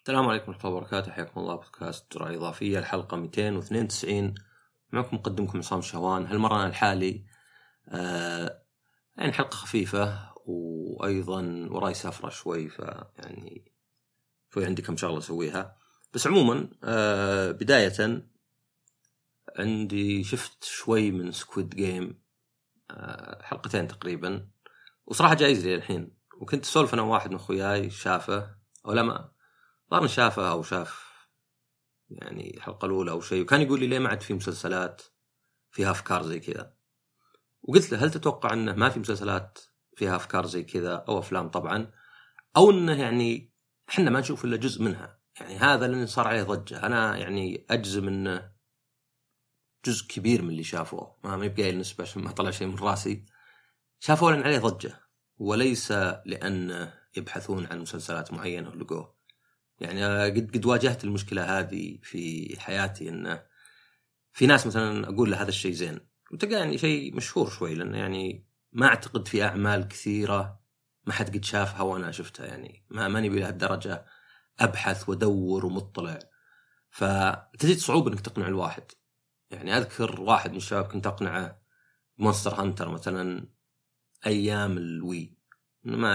السلام عليكم ورحمة الله وبركاته. حياكم الله بودكاست جرعة إضافية الحلقة 292. معكم مقدمكم عصام شهوان. هالمرة أنا الحالي يعني حلقة خفيفة، وأيضا وراي سفرة شوي، فيعني شوي عندي كم شغلة أسويها. بس عموما بداية عندي شفت شوي من سكويد جيم، حلقتين تقريبا، وصراحة جايز لي الحين. وكنت أسولف أنا واحد من أخوياي شافه أو لما ظهر شافه أو شاف يعني الحلقة الأولى أو شيء، وكان يقول لي ليه ما عاد في مسلسلات فيها أفكار زي كذا. وقلت له هل تتوقع أنه ما في مسلسلات فيها أفكار زي كذا أو أفلام طبعا، أو أنه يعني إحنا ما نشوف إلا جزء منها؟ يعني هذا اللي صار عليه ضجة. أنا يعني أجزم أنه جزء كبير من اللي شافوه، ما يبقى النسبة عشان ما طلع شيء من راسي، شافوه لأن عليه ضجة وليس لأن يبحثون عن مسلسلات معينة ولقوه. يعني قد واجهت المشكلة هذه في حياتي، إنه في ناس مثلا أقول له هذا الشيء زين، وتلقى يعني شيء مشهور شوي، لأن يعني ما أعتقد في أعمال كثيرة ما حد قد شافها وأنا شفتها. يعني ما نبي لهالدرجة أبحث وأدور ومطلع، فتجد صعوبة إنك تقنع الواحد. يعني أذكر واحد من الشباب كنت أقنعه مونستر هانتر مثلا أيام الوي، ما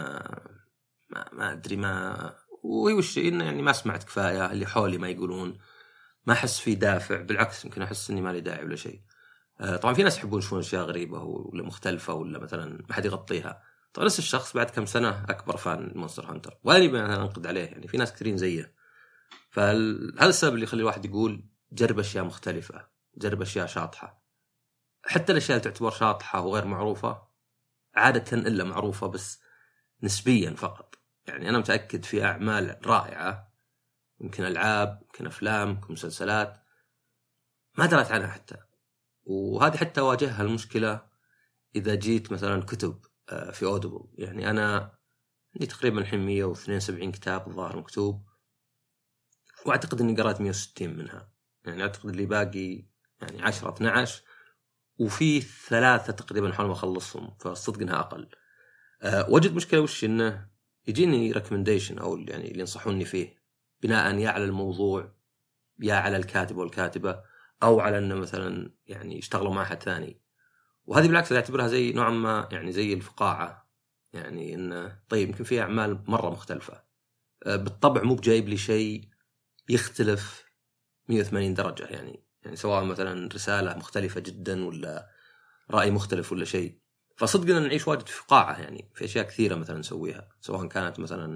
أدري وش إنه يعني ما سمعت كفاية، اللي حولي ما يقولون، ما أحس في دافع، بالعكس يمكن أحس إني ما لي داعي ولا شيء. طبعا في ناس يحبون يشوفون أشياء غريبة ولا مختلفة ولا مثلا ما حد يغطيها. طبعا نفس الشخص بعد كم سنة أكبر فان مونستر هانتر، وأنا مثلا أنقد عليه. يعني في ناس كثيرين زيه، فهذا السبب اللي يخلي الواحد يقول جرب أشياء مختلفة، جرب أشياء شاطحة. حتى الأشياء اللي تعتبر شاطحة وغير معروفة عادة إلا معروفة بس نسبيا فقط. يعني أنا متأكد في أعمال رائعة، يمكن ألعاب، يمكن أفلام، يمكن مسلسلات ما درت عنها حتى. وهذه حتى واجهها المشكلة إذا جيت مثلا كتب في أوديبل. يعني أنا عندي تقريبا الحين 172 كتاب الظاهر مكتوب، وأعتقد أني قرأت 160 منها. يعني أعتقد اللي باقي يعني 10-12، وفي 3 تقريبا حول ما أخلصهم، فالصدق أنها أقل. وجد مشكلة وش إنه يجيني recommendation أو يعني اللي ينصحوني فيه بناء يا على الموضوع يا على الكاتب والكاتبة أو على أنه مثلا يعني يشتغلوا مع أحد ثاني. وهذه بالعكس أعتبرها زي نوعا ما يعني زي الفقاعة. يعني إنه طيب يمكن في أعمال مرة مختلفة، بالطبع مو بجايب لي شيء يختلف 180 درجة. يعني سواء مثلا رسالة مختلفة جدا ولا رأي مختلف ولا شيء. فصدقنا نعيش واجد في فقاعة، يعني في أشياء كثيرة مثلا نسويها، سواء كانت مثلا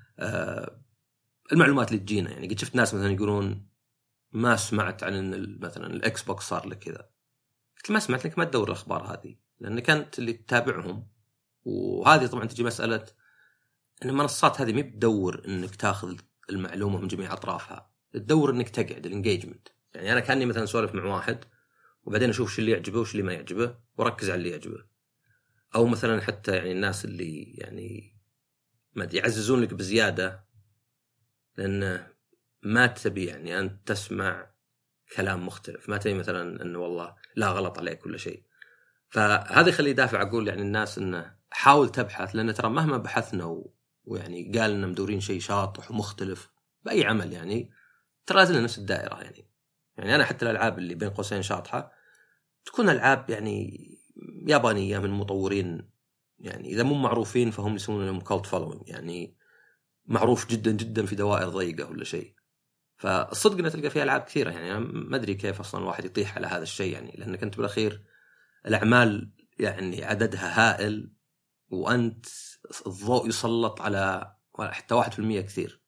المعلومات اللي تجينا. يعني قد شفت ناس مثلا يقولون ما سمعت عن إن مثلا الإكس بوكس صار لك كذا. قلت ما سمعت لك، ما تدور الأخبار هذه، لأنك أنت اللي تتابعهم. وهذه طبعا تجي مسألة إن المنصات هذه ما بتدور إنك تأخذ المعلومة من جميع أطرافها، تدور إنك تقعد الانجيجمنت. يعني أنا كأني مثلا سولف مع واحد وبعدين أشوف شو اللي يعجبه وش اللي ما يعجبه وركز على اللي يعجبه. أو مثلا حتى يعني الناس اللي يعني ما يعززون لك بزيادة، لأن ما تبي يعني أنت تسمع كلام مختلف، ما تبي مثلا أنه والله لا غلط عليك كل شيء. فهذا يخلي يدافع أقول يعني الناس أنه حاول تبحث، لأن ترى مهما بحثنا ويعني قال إننا مدورين شيء شاطح ومختلف بأي عمل، يعني ترى لازلنا نفس الدائرة. يعني أنا حتى الألعاب اللي بين قوسين شاطحة تكون ألعاب يعني يابانية من مطورين، يعني إذا مو معروفين فهم يسمونهم كولت فولوينج، يعني معروف جدا جدا في دوائر ضيقة ولا شيء. فالصدق أنه تلقى فيها ألعاب كثيرة. يعني أنا ما أدري كيف أصلا الواحد يطيح على هذا الشيء، يعني لأنك أنت بالأخير الأعمال يعني عددها هائل، وأنت الضوء يسلط على حتى 1% كثير،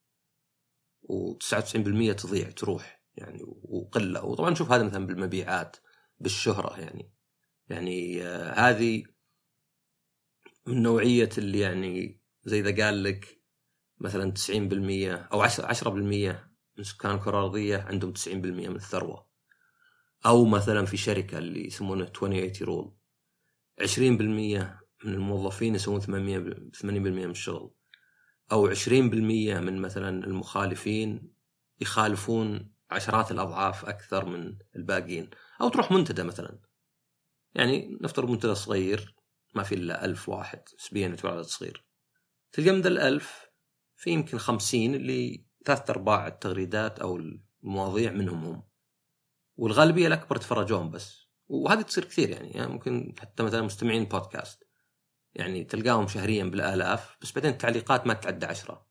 و99% تضيع تروح يعني وقلة. وطبعا نشوف هذا مثلا بالمبيعات بالشهرة. يعني هذه من نوعية اللي يعني زي إذا قال لك مثلا 90% أو 10% من سكان الكرة الأرضية عندهم 90% من الثروة. أو مثلا في شركة اللي يسمونه 2080 رول، 20% من الموظفين يسوون 80% من الشغل. أو 20% من مثلا المخالفين يخالفون عشرات الأضعاف أكثر من الباقين. أو تروح منتدى مثلا، يعني نفترض منتدى صغير ما في إلا 1000 واحد، نسبيا يعتبر عدد صغير، تلقى من ذا 1000 في يمكن 50 اللي 3/4 التغريدات أو المواضيع منهم هم، والغالبية الأكبر تفرجون بس. وهذه تصير كثير يعني ممكن حتى مثلا مستمعين بودكاست يعني تلقاهم شهريا بالآلاف، بس بعدين التعليقات ما تتعدى 10.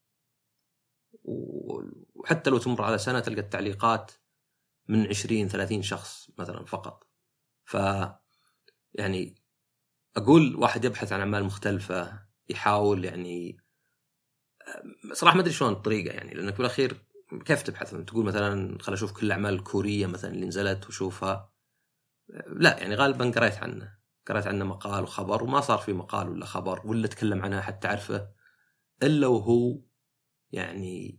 وحتى لو تمر على سنة تلقى التعليقات من 20-30 شخص مثلا فقط. ف يعني أقول واحد يبحث عن أعمال مختلفة يحاول يعني صراحة ما أدري شلون الطريقة يعني، لأنك بالأخير كيف تبحث؟ تقول مثلا خل أشوف كل الأعمال الكورية مثلا اللي نزلت وشوفها، لا يعني غالبا قرأت عنه مقال وخبر، وما صار في مقال ولا خبر ولا تكلم عنها حتى عرفه إلا وهو يعني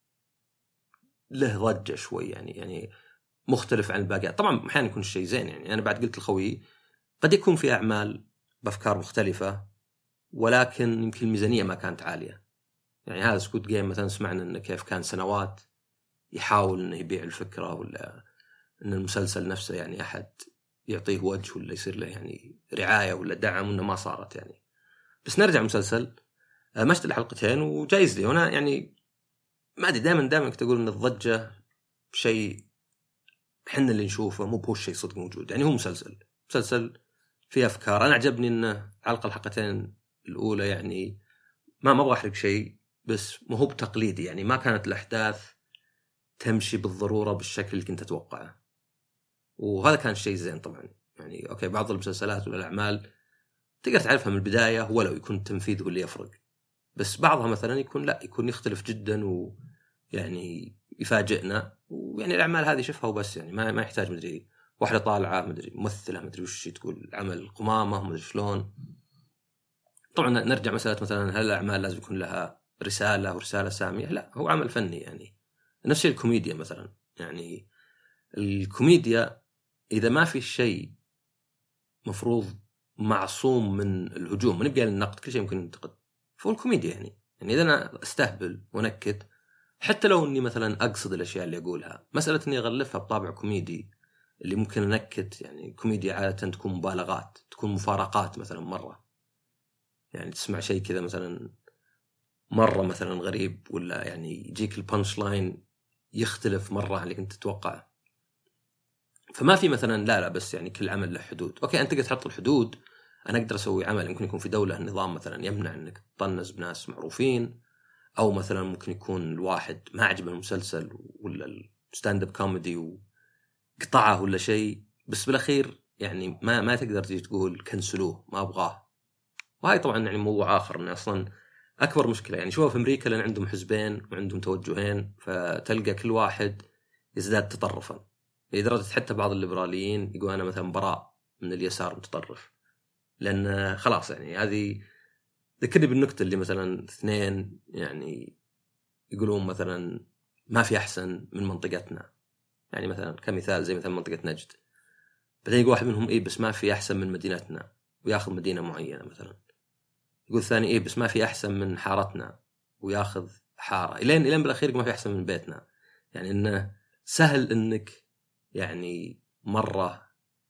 له ضجة شوي يعني مختلف عن الباقي. طبعا أحيانا يكون الشيء زين يعني، أنا بعد قلت لخوي قد يكون في أعمال بأفكار مختلفة ولكن يمكن الميزانية ما كانت عالية. يعني هذا سكوت جيم مثلا سمعنا إنه كيف كان سنوات يحاول إنه يبيع الفكرة، ولا إن المسلسل نفسه يعني أحد يعطيه وجه ولا يصير له يعني رعاية ولا دعم، وإنه ما صارت يعني. بس نرجع المسلسل، مشت الحلقتين وجايز لي، وأنا يعني ما أدري دائما كنت أقول إن الضجة شيء حنا اللي نشوفه، مو بهو الشيء صدق موجود يعني. هو مسلسل فيه أفكار. أنا عجبني إنه على الحلقتين الأولى يعني ما أبغى أحرق شيء، بس ما هو بتقليدي يعني، ما كانت الأحداث تمشي بالضرورة بالشكل اللي كنت أتوقعه، وهذا كان شيء زين طبعا يعني. أوكي بعض المسلسلات ولا الأعمال تقدر تعرفها من البداية ولو يكون التنفيذ هو اللي يفرق، بس بعضها مثلا يكون يختلف جدا ويعني يفاجئنا. ويعني الأعمال هذه شوفها وبس يعني، ما يحتاج مدري واحدة طالعة مدري ممثلة مدري وش تقول عمل قمامة مدري شلون. طبعا نرجع مثلا هل الأعمال لازم يكون لها رسالة ورسالة سامية؟ لا، هو عمل فني يعني. نفس الكوميديا مثلا يعني، الكوميديا إذا ما في شيء مفروض معصوم من الهجوم، من يبقى النقد كل شيء ممكن ينتقد، فهو الكوميديا يعني إذا أنا استهبل ونكت حتى لو أني مثلا أقصد الأشياء اللي أقولها، مسألة أني أغلفها بطابع كوميدي اللي ممكن أنكت يعني. كوميديا عادة تكون مبالغات، تكون مفارقات مثلا مرة، يعني تسمع شيء كذا مثلا مرة مثلا غريب، ولا يعني يجيك البانش لاين يختلف مرة عن اللي كنت تتوقعه. فما في مثلا لا بس يعني كل عمل له حدود. أوكي أنت تقدر تحط الحدود، أنا أقدر أسوي عمل يمكن يكون في دولة نظام مثلا يمنع أنك تطنز بناس معروفين، أو مثلا ممكن يكون الواحد ما عجبه المسلسل ولا الستاند اب كوميدي وقطعه ولا شيء، بس بالأخير يعني ما تقدر تيجي تقول كنسلوه ما أبغاه. وهاي طبعا يعني موضوع آخر، إن أصلا أكبر مشكلة يعني شوفوا في أمريكا لأن عندهم حزبين وعندهم توجهين، فتلقى كل واحد يزداد تطرفا لدرجة حتى بعض الليبراليين يقول أنا مثلا براء من اليسار متطرف، لأن خلاص يعني هذه ذكرني بالنكتة اللي مثلا اثنين يعني يقولون مثلا ما في أحسن من منطقتنا، يعني مثلا كمثال زي مثلا منطقة نجد، بعدين يقول واحد منهم إيه بس ما في أحسن من مدينتنا، وياخذ مدينة معينة مثلا. يقول الثاني إيه بس ما في أحسن من حارتنا، وياخذ حارة، إلين بالأخير ما في أحسن من بيتنا. يعني إنه سهل إنك يعني مرة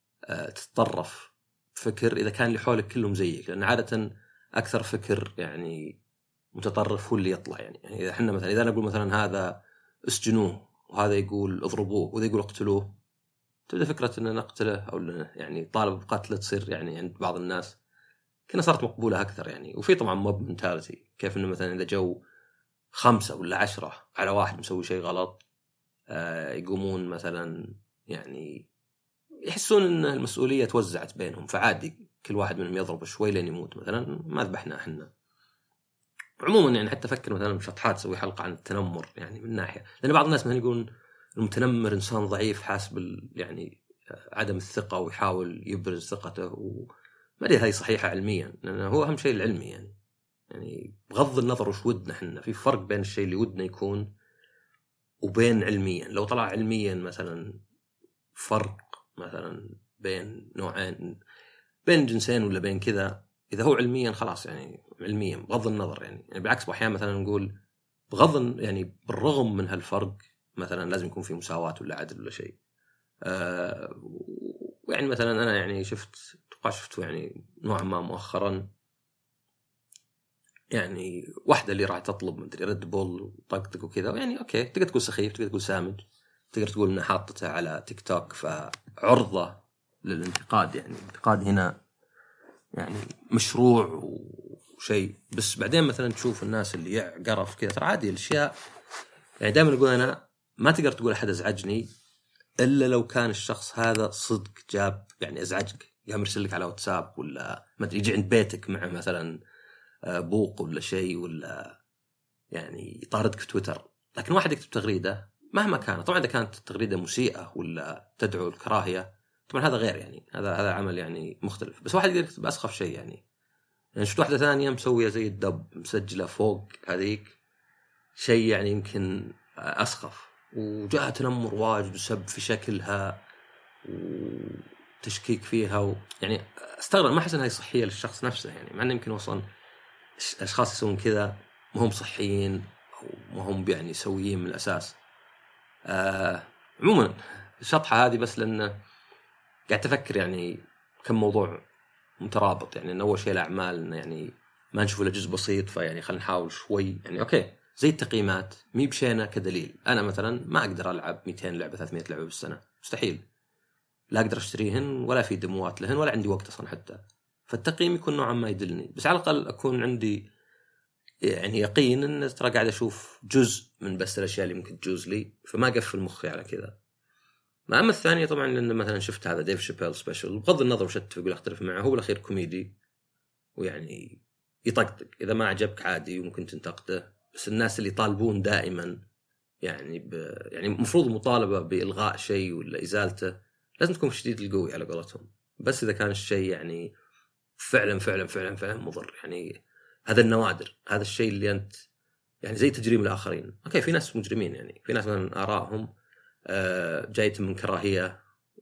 تتطرف فكر إذا كان اللي حولك كلهم زيك، لأن عادة أكثر فكر يعني متطرف هو اللي يطلع يعني إذا حنا مثلا إذا أنا أقول مثلا هذا اسجنوه وهذا يقول اضربوه وهذا يقول اقتلوه، تبدأ فكرة إن نقتله أو يعني طالب بقتله تصير يعني عند بعض الناس كنا صارت مقبولة أكثر يعني. وفي طبعا موب منتاليتي، كيف إنه مثلا إذا جو 5 ولا 10 على واحد مسوي شيء غلط يقومون مثلا يعني يحسون إن المسؤولية توزعت بينهم، فعادي كل واحد منهم يضرب شوي لين يموت مثلا، ما ذبحنا إحنا. عموما يعني حتى أفكر مثلا بشطحات تسوي حلقة عن التنمر يعني من ناحية، لأن بعض الناس مثلا يقولون المتنمر إنسان ضعيف حاسب يعني عدم الثقة ويحاول يبرز ثقته، وما أدري هاي صحيحة علميا، لأنه هو أهم شيء العلمي يعني بغض النظر وش ودنا إحنا، في فرق بين الشيء اللي ودنا يكون وبين علميا. لو طلع علميا مثلا فرق مثلا بين نوعين، بين جنسين ولا بين كذا، إذا هو علميا خلاص يعني علميا بغض النظر يعني بالعكس أحيانا مثلا نقول يعني بالرغم من هالفرق مثلا لازم يكون في مساواة ولا عدل ولا شيء. يعني مثلا أنا يعني شفت يعني نوعا ما مؤخرا يعني واحدة اللي راح تطلب مدري ريد بول وطقطق وكذا، يعني أوكي تقدر تقول سخيف، تقدر تقول سامج، تقدر تقول إنه حاطته على تيك توك فعرضة للانتقاد. يعني الانتقاد هنا يعني مشروع وشيء، بس بعدين مثلا تشوف الناس اللي يعقرف كذا ترى عادي الأشياء. يعني دائما أقول أنا ما تقدر تقول أحد أزعجني إلا لو كان الشخص هذا صدق جاب يعني أزعجك، قام يرسل لك على واتساب ولا ما أدري يجي عند بيتك مع مثلا بوق ولا شيء، ولا يعني يطاردك في تويتر. لكن واحد يكتب تغريدة مهما كان، طبعا إذا كانت التغريدة مسيئة ولا تدعو الكراهية طبعا هذا غير، يعني هذا عمل يعني مختلف. بس واحد يكتب أسخف شيء، يعني شفت واحدة ثانية مسوية زي الدب مسجلة فوق هذيك شيء يعني يمكن أسخف، وجاء تنمر واجد وسب في شكلها وتشكيك فيها يعني استغرب، ما أحس أنها صحية للشخص نفسه، يعني مع أنه يمكن وصلا أشخاص يسوون كذا ما هم صحيين أو ما هم يعني سويين من الأساس. عموما الشطحة هذه بس لأن قاعد تفكر يعني كم موضوع مترابط. يعني إن أول شيء الأعمال يعني ما نشوف إلا جزء بسيط، فيعني خلينا نحاول شوي. يعني أوكي زي التقييمات مي بشينا كدليل. أنا مثلا ما أقدر ألعب 200 لعبة 300 لعبة بالسنة، مستحيل، لا أقدر أشتريهن ولا في دموات لهن ولا عندي وقت أصلا حتى. فالتقييم يكون نوعا ما يدلني، بس على الأقل أكون عندي يعني يقين أن ترى قاعد أشوف جزء من بس الأشياء اللي ممكن تجوز لي، فما قفل مخي على كذا. أما الثانية طبعا لأن مثلا شفت هذا ديف شابيل سبيشل، بغض النظر وش أتفق ولا أختلف معه، هو بالأخير كوميدي ويعني يطقطق. إذا ما عجبك عادي وممكن تنتقده، بس الناس اللي يطالبون دائما يعني يعني مفروض المطالبة بإلغاء شيء ولا إزالته لازم تكون شديد القوي على قولتهم. بس إذا كان الشيء يعني فعلا فعلا فعلا فعلا مضر، يعني هذا النوادر، هذا الشيء اللي أنت يعني زي تجريم الآخرين. أوكي في ناس مجرمين، يعني في ناس مثلا آرائهم جاية من كراهية،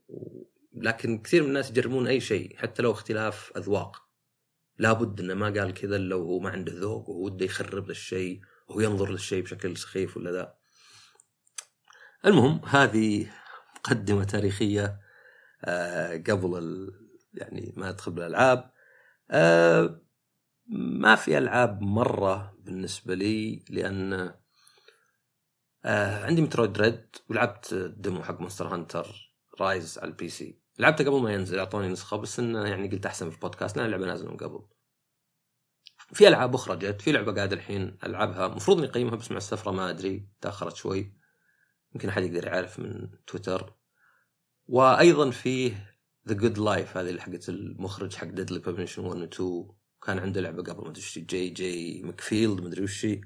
لكن كثير من الناس يجرمون أي شيء حتى لو اختلاف أذواق. لابد إنه ما قال كذا لو هو ما عنده ذوق وهو وده يخرب للشيء وهو ينظر للشيء بشكل سخيف ولا ذا. المهم هذه مقدمة تاريخية قبل يعني ما أدخل بالألعاب. ما في ألعاب مرة بالنسبة لي، لأن عندي مترويد دريد ولعبت الديمو حق مونستر هانتر رايز على البي سي، لعبته قبل ما ينزل، أعطوني نسخة بس إنه يعني قلت أحسن في البودكاست لأن اللعبة نازلة من قبل. في ألعاب أخرى جت، في لعبة قاعد الحين ألعبها مفروض إني أقيمها بس مع السفرة ما أدري تأخرت شوي، يمكن أحد يقدر يعرف من تويتر. وأيضا فيه The Good Life، هذه اللي حقت المخرج حق Deadly Premonition 1 و 2، كان عنده لعبة قبل ما تشتي جي مكفيلد مدري وشي.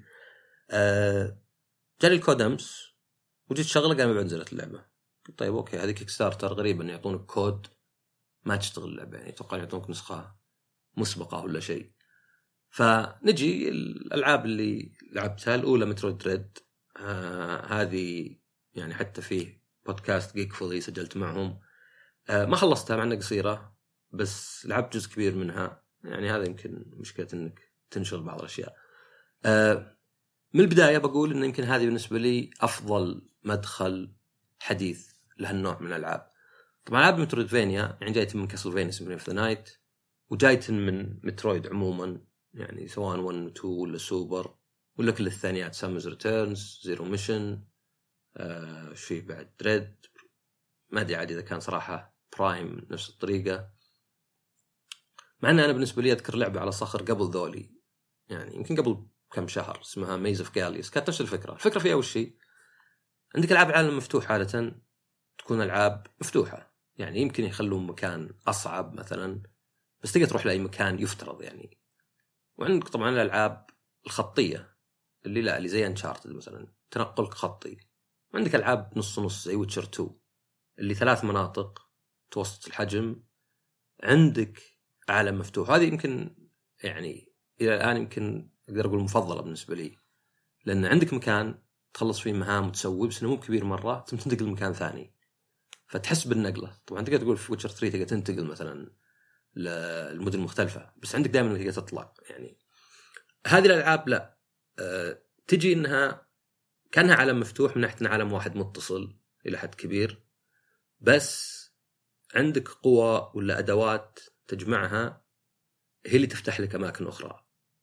جالي الكود أمس وجيت شغله قام بنزلت اللعبة. طيب أوكي هذه كيك ستارتر، غريب أن يعطونك كود ما تشتغل اللعبة، يعني أتوقع يعطونك نسخة مسبقة ولا شيء. فنجي الألعاب اللي لعبتها الأولى مترويد دريد، هذه يعني حتى فيه بودكاست جيك فولي سجلت معهم، ما خلصتها مع أنها قصيرة بس لعبت جزء كبير منها. يعني هذا يمكن مشكلة أنك تنشغل بعض الأشياء. من البداية بقول أن يمكن هذه بالنسبة لي أفضل مدخل حديث لهالنوع من الألعاب. طبعا ألعاب مترويدفينيا يعني جايت من كاسلفينيا سيمفوني اوف ذا نايت، وجايت من مترويد عموما، يعني سواء 1 و 2 ولا سوبر ولا كل الثانيات، سامز ريتيرنز، زيرو ميشن، شيء بعد دريد، ما أدري عادي إذا كان صراحة برايم نفس الطريقة. مع أن أنا بالنسبة لي أذكر لعبة على صخر قبل ذولي، يعني يمكن قبل كم شهر، اسمها ميز اوف جاليوس، كانت نفس الفكرة فيها أول شيء عندك ألعاب عالم مفتوح عادة تكون ألعاب مفتوحة، يعني يمكن يخلون مكان أصعب مثلا بس تقدر تروح لأي مكان يفترض يعني. وعندك طبعا الألعاب الخطية اللي زي أنشارتد مثلا تنقلك خطي، وعندك ألعاب نص نص زي ويتشر 2 اللي 3 مناطق توسط الحجم، عندك عالم مفتوح. هذه يمكن يعني إلى الآن يمكن أقدر أقول مفضلة بالنسبة لي، لأن عندك مكان تخلص فيه مهام وتسوي، بس إنه مو كبير مرة، ثم تنتقل لمكان ثاني فتحس بالنقلة. طبعا تقدر تقول في ويتشر 3 تقدر تنتقل مثلا للمدن المختلفة، بس عندك دائما تقدر تطلع. يعني هذه الألعاب لا، تجي إنها كأنها عالم مفتوح من ناحية عالم واحد متصل إلى حد كبير، بس عندك قوة ولا أدوات تجمعها هي اللي تفتح لك أماكن أخرى.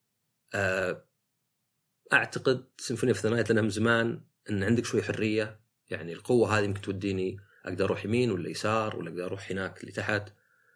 أعتقد سيمفوني اوف ذا نايت لأنها من زمان أن عندك شوي حرية، يعني القوة هذه ممكن توديني أقدر أروح يمين ولا يسار ولا أقدر أروح هناك لتحت،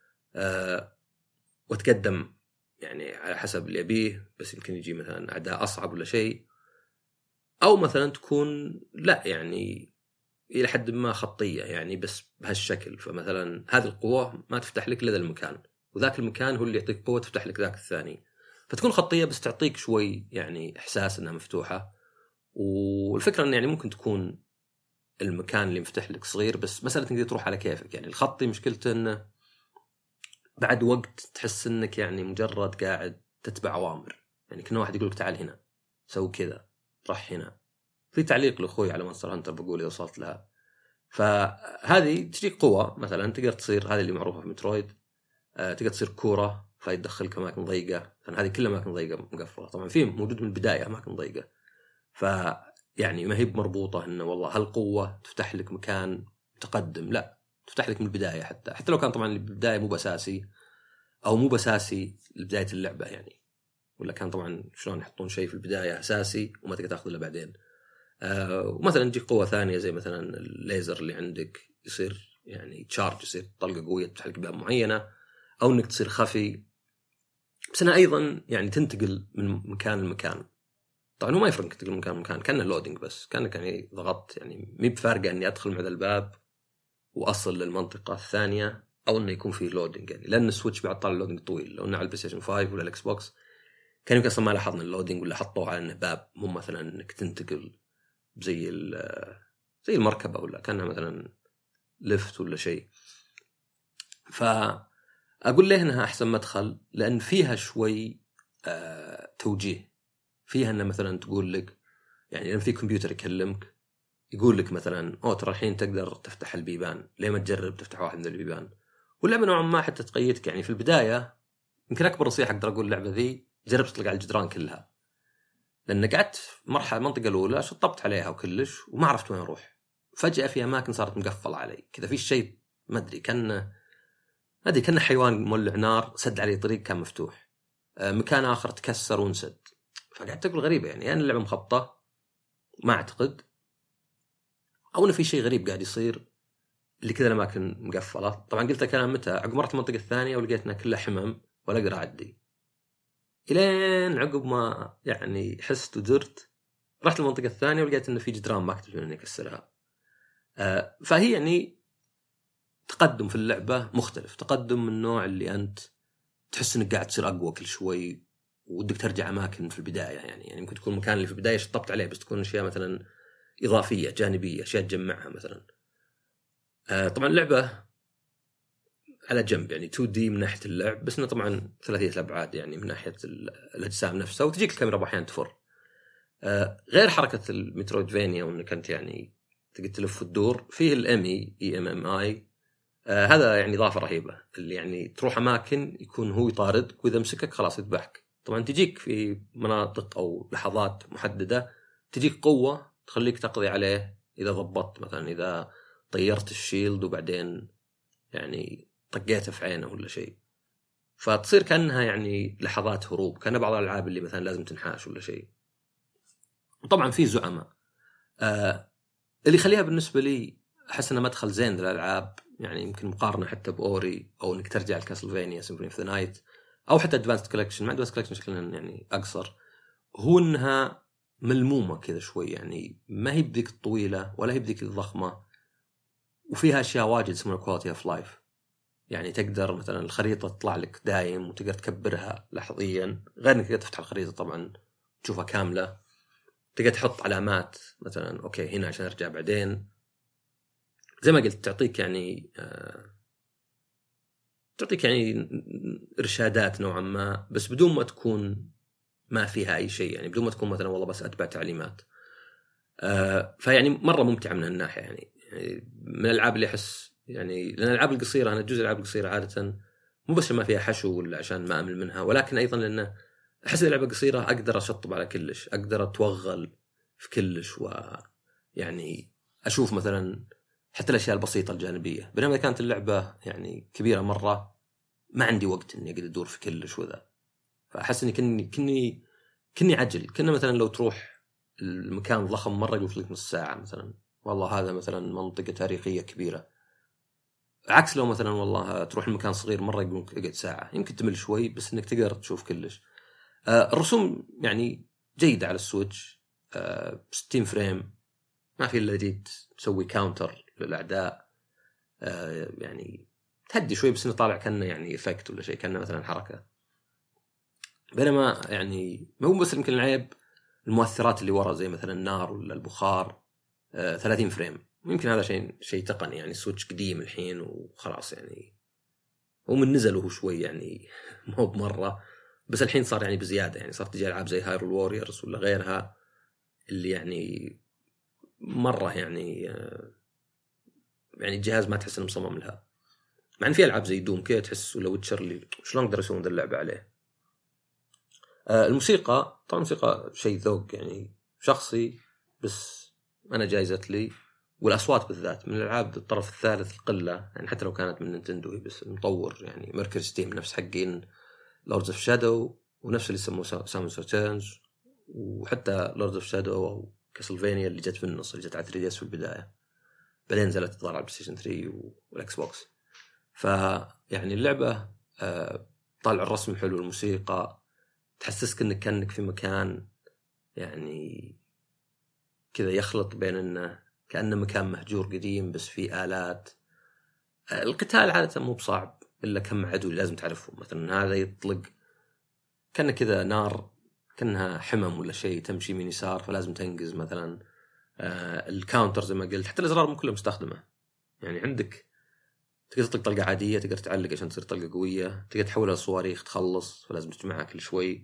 وأتقدم يعني على حسب اللي أبيه، بس يمكن يجي مثلا أعداء أصعب ولا شيء، أو مثلا تكون لا يعني إلى حد ما خطية يعني بس بهالشكل. فمثلا هذه القوة ما تفتح لك لذا المكان، وذاك المكان هو اللي يعطيك قوة تفتح لك ذاك الثاني، فتكون خطية بس تعطيك شوي يعني إحساس أنها مفتوحة. والفكرة أن يعني ممكن تكون المكان اللي مفتح لك صغير، بس مسألة تقدر تروح على كيفك. يعني الخطي مشكلته أنه بعد وقت تحس أنك يعني مجرد قاعد تتبع أوامر، يعني كنا واحد يقولك تعال هنا سوي كذا راح هنا. في تعليق لأخوي على مونستر هانتر بقول إذا وصلت لها، فهذه تجيك قوة مثلا تقدر تصير هذه اللي معروفة في مترويد، تقدر تصير كورة فيدخلك أماكن ضيقة، هذه كل أماكن ضيقة مقفلة. طبعا في موجود من البداية أماكن ضيقة، فيعني ما هي مربوطة إنه والله هالقوة تفتح لك مكان تقدم، لا تفتح لك من البداية، حتى لو كان طبعا البداية مو بأساسي أو مو بأساسي لبداية اللعبة يعني، ولا كان طبعا شلون يحطون شيء في البداية أساسي وما تقدر تأخذه إلا بعدين. ومثلا تجي قوة ثانية زي مثلا الليزر اللي عندك يصير يعني تشارج، يصير طلقة قوية تفتح لك باب معينة، أو إنك تصير خفي، بس أنا أيضا يعني تنتقل من مكان لمكان. طبعا ما يفرق تنتقل من مكان لمكان، كان اللودينج بس كانك يعني ضغطت، يعني مي بفارقة إني أدخل من هذا الباب وأصل للمنطقة الثانية أو إنه يكون فيه لودينج، يعني لأن السويتش بعد طال اللودينج طويل. لو إنه على البلاي ستيشن 5 ولا الإكس بوكس كان يمكن أصلا ما لاحظنا اللودينج، ولا حطوه على إنه باب، مو مثلا إنك تنتقل زي المركبة ولا كانها مثلا لفت ولا شيء. فأقول له إنها أحسن مدخل لأن فيها شوي توجيه، فيها إنه مثلا تقول لك يعني لأن في كمبيوتر يكلمك يقول لك مثلا ترى الحين تقدر تفتح البيبان، ليه ما تجرب تفتح واحد من البيبان. واللعبة نوعا ما حتى تقيدك، يعني في البداية يمكن أكبر نصيحة أقدر أقول اللعبة ذي جرب تطلق على الجدران كلها، لأن قعدت في المنطقة الأولى شطبت عليها وكلش وما عرفت وين أروح. فجأة في أماكن صارت مقفلة علي كذا، في شيء ما أدري كان حيوان مولع نار سد علي طريق كان مفتوح، مكان آخر تكسر ونسد. فقعدت أقول غريبة يعني اللعبة مخبطة ما أعتقد، أو إنه في شيء غريب قاعد يصير اللي كذا الأماكن مقفلة. طبعا قلت الكلام متى عقب مرت المنطقة الثانية ولقيتنا كلها حمم ولا أقدر أعدي، إلين عقب ما يعني حست ودرت رحت المنطقة الثانية ولقيت إنه في جدران ما كنت إني أكسرها. فهي يعني تقدم في اللعبة مختلف، تقدم من النوع اللي أنت تحس إنك قاعد تصير أقوى كل شوي ودك ترجع أماكن في البداية، يعني ممكن تكون مكان اللي في البداية شطبت عليه بس تكون أشياء مثلا إضافية جانبية، أشياء تجمعها مثلا. طبعا اللعبة على جنب يعني 2D من ناحية اللعب، بس إنه طبعا 3 الأبعاد يعني من ناحية الأجسام نفسها، وتجيك الكاميرا بأحيان تفر. غير حركة المترويدفانيا وإنك أنت يعني تقدر تلف وتدور، فيه الأمي EMMI، هذا يعني إضافة رهيبة، اللي يعني تروح أماكن يكون هو يطاردك وإذا مسكك خلاص يذبحك. طبعا تجيك في مناطق أو لحظات محددة تجيك قوة تخليك تقضي عليه إذا ضبطت، مثلا إذا طيرت الشيلد وبعدين يعني طقيته في عينه ولا شيء، فتصير كأنها يعني لحظات هروب، كأن بعض الألعاب اللي مثلا لازم تنحاش ولا شيء. وطبعا في زعماء اللي يخليها بالنسبة لي أحس أنها مدخل زين للألعاب، يعني يمكن مقارنة حتى بأوري أو إنك ترجع لكاسلفينيا سيمفوني اوف ذا نايت أو حتى أدفانسد كولكشن. مع أدفانسد كولكشن شكلها يعني أقصر، هو إنها ملمومة كذا شوي، يعني ما هي بذيك الطويلة ولا هي بذيك الضخمة، وفيها أشياء واجد يسمونها quality of life. يعني تقدر مثلا الخريطة تطلع لك دايم وتقدر تكبرها لحظيا، غير إنك تقدر تفتح الخريطة طبعا تشوفها كاملة، تقدر تحط علامات مثلا أوكي هنا عشان أرجع بعدين. زي ما قلت تعطيك يعني إرشادات نوعا ما، بس بدون ما تكون ما فيها أي شيء، يعني بدون ما تكون مثلا والله بس أتبع تعليمات. فيعني مرة ممتعة من هالناحية، يعني من الألعاب اللي أحس يعني، لأن الألعاب القصيرة أنا الجزء الألعاب القصيرة عادة مو بس ما فيها حشو ولا عشان ما أمل منها، ولكن أيضا لأن أحس اللعبة قصيرة أقدر أشطب على كلش، أقدر أتوغل في كلش، ويعني أشوف مثلا حتى الأشياء البسيطة الجانبية. بينما كانت اللعبة يعني كبيرة مرة ما عندي وقت إني أقدر أدور في كلش وذا، فأحس إني كني كني عجل، كنا مثلا لو تروح المكان ضخم مرة يقول لك نص ساعة مثلا، والله هذا مثلا منطقة تاريخية كبيرة. عكس لو مثلا والله تروح المكان صغير مرة يقولون اقعد ساعة، يمكن تمل شوي بس انك تقدر تشوف كلش. الرسوم يعني جيدة على السويتش، 60 فريم، ما في الا جيت تسوي كاونتر للأعداء، يعني تهدي شوي بس انه طالع كأنه يعني افكت ولا شيء، كأنه مثلا حركة. بينما يعني ما هو بس يمكن العيب المؤثرات اللي ورا زي مثلا النار ولا البخار، 30 فريم. يمكن هذا شيء تقني، يعني السويتش قديم الحين وخلاص، يعني هو من نزل وهو شوي يعني مو بمرة، بس الحين صار يعني بزيادة، يعني صارت تجي ألعاب زي هايرول ووريرز ولا غيرها اللي يعني مرة يعني يعني الجهاز ما تحس إنه مصمم لها. مع إن في ألعاب زي دوم كده تحس، ولا ويتشر اللي شلون قدروا يسوون ذا اللعبة عليه. الموسيقى طبعا موسيقى شيء ذوق يعني شخصي، بس أنا جايزت لي. والأصوات بالذات من الألعاب الطرف الثالث القلة، يعني حتى لو كانت من نينتندو بس المطور يعني ميركوري ستيم نفس حقين لوردز اوف شادو، ونفس اللي يسموه سامونز ريتيرنز، وحتى لوردز اوف شادو او كاسلفينيا اللي جت في النص، اللي جت على 3DS في البداية، بعدين نزلت تظهر على البلايستيشن 3 والاكس بوكس. فيعني اللعبة طالع الرسم حلو، الموسيقى تحسسك انك كأنك في مكان يعني كذا يخلط بين انه كأنه مكان مهجور قديم بس فيه آلات. القتال عادة مو بصعب إلا كم عدو لازم تعرفهم، مثلا هذا يطلق كأنه كذا نار، كأنها حمم ولا شيء تمشي من يسار فلازم تنقز مثلا. الكاونتر زي ما قلت، حتى الأزرار مو كلها مستخدمة، يعني عندك تقدر تطلق طلقة عادية، تقدر تعلق عشان تصير طلقة قوية، تقدر تحولها لصواريخ تخلص فلازم تجمعها كل شوي.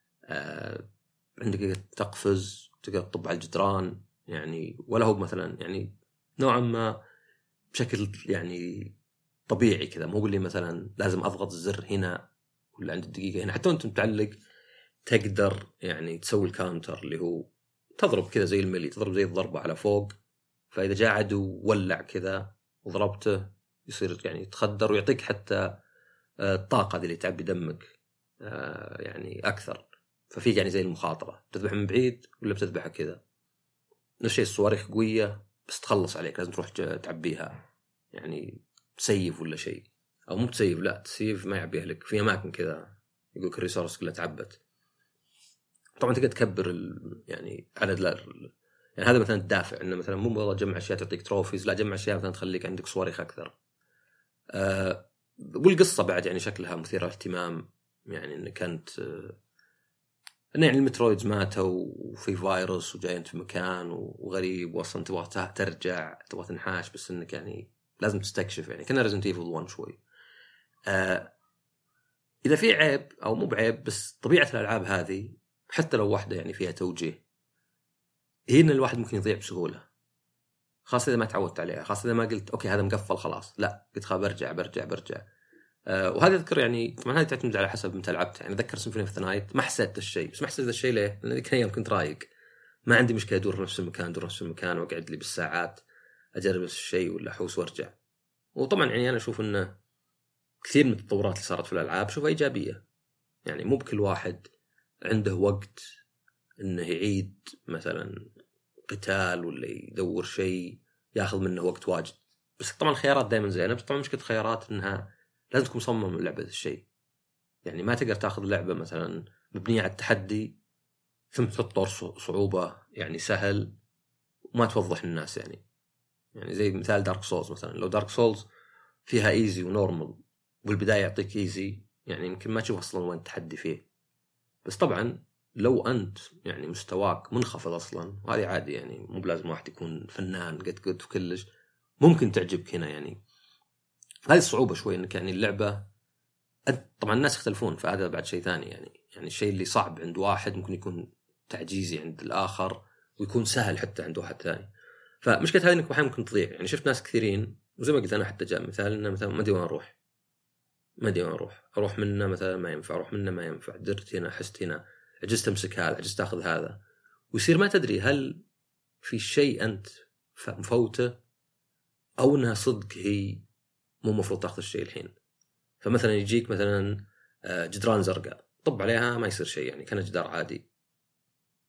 عندك تقفز، تقدر تطب على الجدران، يعني ولا هو مثلا يعني نوعا ما بشكل يعني طبيعي كذا، مو اللي مثلا لازم أضغط الزر هنا ولا عند الدقيقة هنا. حتى وانت متعلق تقدر يعني تسوي الكاونتر اللي هو تضرب كذا زي الملي، تضرب زي الضربة على فوق، فإذا جاء عدو ولع كذا وضربته يصير يعني تخدر، ويعطيك حتى الطاقة اللي تعبي دمك يعني أكثر. ففيك يعني زي المخاطرة، تذبح من بعيد ولا بتذبحها كذا. نفس الشيء الصواريخ قوية بس تخلص عليك، لازم تروح تعبيها، يعني تسيف ولا شيء، أو مو تسيف، لا تسيف ما يعبيها لك في أماكن كذا يقولك الريسورس كلها تعبت. طبعا تقدر تكبر يعني عدد يعني هذا مثلا الدافع، انه مثلا مو والله جمع اشياء تعطيك تروفيز، لا جمع اشياء مثلا تخليك عندك صواريخ اكثر. والقصه بعد يعني شكلها مثيره اهتمام، يعني انك كانت ان يعني المترويدز ماتوا وفي فيروس وجاي انت في مكان وغريب، واصلا تبغى ترجع تبغى تنحاش، بس انك يعني لازم تستكشف، يعني كنا ريزنت ايفل 1 شوي. اذا في عيب او مو بعيب، بس طبيعه الالعاب هذه حتى لو واحده يعني فيها توجيه، هي ان الواحد ممكن يضيع بسهوله، خاصه اذا ما تعودت عليها، خاصه اذا ما قلت اوكي هذا مقفل خلاص، لا قلت خلاص برجع. وهذا اذكر يعني طبعا هذه تعتمد على حسب متى لعبت. يعني اتذكر سيمفوني اوف ذا نايت ما حسيت الشيء، بس ما حسيت الشيء ليه؟ لان ذيك الايام كنت رايق، ما عندي مشكله ادور نفس المكان واقعد لي بالساعات اجرب نفس الشيء ولا احوس وارجع. وطبعا يعني انا اشوف انه كثير من التطورات اللي صارت في الالعاب شوفها ايجابيه، يعني مو بكل واحد عنده وقت انه يعيد مثلا قتال ولا يدور شيء ياخذ منه وقت واجد. بس طبعا الخيارات دائما زينه، بس طبعا مشكله الخيارات انها لازم تكون مصمم لعبه الشيء، يعني ما تقدر تاخذ لعبه مثلا مبنيه على التحدي ثم تحط طور صعوبه يعني سهل وما توضح للناس، يعني زي مثال دارك سولز مثلا. لو دارك سولز فيها ايزي ونورمال والبدايه يعطيك ايزي، يعني يمكن ما تشوف اصلا وين التحدي فيه. بس طبعا لو أنت يعني مستواك منخفض أصلا، وهذه عادي يعني مو بلازم واحد يكون فنان قد وكلش، ممكن تعجبك هنا. يعني هذه الصعوبة شوي إنك يعني اللعبة طبعا الناس يختلفون، فهذا بعد شيء ثاني. يعني الشيء اللي صعب عند واحد ممكن يكون تعجيزي عند الآخر، ويكون سهل حتى عند واحد ثاني. فمشكلة هذه إنك أحيانا ممكن تضيع. يعني شفت ناس كثيرين، وزي ما قلت أنا حتى جاء مثال إنه مثلا ما أدري وين أروح منه مثلا ما ينفع، أروح منه ما ينفع، درت هنا حست هنا، عجزت أمسك هذا، عجزت تأخذ هذا، ويصير ما تدري هل في شيء أنت مفوته أو أنها صدق هي مو مفروض تأخذ الشيء الحين. فمثلا يجيك مثلا جدران زرقاء طب عليها ما يصير شيء، يعني كان جدار عادي،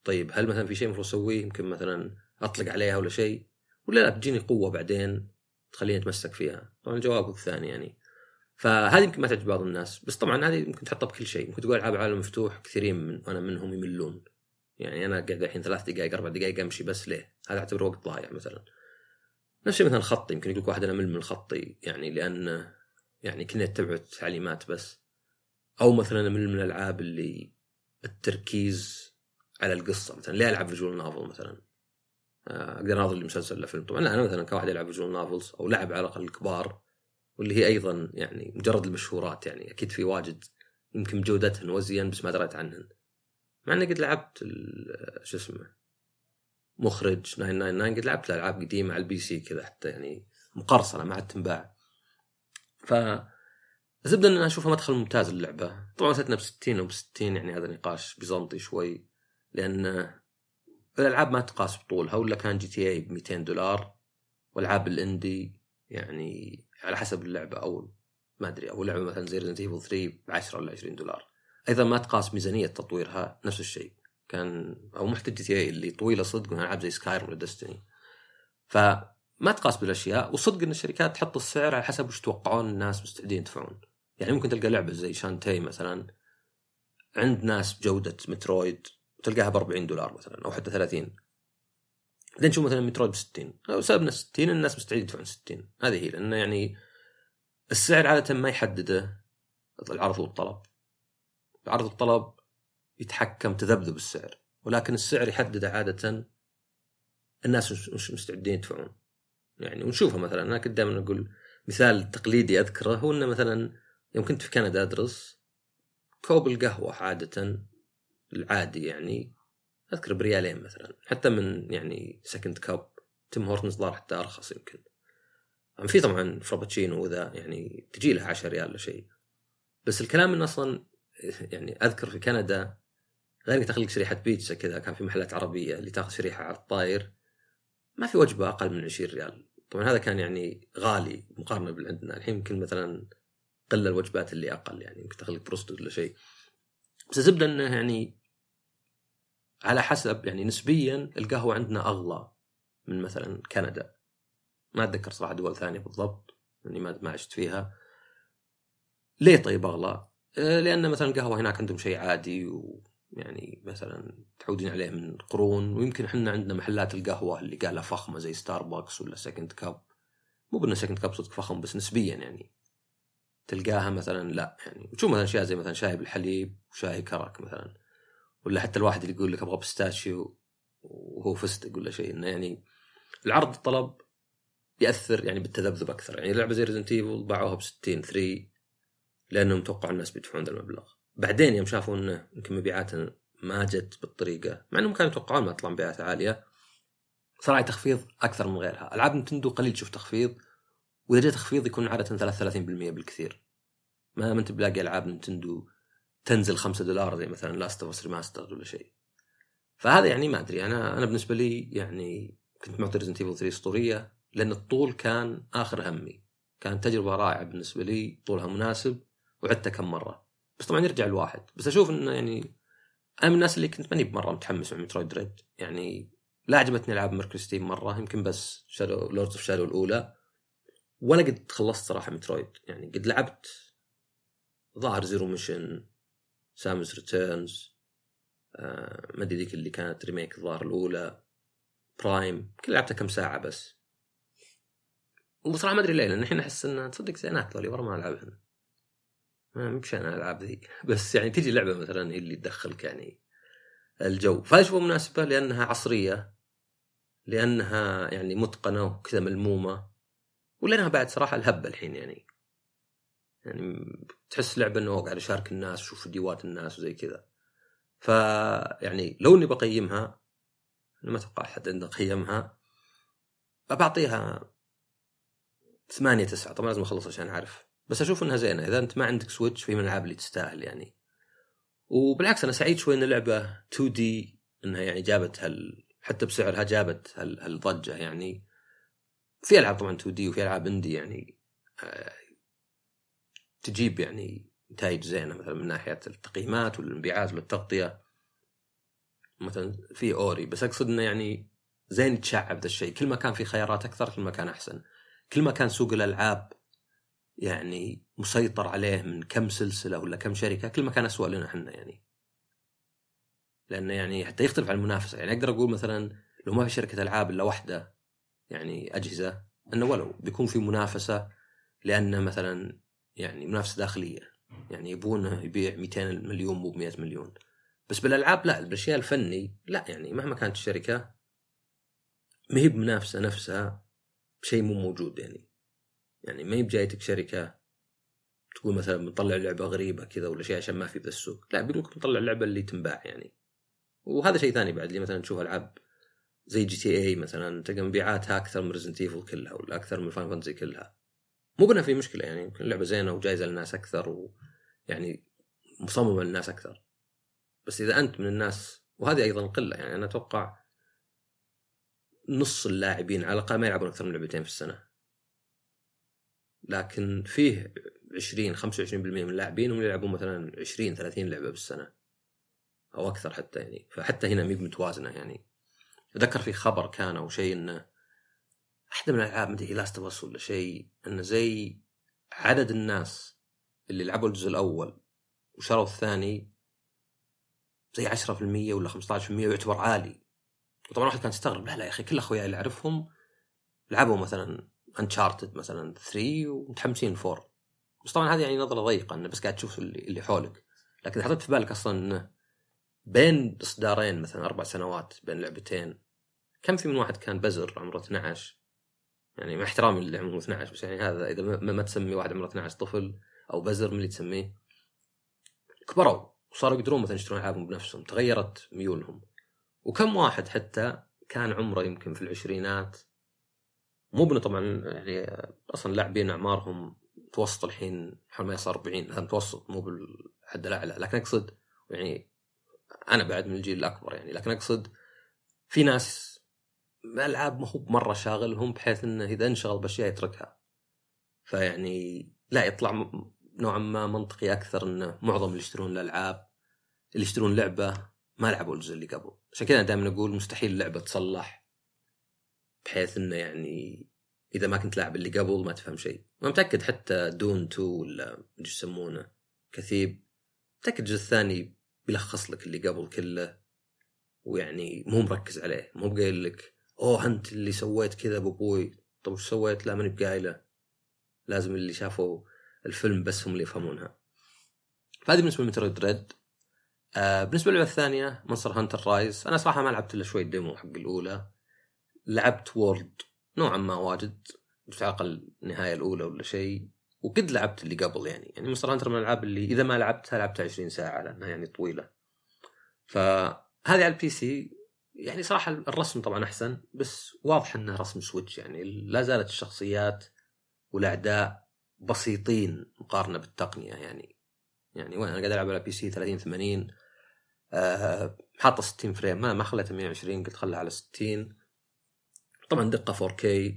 طيب هل مثلا في شيء المفروض اسويه، يمكن مثلا اطلق عليها ولا شيء، ولا لا بتجيني قوه بعدين تخليني اتمسك فيها؟ طبعا الجواب الثاني يعني. فهذه يمكن ما تعجب بعض الناس، بس طبعا هذه ممكن تحطها بكل شيء. ممكن تقول العاب عالم مفتوح كثيرين انا منهم يملون، يعني انا قاعد الحين 3 دقائق 4 دقائق امشي، بس ليه؟ هذا اعتبره وقت ضايع مثلا. نفس الشيء مثلا الخطي، يمكن يقول واحد انا مل من الخطي يعني لان يعني كنا نتبع تعليمات بس، او مثلا انا من الالعاب اللي التركيز على القصه، مثلا ليه العب فيجوال نوفل مثلا، اقدر اناظر لي مسلسل ولا فيلم. طبعا لا، انا مثلا كواحد يلعب فيجوال نوفلز او لعب على الاقل الكبار، واللي هي ايضا يعني مجرد المشهورات، يعني اكيد في واجد يمكن جودتهن وزين بس ما دريت عنهن، مع اني قد لعبت شو اسمه مخرج 999، قد لعبت العاب قديمه على البي سي كذا حتى يعني مقرصنه ما عاد تنباع. فزبدا ان انا اشوفها مدخل ممتاز للعبه. طبعا ستنا ب60 او ب60 يعني هذا نقاش بيزنطي شوي، لان الالعاب ما تقاس بطولها، ولا كان جي تي اي $200 والعاب الاندي يعني على حسب اللعبه، او ما ادري، او لعبه مثلا زي ريزنت ايفل 3 ب10 ولا $20. ايضا ما تقاس ميزانيه تطويرها، نفس الشيء كان، او محتاج جي تي اي اللي طويله صدق من العاب زي سكايرم ولا ديستني. فما تقاس بالاشياء، وصدق ان الشركات تحط السعر على حسب وش توقعون الناس مستعدين يدفعون. يعني ممكن تلقى لعبه زي شانتاي مثلا عند ناس بجوده مترويد وتلقاها $40 مثلا او حتى 30. بعدين نشوف مثلا مترويد ب60، او سببنا 60 الناس مستعدين يدفعون 60. هذه هي، لانه يعني السعر عاده ما يحدده العرض والطلب. العرض والطلب يتحكم تذبذب السعر، ولكن السعر يحدده عاده الناس مش مستعدين يدفعون. يعني ونشوفها مثلا، انا كنت دائما اقول مثال تقليدي اذكره، هو انه مثلا يوم كنت في كندا ادرس، كوب القهوه عاده العادي يعني اذكر بريالين مثلا، حتى من يعني سكند كاب تيم هورتنز ظهر حتى ارخص يمكن. في طبعا فرابتشينو وذا يعني تجي لها $10 ولا شيء، بس الكلام انه اصلا يعني اذكر في كندا غير انك تاخذ لك شريحه بيتزا كذا، كان في محلات عربيه اللي تاخذ شريحه على الطاير ما في وجبه اقل من $20. طبعا هذا كان يعني غالي مقارنه بالعندنا الحين، يمكن مثلا قل الوجبات اللي اقل، يعني يمكن تاخذ لك بروستو ولا شيء. بس زبده انه يعني على حسب، يعني نسبيا القهوه عندنا اغلى من مثلا كندا. ما اتذكر صراحه دول ثانيه بالضبط اني ما عشت فيها. ليه طيب اغلى؟ لان مثلا القهوه هناك عندهم شيء عادي، ويعني مثلا تعودين عليه من قرون، ويمكن احنا عندنا محلات القهوه اللي قالها فخمه زي ستاربكس ولا سكند كاب. مو بأن سكند كاب صدق فخم، بس نسبيا يعني تلقاها مثلا لا، يعني وتشوف مثلا اشياء زي مثلا شاي بالحليب وشاي كرك مثلا، ولا حتى الواحد اللي يقول لك ابغى بستاشيو وهو فستق ولا شيء. انه يعني العرض الطلب يأثر يعني بالتذبذب أكثر. يعني لعبة زي ريزنت ايفل باعوها ب$60 لأنهم متوقع الناس بيدفعون ذا المبلغ. بعدين يوم شافوا إنه يمكن مبيعاتها ما جت بالطريقة، مع إنهم كانوا يتوقعون ما تطلع مبيعات عالية، صراحة تخفيض أكثر من غيرها. ألعاب نينتندو قليل تشوف تخفيض، وإذا جاء تخفيض يكون عادة 33% بالكثير. ما أنت بلاقي ألعاب نينتندو تنزل $5 زي مثلا لاست اوف اس ريماستر ولا شيء. فهذا يعني ما أدري، أنا بالنسبة لي يعني كنت معطي ريزنت ايفل 3 أسطورية، لأن الطول كان آخر همي. كانت تجربة رائعة بالنسبة لي، طولها مناسب وعدتها كم مرة. بس طبعا يرجع الواحد، بس أشوف إنه يعني أنا من الناس اللي كنت ماني بمرة متحمس مع مترويد دريد. يعني لا عجبتني ألعاب ميركوري ستيم مرة، يمكن بس لوردز اوف شادو الأولى، ولا قد خلصت صراحة مترويد. يعني قد لعبت ظاهر زيرو ميشن، سامس ريتيرنز، ما أدري ذيك اللي كانت ريميك الظاهر الأولى، برايم، كل لعبتها كم ساعة بس. وبصراحة ما أدري ليه، لأن الحين أحس إن تصدق زينات ذولي ورا ما ألعبهن، ما مش أنا ألعب ذي بس يعني تيجي لعبة مثلا هي اللي تدخلك يعني الجو. فأشوفها مناسبة لأنها عصرية، لأنها يعني متقنة وكذا ملمومة، ولأنها بعد صراحة الهبة الحين يعني تحس لعبة إنه قاعد أشارك الناس وشوف فيديوهات الناس وزي كذا. فيعني لو إني بقيمها، أنا ما أتوقع أحد عنده قيمها، بعطيها 8-9. طبعا لازم أخلص عشان أعرف، بس أشوف إنها زينة. إذا أنت ما عندك سويتش في من الألعاب اللي تستاهل يعني. وبالعكس أنا سعيد شوي إن اللعبة 2D إنها يعني جابت حتى بسعرها جابت هالضجة. يعني في ألعاب طبعا 2D وفي ألعاب اندي يعني تجيب يعني نتائج زينة مثلا من ناحية التقييمات والانبيعات والتغطية. مثلا في أوري، بس أقصد إنه يعني زين يتشعب ذا الشيء. كل ما كان في خيارات أكثر كل ما كان أحسن. كل ما كان سوق الألعاب يعني مسيطر عليه من كم سلسلة ولا كم شركة كل ما كان أسوأ لنا إحنا يعني. لأنه يعني حتى يختلف عن المنافسة. يعني أقدر أقول مثلا لو ما في شركة ألعاب إلا واحدة يعني أجهزة، أنه ولو بيكون في منافسة، لأن مثلا يعني منافسة داخلية، يعني يبونه يبيع 200 مليون مو 100 مليون. بس بالألعاب لا، بالأشياء الفني لا، يعني مهما كانت الشركة ما هي بمنافسة نفسها بشيء مو موجود يعني ما هي بجايتك شركة تقول مثلا بنطلع لعبة غريبة كذا ولا شيء عشان ما في بالسوق، لا بيقولك بنطلع اللعبة اللي تنباع يعني. وهذا شيء ثاني بعد، اللي مثلا تشوف ألعاب زي GTA مثلا تلقى مبيعاتها أكثر من Resident Evil كلها ولا أكثر من Final Fantasy كلها. مو بنا في مشكلة يعني، يمكن اللعبة زينة وجايزة للناس أكثر ويعني مصممة للناس أكثر. بس إذا أنت من الناس، وهذه أيضا قلة، يعني أنا أتوقع نص اللاعبين على الأقل ما يلعبون أكثر من لعبتين في السنة، لكن فيه 20-25% من اللاعبين هم يلعبون مثلا 20-30 لعبة بالسنة أو أكثر حتى يعني. فحتى هنا مي متوازنة يعني. أذكر في خبر كان أو شيء إنه أحد من الألعاب مدري لاست اوف اس ولا شيء، إنه زي عدد الناس اللي لعبوا الجزء الأول وشروا الثاني زي 10% ولا 15%، ويعتبر عالي. وطبعا واحد كان يستغرب، لا يا أخي كل أخوياي اللي أعرفهم لعبوا مثلا Uncharted مثلا 3 ومتحمسين 4. بس طبعا هذه يعني نظرة ضيقة، إنه بس قاعد تشوف اللي حولك. لكن إذا حطيت في بالك أصلا إنه بين إصدارين مثلا 4 سنوات بين لعبتين، كم في من واحد كان بزر عمره 12، يعني مع احترامي اللي عمره 12، بس يعني هذا إذا ما تسمي واحد عمره 12 طفل أو بزر من اللي تسميه، كبروا وصاروا يقدرون مثلا يشترون ألعابهم بنفسهم، تغيرت ميولهم. وكم واحد حتى كان عمره يمكن في العشرينات، مو بنا طبعا يعني أصلا لاعبين أعمارهم متوسط الحين حول ما يصير 40، هذا متوسط مو بالحد الأعلى، لكن أقصد يعني أنا بعد من الجيل الأكبر يعني. لكن أقصد في ناس ألعاب ما هو مرة شاغلهم بحيث إنه إذا انشغل بأشياء يتركها. فيعني لا، يطلع نوعا ما منطقي أكثر إنه معظم اللي يشترون الألعاب اللي يشترون لعبة ما لعبوا الجزء اللي قبل. عشان كذا دائما أقول مستحيل اللعبة تصلح، بحيث إنه يعني إذا ما كنت لاعب اللي قبل ما تفهم شيء. ما متأكد حتى دون 2 ولا ايش يسمونه كثيب، متأكد الجزء الثاني بيلخص لك اللي قبل كله، ويعني مو مركز عليه، مو بقايل لك أوه أنت اللي سويت كذا بابوي، طب وش سويت؟ لا ماني بقايله، لازم اللي شافوا الفيلم بس هم اللي يفهمونها. فهذه بالنسبة لمترويد دريد. بالنسبة للعبة الثانية مونستر هانتر رايز، أنا صراحة ما لعبت إلا شوي ديمو حق الأولى. لعبت وورد نوعا ما واجد، بس على الأقل النهاية الأولى ولا شيء، وقد لعبت اللي قبل يعني مونستر هانتر من الألعاب اللي إذا ما لعبتها 20 ساعة لأنها يعني طويلة. فهذه على البي سي يعني صراحة الرسم طبعا أحسن، بس واضح أنه رسم سويتش يعني لا زالت الشخصيات والأعداء بسيطين مقارنة بالتقنية يعني وأنا قاعد ألعب على بي سي 3080 حاطة 60 فريم، ما خليتها 120، قلت خلها على 60. طبعا دقة 4K،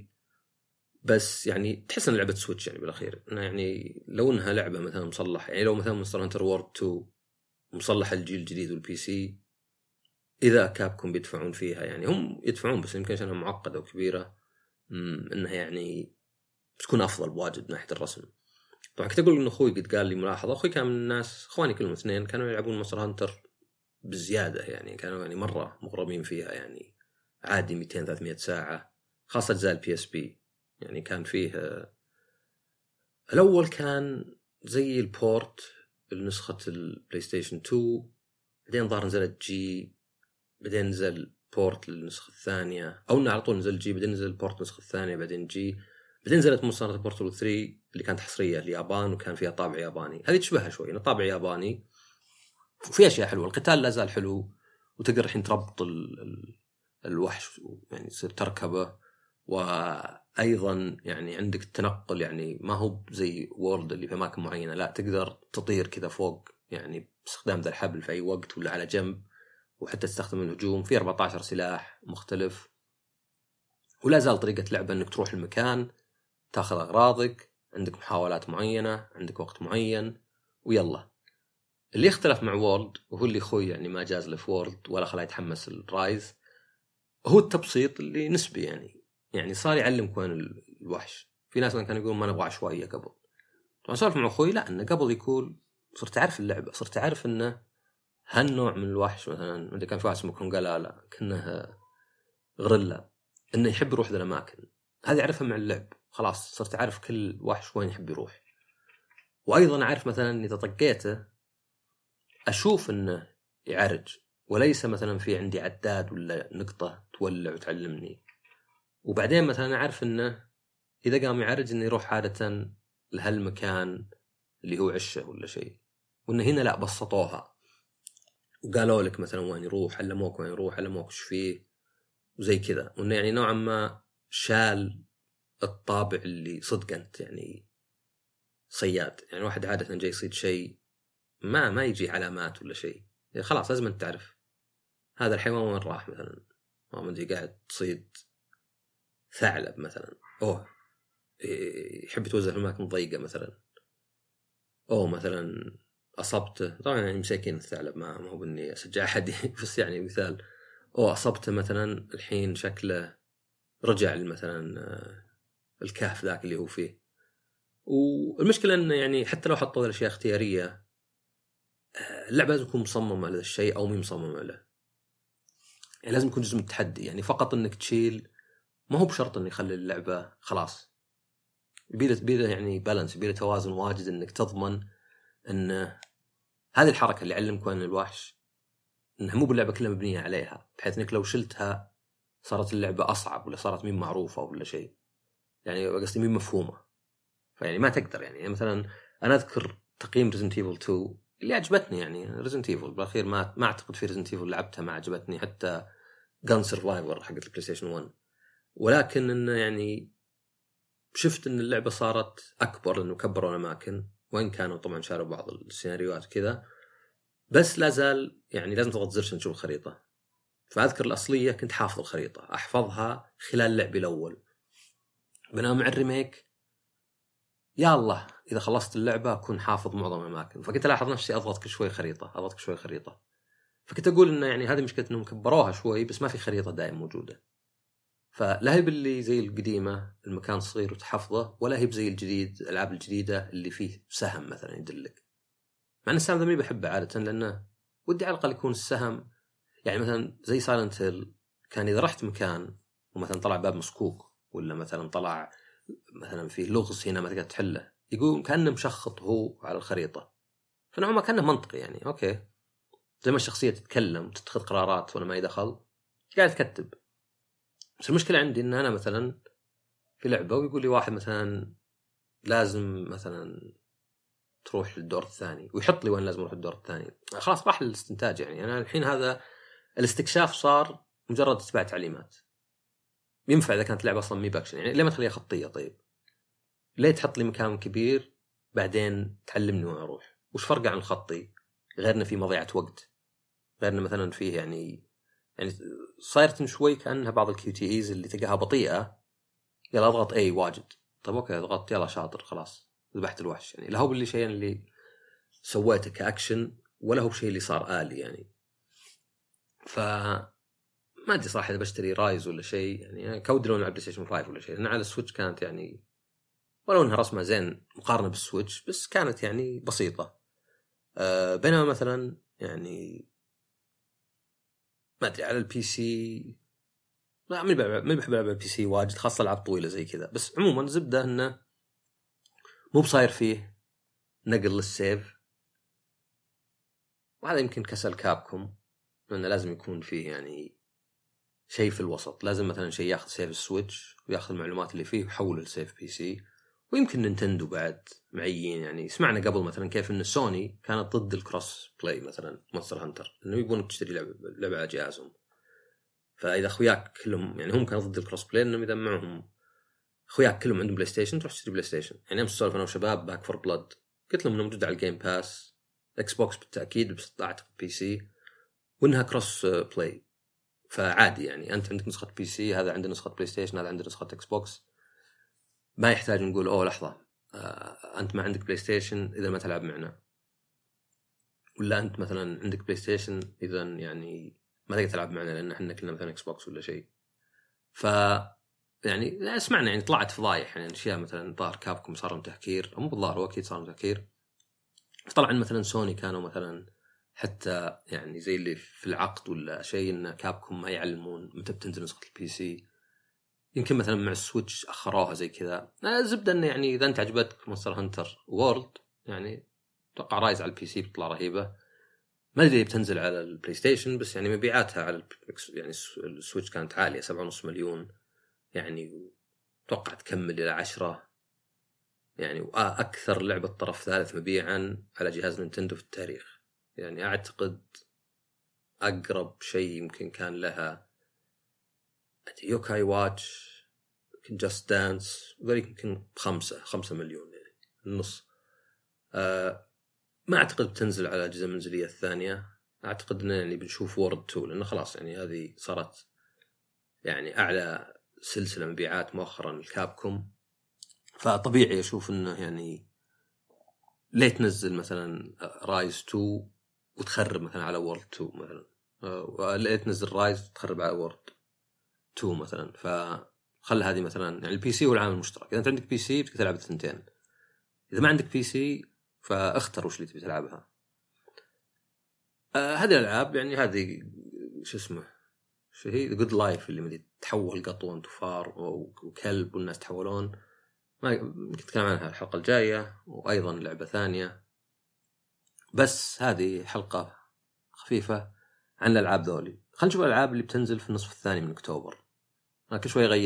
بس يعني تحس ان لعبه سويتش يعني بالاخير. يعني لو انها لعبه مثلا مصلحه، يعني لو مثلا مونستر هانتر وورد 2 مصلح الجيل الجديد والبي سي، اذا كابكم بيدفعون فيها يعني هم يدفعون، بس يمكن عشانها معقده وكبيره انها يعني بتكون افضل بواجد من ناحيه الرسم. طبعا كنت اقول ان اخوي قد قال لي ملاحظه، اخوي كان من الناس، اخواني كلهم اثنين كانوا يلعبون مونستر هانتر بزياده يعني، كانوا يعني مره مغرمين فيها يعني عادي 200-300 ساعه، خاصه اجزاء البي اس بي. يعني كان فيه الأول كان زي البورت لنسخة البلاي ستيشن 2، بعدين ظهر نزلت جي، بعدين نزل بورت للنسخة الثانية، أو إنه على طول نزل جي بعدين نزل بورت النسخة الثانية بعدين جي، بعدين نزلت مونستر بورتال 3 اللي كانت حصرية لليابان وكان فيها طابع ياباني. هذه تشبهها شوي، إنه طابع ياباني وفي أشياء حلوة، القتال لا زال حلو، وتقدر الحين تربط الوحش يعني تصير تركبه، وأيضا يعني عندك التنقل، يعني ما هو زي وورد اللي في أماكن معينة، لا تقدر تطير كذا فوق يعني باستخدام ذا الحبل في أي وقت ولا على جنب، وحتى تستخدم الهجوم في 14 سلاح مختلف. ولا زال طريقة لعبة أنك تروح المكان تأخذ أغراضك، عندك محاولات معينة، عندك وقت معين ويلا. اللي يختلف مع وورلد، وهو اللي خوي يعني ما جاز له في وورلد ولا خلاه يتحمس الرايز، هو التبسيط اللي نسبي يعني صار يعلمك وين الوحش. في ناس كانوا يقولون ما نبغى عشوائيه قبل. طبعا سولف مع اخوي لا، انه قبل يقول صرت اعرف اللعبه، صرت اعرف انه هالنوع من الوحش مثلا، اذا كان في واحد اسمه كونغالا كانه غريلا، انه يحب يروح ذا الاماكن هذه اعرفها مع اللعب. خلاص صرت اعرف كل وحش وين يحب يروح. وايضا اعرف مثلا اذا طقيته اشوف انه يعرج، وليس مثلا في عندي عداد ولا نقطه تولع وتعلمني. وبعدين مثلا اعرف انه اذا قام يعرج انه يروح عاده لهالمكان اللي هو عشه ولا شيء، وان هنا لا بسطوها وقالوا لك مثلا وين يروح، علموك وين يروح، علموك ايش فيه وزي كذا. وانه يعني نوعا ما شال الطابع اللي صدق انت يعني صياد. يعني واحد عاده جاي يصيد شيء ما يجي علامات ولا شيء، يعني خلاص لازم انت تعرف هذا الحيوان وين راح. مثلا ما ادري قاعد تصيد ثعلب مثلا، يحب يتوزع في اماكن ضيقه مثلا، مثلا أصبته. طبعا يعني مساكين الثعلب، ما هو بني أسجع أحد بس يعني مثال، أصبته مثلا الحين شكله رجع مثلا الكهف ذاك اللي هو فيه. والمشكلة أنه يعني حتى لو حطوا الأشياء اختيارية، اللعبة لازم تكون مصممة لهذا الشيء أو مي مصممة له. يعني لازم يكون جزء من التحدي. يعني فقط أنك تشيل ما هو بشرط أن يخلي اللعبة خلاص. بيده يعني بالانس، بيده توازن واجد، أنك تضمن أن هذه الحركة اللي علمك وين الوحش انها مو باللعبه كلها مبنيه عليها، بحيث انك لو شلتها صارت اللعبه اصعب ولا صارت مين معروفه ولا شيء، يعني قصدي مين مفهومه. فيعني ما تقدر يعني مثلا انا اذكر تقييم ريزنت ايفل 2 اللي عجبتني. يعني ريزنت ايفل بالاخير ما اعتقد في ريزنت ايفل لعبتها ما عجبتني، حتى جان سرفايفر حق البلاي ستيشن 1. ولكن انه يعني شفت ان اللعبه صارت اكبر لانه كبروا الاماكن، وين كانوا طبعا شالوا بعض السيناريوهات كذا، بس لا زال يعني لازم تضغط زر عشان تشوف الخريطة. فأذكر الأصلية كنت حافظ الخريطة، أحفظها خلال لعبي الأول. بينما مع الريميك يا الله إذا خلصت اللعبة أكون حافظ معظم الأماكن. فكنت ألاحظ نفسي أضغط كل شوي خريطة، أضغط كل شوي خريطة. فكنت أقول إنه يعني هذه مشكلة إنهم كبروها شوي، بس ما في خريطة دائم موجودة. فلا هي باللي زي القديمة المكان صغير وتحفظه، ولا هي بزي الجديد الألعاب الجديدة اللي فيه سهم مثلا يدلك. مع أن السهم ذا مي بحبه عادة، لأنه ودي على الأقل يكون السهم يعني مثلا زي سايلنت هيل، كان إذا رحت مكان ومثلا طلع باب مسكوك، ولا مثلا طلع مثلا فيه لغز هنا ما تقدر تحله، يقول كأنه مشخط هو على الخريطة. فنوعا ما كأنه منطقي يعني أوكي، زي ما الشخصية تتكلم تتخذ قرارات ولا ما يدخل قاعد تكتب. بس المشكلة عندي إن أنا مثلا في لعبة ويقول لي واحد مثلا لازم مثلا تروح للدور الثاني، ويحط لي وين لازم أروح الدور الثاني. خلاص راح الاستنتاج. يعني أنا الحين هذا الاستكشاف صار مجرد اتباع تعليمات. ينفع إذا كانت لعبة أصلا مي باكشن، يعني ليه ما تخليها خطية؟ طيب ليه تحط لي مكان كبير بعدين تعلمني وين أروح؟ وش فرق عن الخطي غير إنه في مضيعة وقت، غير إنه مثلا فيه يعني صايرت شوي كأنها بعض الكيو تي ايز اللي تلقاها بطيئة، يلا اضغط اي واجد، طيب اوكي اضغط يلا شاطر خلاص ذبحت الوحش. يعني لا هو باللي شيء اللي سويته كأكشن، ولا هو بشيء اللي صار آلي يعني. ما أدري صراحة إذا بشتري رايز ولا شيء، يعني كودي لون على بلاي ستيشن 5 ولا شيء، لأن على السويتش كانت يعني ولو إنها رسمها زين مقارنة بالسويتش، بس كانت يعني بسيطة. بينما مثلا يعني ما أدري على البي سي ما بحب ألعب البي سي واجد، خاصة ألعاب طويلة زي كذا. بس عموما زبدة إنه مو بصاير فيه نقل للسيف، وهذا يمكن كسل كابكم، لأنه لازم يكون فيه يعني شيء في الوسط. لازم مثلا شيء ياخذ سيف السويتش وياخذ المعلومات اللي فيه ويحوله لسيف بي سي. ويمكن نينتندو بعد معيين، يعني سمعنا قبل مثلا كيف ان سوني كانت ضد الكروس بلاي مثلا مونستر هانتر، انه يبونك تشتري لعبه على جهازهم. فاذا اخوياك كلهم يعني هم كانوا ضد الكروس بلاي، انهم اذا معهم اخوياك كلهم عندهم بلاي ستيشن تروح تشتري بلاي ستيشن. يعني امس سولف انا وشباب باك فور بلاد، قلت لهم انه موجود على الجيم باس، اكس بوكس بالتاكيد، بس اعتقد بي سي، وانها كروس بلاي. فعادي يعني أنت عندك نسخة بي سي، هذا عنده نسخة بلاي ستيشن، هذا عنده نسخة إكس بوكس. ما يحتاج نقول أوه لحظة أنت ما عندك بلاي ستيشن إذا ما تلعب معنا. ولا أنت مثلا عندك بلاي ستيشن إذا يعني ما تقدر تلعب معنا لأن إحنا كلنا مثلا إكس بوكس ولا شيء. ف يعني سمعنا يعني طلعت فضايح يعني أشياء مثلا ظهر كابكم صار لهم تهكير، مو بالظاهر هو أكيد صار لهم تهكير. طلع إن مثلا سوني كانوا مثلا حتى يعني زي اللي في العقد ولا شيء إن كابكم ما يعلمون متى بتنزل نسخة البي سي. يمكن مثلا مع السويتش أخروها زي كذا. زبدة إنه يعني إذا أنت عجبتك مونستر هانتر وورلد يعني أتوقع رايز على البي سي بتطلع رهيبة. ما أدري بتنزل على البلاي ستيشن بس يعني مبيعاتها على يعني السويتش كانت عالية 7.5 مليون يعني توقع تكمل إلى 10 يعني، وأكثر لعبة طرف ثالث مبيعا على جهاز نينتندو في التاريخ. يعني أعتقد أقرب شيء يمكن كان لها يوكاي واتش، يمكن جاست دانس، ذلك يمكن 5 مليون يعني النص. ما أعتقد بتنزل على أجهزة منزلية الثانية. أعتقد إن يعني بنشوف وورد 2 لأنه خلاص يعني هذه صارت يعني أعلى سلسلة مبيعات مؤخرا الكابكوم. فطبيعي أشوف إنه يعني ليه تنزل مثلا رايز 2 وتخرب مثلا على وورد 2 مثلا، ليه تنزل رايز وتخرب على وورد 2 مثلا. فخل هذه مثلا يعني البي سي هو العامل المشترك. إذا أنت عندك بي سي بتقدر تلعب الثنتين، إذا ما عندك بي سي فاختر وش اللي تبي تلعبها. هذه الألعاب يعني هذه شو اسمه هي The Good Life اللي مدي تحول قطو وانت فار وكلب والناس تحولون. ما نتكلم عنها الحلقة الجاية، وأيضا لعبة ثانية. بس هذه حلقة خفيفة عن الألعاب ذولي. خلينا نشوف الألعاب اللي بتنزل في النصف الثاني من أكتوبر. أنا كل شوي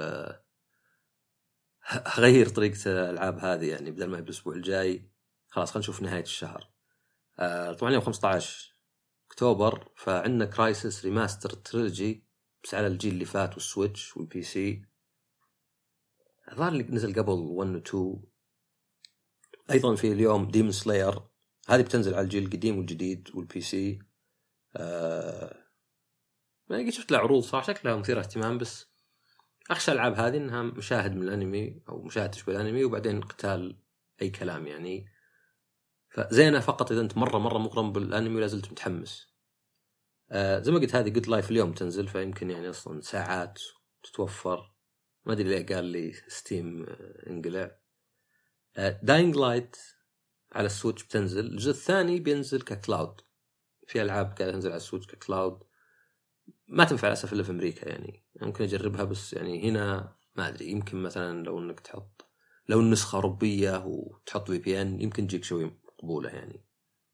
أغير طريقة الألعاب هذه يعني بدل ما هي بالأسبوع الجاي خلاص خلينا نشوف نهاية الشهر. طبعا يوم 15 أكتوبر فعندنا كرايسيس ريماستر تريلوجي بس على الجيل اللي فات والسويتش والبي سي. الظاهر اللي نزل قبل 1 و 2. أيضا في اليوم ديمون سلاير، هذه بتنزل على الجيل القديم والجديد والبي سي. ما شفت لها عروض صراحة شكلها مثيرة اهتمام، بس أخشى الألعاب هذه إنها مشاهد من الأنمي أو مشاهد تشبه الأنمي وبعدين قتال أي كلام يعني. فزينة فقط إذا أنت مرة مغرم بالأنمي ولا زلت متحمس. زي ما قلت هذه Good Life اليوم تنزل فيمكن يعني أصلا ساعات تتوفر. ما أدري ليه قال لي ستيم انقلع. Dying Light على السويتش بتنزل الجزء الثاني بينزل ككلاود. في ألعاب قاعدة تنزل على السويتش ككلاود ما تنفع للأسف إلا في أمريكا يعني. ممكن أجربها بس يعني هنا ما أدري. يمكن مثلا لو إنك تحط لو النسخة أوروبية وتحط VPN يمكن تجيك شوي مقبولة يعني.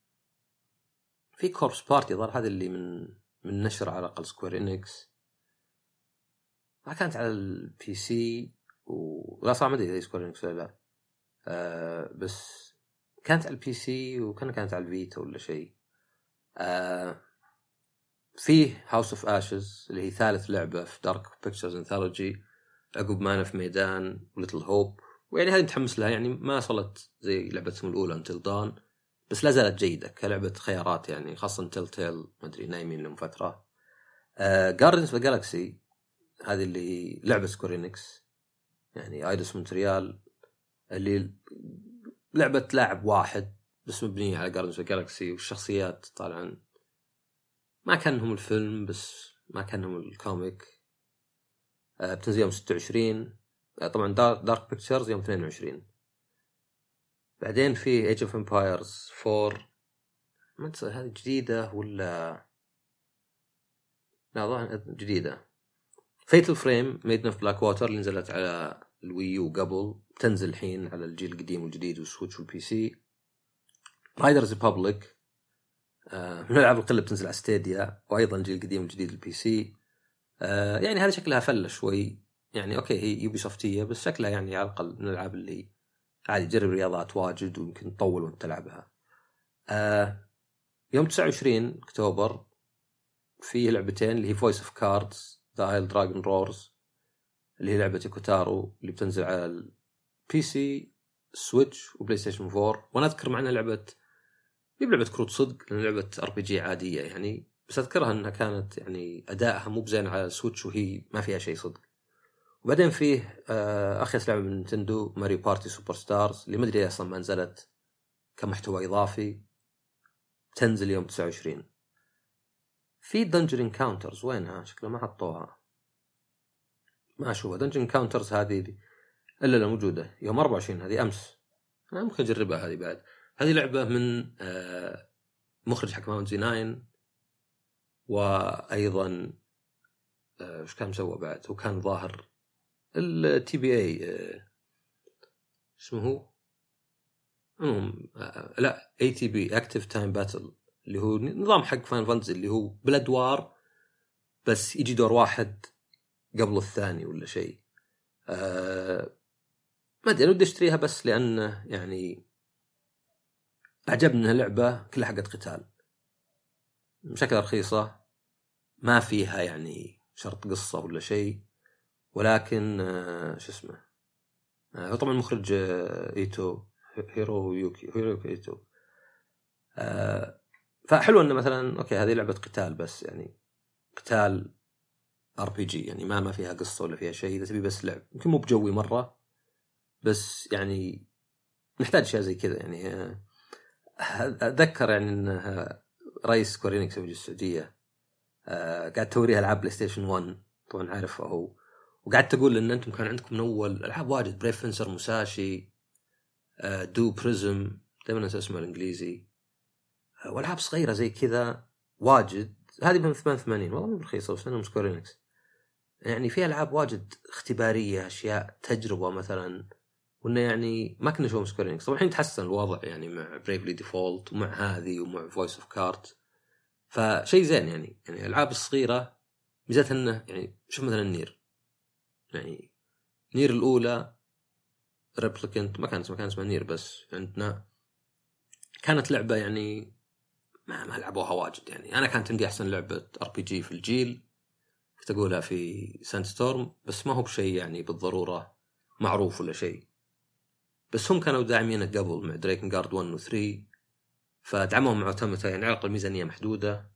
في كوربس بارتي ظهر هذا اللي من نشر على الأقل سكوير إنكس. ما كانت على البي سي ولا صار ما أدري إذا سكوير إنكس ولا لا. بس كانت على البي سي وكانت على الفيتا ولا شيء. فيه هاوس اوف آشز اللي هي ثالث لعبة في دارك بيكتشرز انثولوجي عقب مان في ميدان وليتل هوب. ويعني هذه متحمس لها يعني ما وصلت زي لعبتهم الأولى انتل دان بس لا زالت جيدة كلعبة خيارات يعني، خاصة تيل ما أدري نايمين لهم فترة. Guardians of the Galaxy هذه اللي لعبة سكورينكس يعني ايدوس مونتريال اللي لعبة لاعب واحد بس مبنية على Guardians of the Galaxy والشخصيات طالعا ما كانهم الفيلم بس ما كانهم الكوميك. بتنزل يوم 26. طبعا دارك بيكتشرز يوم 22. بعدين في Age of Empires 4 ما تصير هذه جديدة ولا لا ظاهر جديدة. Fatal Frame Maiden of Blackwater اللي نزلت على الويو قبل تنزل الحين على الجيل القديم والجديد والسويتش والبي سي. Riders Republic من الألعاب القلة بتنزل على ستيديا وأيضا الجيل القديم والجديد البي سي. يعني هذا شكلها فلة شوي يعني أوكي هي يوبي سوفتية بس شكلها يعني على الأقل من الألعاب اللي عادي تجرب رياضات واجد ويمكن تطول وانت تلعبها. يوم 29 أكتوبر فيه لعبتين اللي هي Voice of Cards The Isle Dragon Roars اللي هي لعبة كوتارو اللي بتنزل على البي سي سويتش وبلاي ستيشن 4. وانا اذكر معنا لعبة كروت صدق لعبة RPG عادية يعني بس اذكرها انها كانت يعني ادائها مو بزين على السويتش وهي ما فيها شيء صدق. وبعدين فيه اخيس لعبة من نينتندو ماريو بارتي سوبر ستارز اللي ما ادري اصلا ما نزلت كمحتوى اضافي تنزل يوم 29. في دنجن انكاونترز وينها؟ شكله ما حطوها، ما أشوفها. دنجن انكاونترز هذه إلا موجودة يوم 24، هذه أمس. أنا ممكن أجربها هذه بعد. هذه لعبة من مخرج حق ماونتي 9، وأيضا إيش كان مسوى بعد؟ هو كان ظاهر الTBA اسمه هو لا ATB Active Time Battle، اللي هو نظام حق فاين فانتزي اللي هو بالأدوار، بس يجي دور واحد قبل الثاني ولا شيء. ما أدري، أنا ودي أشتريها بس لأن يعني أعجبني لعبة كلها حقت قتال بشكل رخيصة، ما فيها يعني شرط قصة ولا شيء، ولكن شو اسمه هو طبعا مخرج إيتو، هيرويوكي إيتو. فحلو أنه مثلا أوكي هذه لعبة قتال، بس يعني قتال RPG، يعني ما فيها قصة ولا فيها شيء. إذا تبي بس لعب يمكن مو بجوي مرة، بس يعني نحتاج شيء زي كذا. يعني أتذكر يعني أن رئيس سكوير في السعودية قاعد توريها ألعاب بلاي ستيشن 1، طبعا عارفه هو، وقعدت تقول إن أنتم كان عندكم من أول ألعاب واجد، بريف فنسر، مساشي، دو بريزم، دائما أنسى اسمه الإنجليزي، والعاب صغيرة زي كذا واجد. هذه من 88 والله مو رخيصة، بس أنا سكوير يعني في ألعاب واجد اختبارية، أشياء تجربة مثلا، وإنه يعني ما كنا نشوف سكوير طبعا الحين تحسن الوضع يعني مع بريفلي ديفولت ومع هذه ومع فويس اوف كارت، فشيء زين. يعني الألعاب الصغيرة ميزتها إنه يعني شوف مثلا نير، يعني نير الأولى ريبليكنت ما كان اسمها نير، بس عندنا كانت لعبة يعني ما لعبوها واجد. يعني أنا كانت عندي أحسن لعبة RPG في الجيل، كنت أقولها في ساند ستورم، بس ما هو بشيء يعني بالضرورة معروف ولا شيء، بس هم كانوا داعمينه قبل مع دريكنجارد 1 و 3، فدعمهم مع تمتها يعني على الأقل ميزانية محدودة،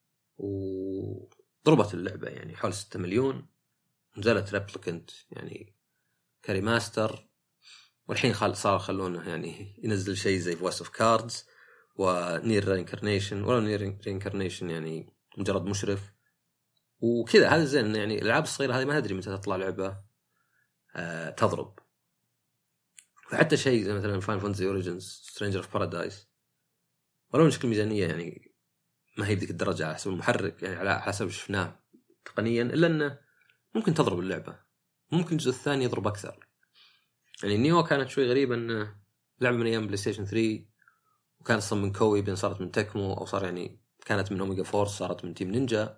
وضربت اللعبة يعني حول 6 مليون. نزلت ريبليكنت يعني كريماستر، والحين صار خلونه يعني ينزل شيء زي فويس اوف كاردز ونير رينكارنيشن، ولا نير رينكارنيشن يعني مجرد مشرف وكذا. هذا زين يعني الألعاب الصغيرة هذه ما أدري متى تطلع لعبة تضرب. فحتى شيء زي مثلا فاين فانتزي اوريجينز، سترينجر اوف بارادايس، ولو مشكلة ميزانية يعني ما هي بديك الدرجة على حسب المحرك، يعني على حسب شفناه تقنيا، إلا أنه ممكن تضرب اللعبة، ممكن الجزء الثاني يضرب أكثر. يعني نيو كانت شوي غريبة أنه لعبة من أيام بلاي ستيشن 3، وكانت أصلا من كوي، بين صارت من تكمو، أو صار يعني كانت من أوميجا فورس، صارت من تيم نينجا،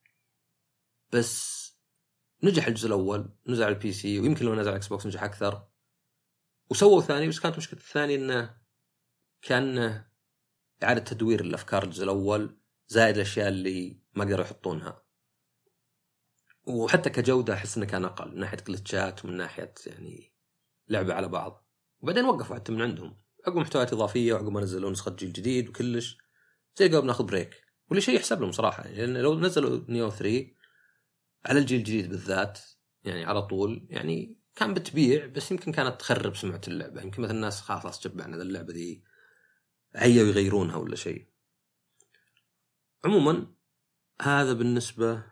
بس نجح الجزء الأول، نزل على البي سي، ويمكن لو نزل على اكس بوكس نجح أكثر، وسووا ثاني. بس كانت مشكلة الثاني أنه كان إعادة تدوير الأفكار الجزء الأول، زائد الأشياء اللي ما قدروا يحطونها، وحتى كجودة أحس إنه كان أقل من ناحية كلتشات ومن ناحية يعني لعبة على بعض. وبعدين وقفوا حتى من عندهم عقب محتويات إضافية، وعقب ما نزلوا نسخة جيل جديد وكلش زي قبل ناخذ بريك، واللي شيء يحسب لهم صراحة. يعني لو نزلوا نيو 3 على الجيل الجديد بالذات يعني على طول، يعني كان بتبيع، بس يمكن كانت تخرب سمعة اللعبة. يمكن مثل الناس خلاص جبعنا ذا اللعبة دي، عيوا يغيرونها ولا شيء. عموما هذا بالنسبة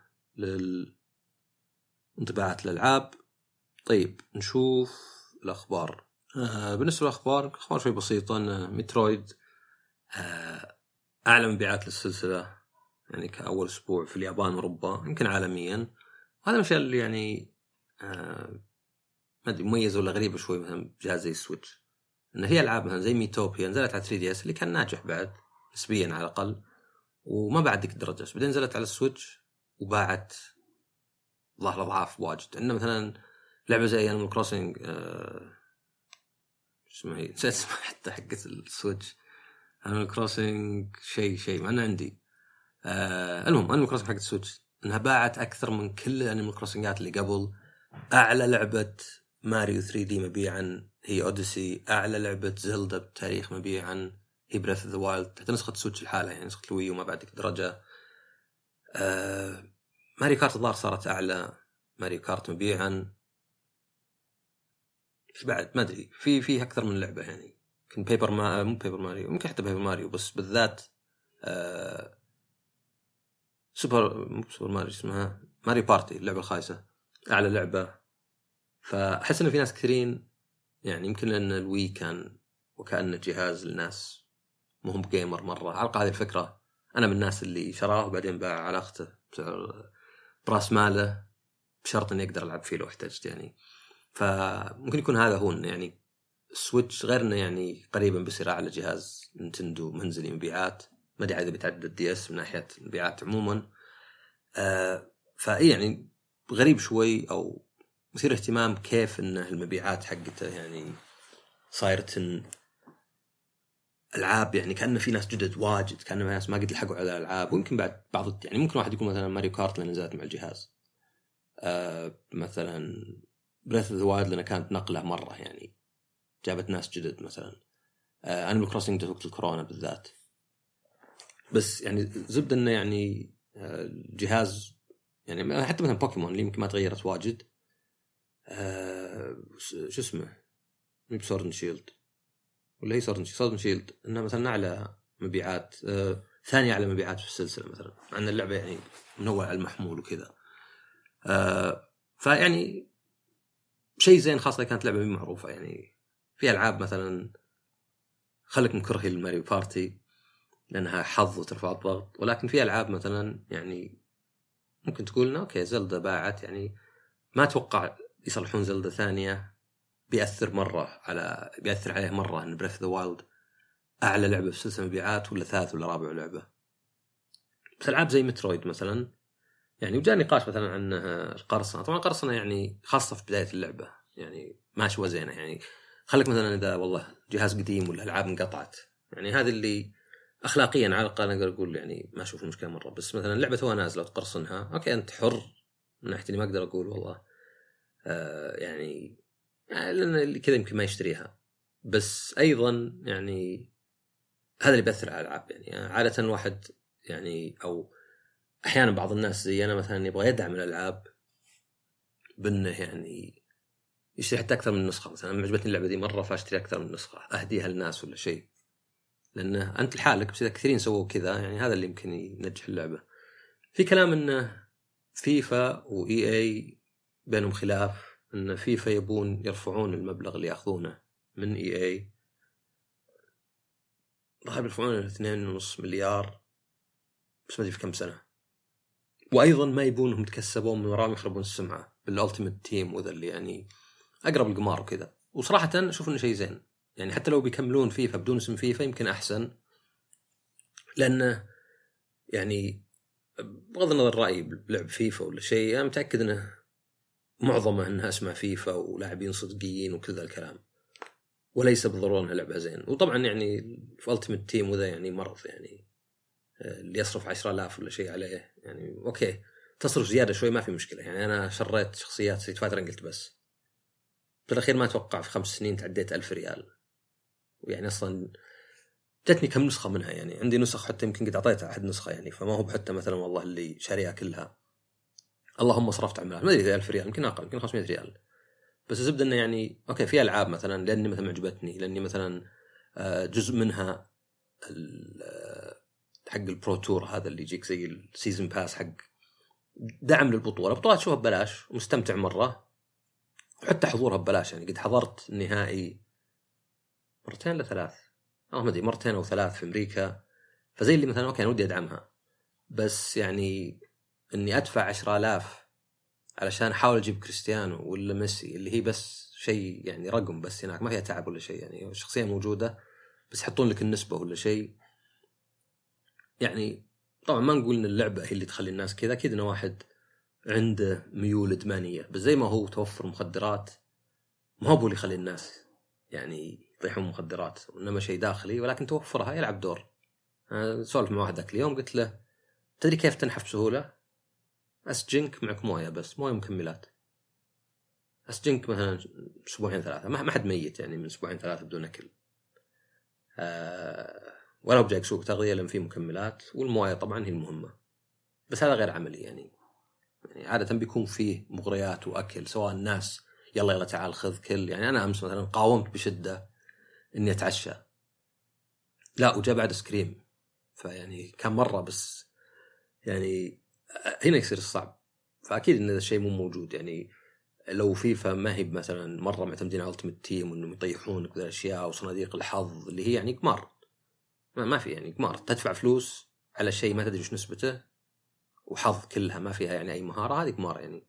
للانطباعات الألعاب. طيب نشوف الأخبار. بالنسبة للأخبار شوي بسيطة، أن ميترويد أعلى مبيعات للسلسلة يعني كأول أسبوع في اليابان وأوروبا، يمكن عالميا. وهذا الشيء اللي يعني ما أدري مميز ولا غريب شوي مثلا جهاز زي السويتش، إن هي ألعاب مثلا زي ميتوبيا نزلت على 3DS اللي كان ناجح بعد نسبيا على الأقل، وما بعد ذيك الدرجة، بس بعدين نزلت على السويتش وباعت ظهر أضعاف واجد. إنه مثلا لعبة زي أنيمال كروسنج اسمها هي نسيت اسمها حتى حقت السويتش، أنيمال كروسنج شيء ما أنا عندي. المهم أنيمال كروسنج حقت السويتش إنها باعت أكثر من كل أنيمال كروسنجات اللي قبل. أعلى لعبة ماريو 3D مبيعا هي أوديسي، أعلى لعبة زلدا بالتاريخ مبيعا هي بريث اوف ذا وايلد، حتى نسخة السويتش الحالة يعني نسخة الوي وما بعد ذيك الدرجة. ماريو كارت الظاهر صارت أعلى ماريو كارت مبيعا. إيش بعد ما أدري، في أكثر من لعبة يعني. يمكن مو بيبر ماريو، ممكن حتى بيبر ماريو، بس بالذات سوبر ماريو اسمها ماريو بارتي، اللعبة الخايسة، أعلى لعبة. فأحس إنه في ناس كثيرين يعني يمكن لأن الوي كان وكأنه جهاز للناس مهم جيمر مرة. على هذه الفكرة أنا من الناس اللي شراه وبعدين باع على أخته براس ماله بشرط إني أقدر ألعب فيه لو احتجت يعني. فممكن يكون هذا هو يعني سويتش، غير إنه يعني قريبا بيصير أعلى جهاز نينتندو منزلي مبيعات، ما أدري إذا بيتعدى الدي اس من ناحية مبيعات عموما. فأي يعني غريب شوي أو مثير اهتمام كيف إن المبيعات حقته يعني صايرة ألعاب، يعني كأنه في ناس جدد واجد، كأنه ناس ما قد لحقوا على الألعاب. ويمكن بعد بعض يعني ممكن واحد يكون مثلا ماريو كارت لأن نزلت مع الجهاز، مثلا بريث اوف ذا وايلد لأنها كانت نقلة مرة يعني جابت ناس جدد، مثلا أنيمال كروسنج وقت الكورونا بالذات. بس يعني زبد إنه يعني الجهاز يعني حتى مثلا بوكيمون اللي يمكن ما تغيرت واجد، شو اسمه سورد شيلد ولا هي سورد شيلد، إنها مثلا أعلى مبيعات، ثاني أعلى مبيعات في السلسلة مثلا، مع أن اللعبة يعني منوعة على المحمول وكذا. فيعني شيء زين، خاصة كانت لعبة معروفة. يعني في ألعاب مثلا خلك مكره الماريو بارتي لأنها حظ وترفع الضغط، ولكن في ألعاب مثلا يعني ممكن تقولنا أوكي زلدة باعت، يعني ما أتوقع يصلحون زلدة ثانية بيأثر عليه مرة إن بريث ذا وايلد أعلى لعبة في سلسلة مبيعات ولا ثالث ولا رابع لعبة. بس ألعاب زي مترويد مثلا يعني، وجاء نقاش مثلا عن القرصنة. طبعا القرصنة يعني خاصة في بداية اللعبة يعني ماشي وزينة، يعني خلك مثلا إذا والله جهاز قديم ولا ألعاب انقطعت، يعني هذا اللي أخلاقيا على الأقل أقدر أقول يعني ما أشوف المشكلة مرة. بس مثلا لعبة هو نازلة وتقرصنها أوكي أنت حر، من ناحية ما أقدر أقول والله يعني لأن اللي كذا يمكن ما يشتريها. بس أيضا يعني هذا اللي بيأثر على الألعاب. يعني عادة الواحد يعني أو أحيانا بعض الناس زي أنا مثلا يبغى يدعم الألعاب بأنه يعني يشتري حتى أكثر من نسخة. مثلا عجبتني اللعبة دي مرة فاشتري أكثر من نسخة أهديها للناس ولا شيء، لأنه أنت لحالك. بس إذا كثيرين سووا كذا يعني هذا اللي يمكن ينجح اللعبة. في كلام أنه فيفا وإي اي بينهم خلاف، أن فيفا يبون يرفعون المبلغ اللي يأخذونه من إي اي، راح يرفعونه 2.5 مليار بس ما أدري في كم سنة. وأيضا ما يبونهم يتكسبون من وراهم يخربون السمعة بالألتيميت تيم وذا اللي يعني أقرب القمار وكذا. وصراحة أشوف إنه شيء زين يعني، حتى لو بيكملون فيفا بدون اسم فيفا يمكن أحسن، لأنه يعني بغض النظر رأيي بلعب فيفا ولا شيء، أنا متأكد إنه معظمه إنها اسمها فيفا ولاعبين صدقيين وكذا الكلام، وليس بالضرورة إنها لعبة زين. وطبعا يعني في ألتيميت تيم وذا يعني مرض، يعني اللي يصرف 10,000 ولا شيء عليه يعني أوكي تصرف زيادة شوي ما في مشكلة. يعني أنا شريت شخصيات ستريت فايتر قلت بس بالأخير ما أتوقع في 5 سنين تعديت 1000 ريال، ويعني أصلا جتني كم نسخة منها. يعني عندي نسخ حتى يمكن قد أعطيتها أحد نسخة يعني، فما هو حتى مثلا والله اللي شاريها كلها اللهم صرفت عملات ما أدري إذا 1000 ريال يمكن أقل يمكن 500 ريال. بس الزبدة إنه يعني أوكي في ألعاب مثلا لأني مثلا عجبتني، لأني مثلا جزء منها حق البرو تور هذا اللي يجيك زي السيزن باس حق دعم للبطولة، بطولات شوفها ببلاش ومستمتع مرة، وحتى حضورها ببلاش. يعني قد حضرت النهائي 2 ولا 3 ما أدري 2 أو 3 في أمريكا. فزي اللي مثلا أوكي أنا ودي أدعمها، بس يعني إني أدفع 10,000 علشان أحاول أجيب كريستيانو ولا ميسي اللي هي بس شيء يعني رقم بس هناك ما فيها تعب ولا شيء، يعني الشخصية موجودة بس يحطون لك النسبة ولا شيء. يعني طبعا ما نقول إن اللعبة هي اللي تخلي الناس كذا، أكيد إنه واحد عنده ميول إدمانية، بس زي ما هو توفر مخدرات ما هو اللي يخلي الناس يعني يطيحون مخدرات، إنما شيء داخلي ولكن توفرها يلعب دور. سولف مع واحد ذاك اليوم قلت له تدري كيف تنحف بسهولة؟ أسجنك معك موية بس موية مكملات، أسجنك مثلا 2 3 ما حد ميت يعني من 2 3 بدون أكل، ولا بجاك سوق تغذية لأن فيه مكملات، والموية طبعا هي المهمة. بس هذا غير عملي يعني عادة بيكون فيه مغريات وأكل سواء الناس يلا تعال خذ كل. يعني أنا أمس مثلا قاومت بشدة إني أتعشى لا وجاء بعد سكريم فيعني كان مرة بس يعني هنا يصير الصعب. فأكيد إن هذا الشيء مو موجود. يعني لو فيفا ما هي مثلا مرة معتمدين على Ultimate Team وإنهم يطيحونك بهذه الأشياء وصناديق الحظ اللي هي يعني قمار، ما في يعني قمار، تدفع فلوس على شيء ما تدري وش نسبته وحظ كلها ما فيها يعني أي مهارة، هذه قمار يعني.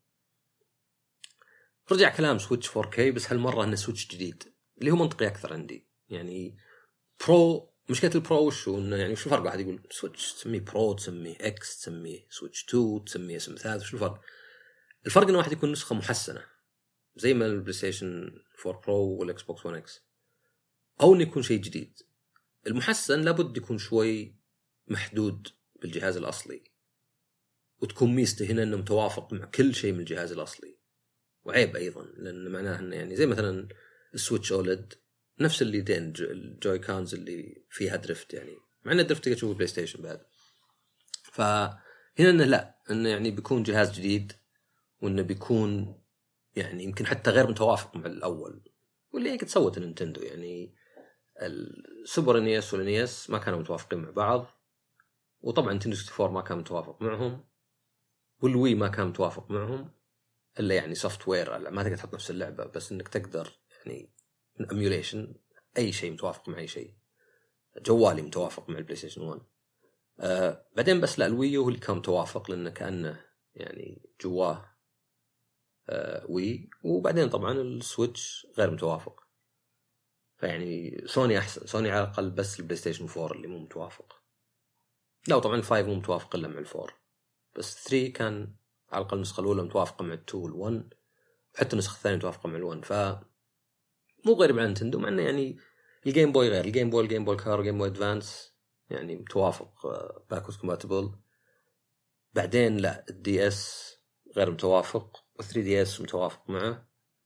رجع كلام سويتش 4K بس هالمرة إنه سويتش جديد اللي هو منطقي أكثر عندي. يعني برو، مشكلة البرو وشو إنه يعني وش الفرق؟ واحد يقول سويتش تسميه برو، تسميه إكس، تسميه سويتش 2، تسميه اسم ثالث، وش الفرق؟ الفرق إنه واحد يكون نسخة محسنة زي ما البلاي ستيشن 4 برو والإكس بوكس 1 إكس، أو إنه يكون شيء جديد. المحسن لابد يكون شوي محدود بالجهاز الأصلي، وتكون ميزته هنا إنه متوافق مع كل شيء من الجهاز الأصلي. وعيب أيضا لأن معناه إنه يعني زي مثلا السويتش أولد نفس اللي دين الجوي كانز اللي فيها درفت، يعني مع إن الدرفت تقدر تشوفه بلاي ستيشن بعد. فهنا إنه لا، إنه يعني بيكون جهاز جديد وإنه بيكون يعني يمكن حتى غير متوافق مع الأول، واللي قد سوت نينتندو. يعني السوبر نيس والنيس ما كانوا متوافقين مع بعض، وطبعا نينتندو 64 ما كان متوافق معهم، والوي ما كان متوافق معهم، إلا يعني سوفت وير ما تقدر تحط نفس اللعبة، بس إنك تقدر يعني من أميوليشن أي شيء متوافق مع أي شيء. جوالي متوافق مع البلاي ستيشن 1. بعدين بس لا، الويو هو اللي كان متوافق لأنه كأنه يعني جواه وي. وبعدين طبعا السويتش غير متوافق. فيعني سوني أحسن، سوني على الأقل بس البلاي ستيشن 4 اللي مو متوافق. لا طبعا الفايف مو متوافق إلا مع الفور، بس 3 كان على الأقل النسخة الأولى متوافقة مع التو والون، وحتى النسخة الثانية متوافقة مع الون. فمو غريب عن نينتندو، مع أنه يعني الجيم بوي غير، الجيم بوي كار والجيم بوي أدفانس يعني متوافق باكورد كومباتبل. بعدين لا، الدي اس غير متوافق، و3 دي اس متوافق معه.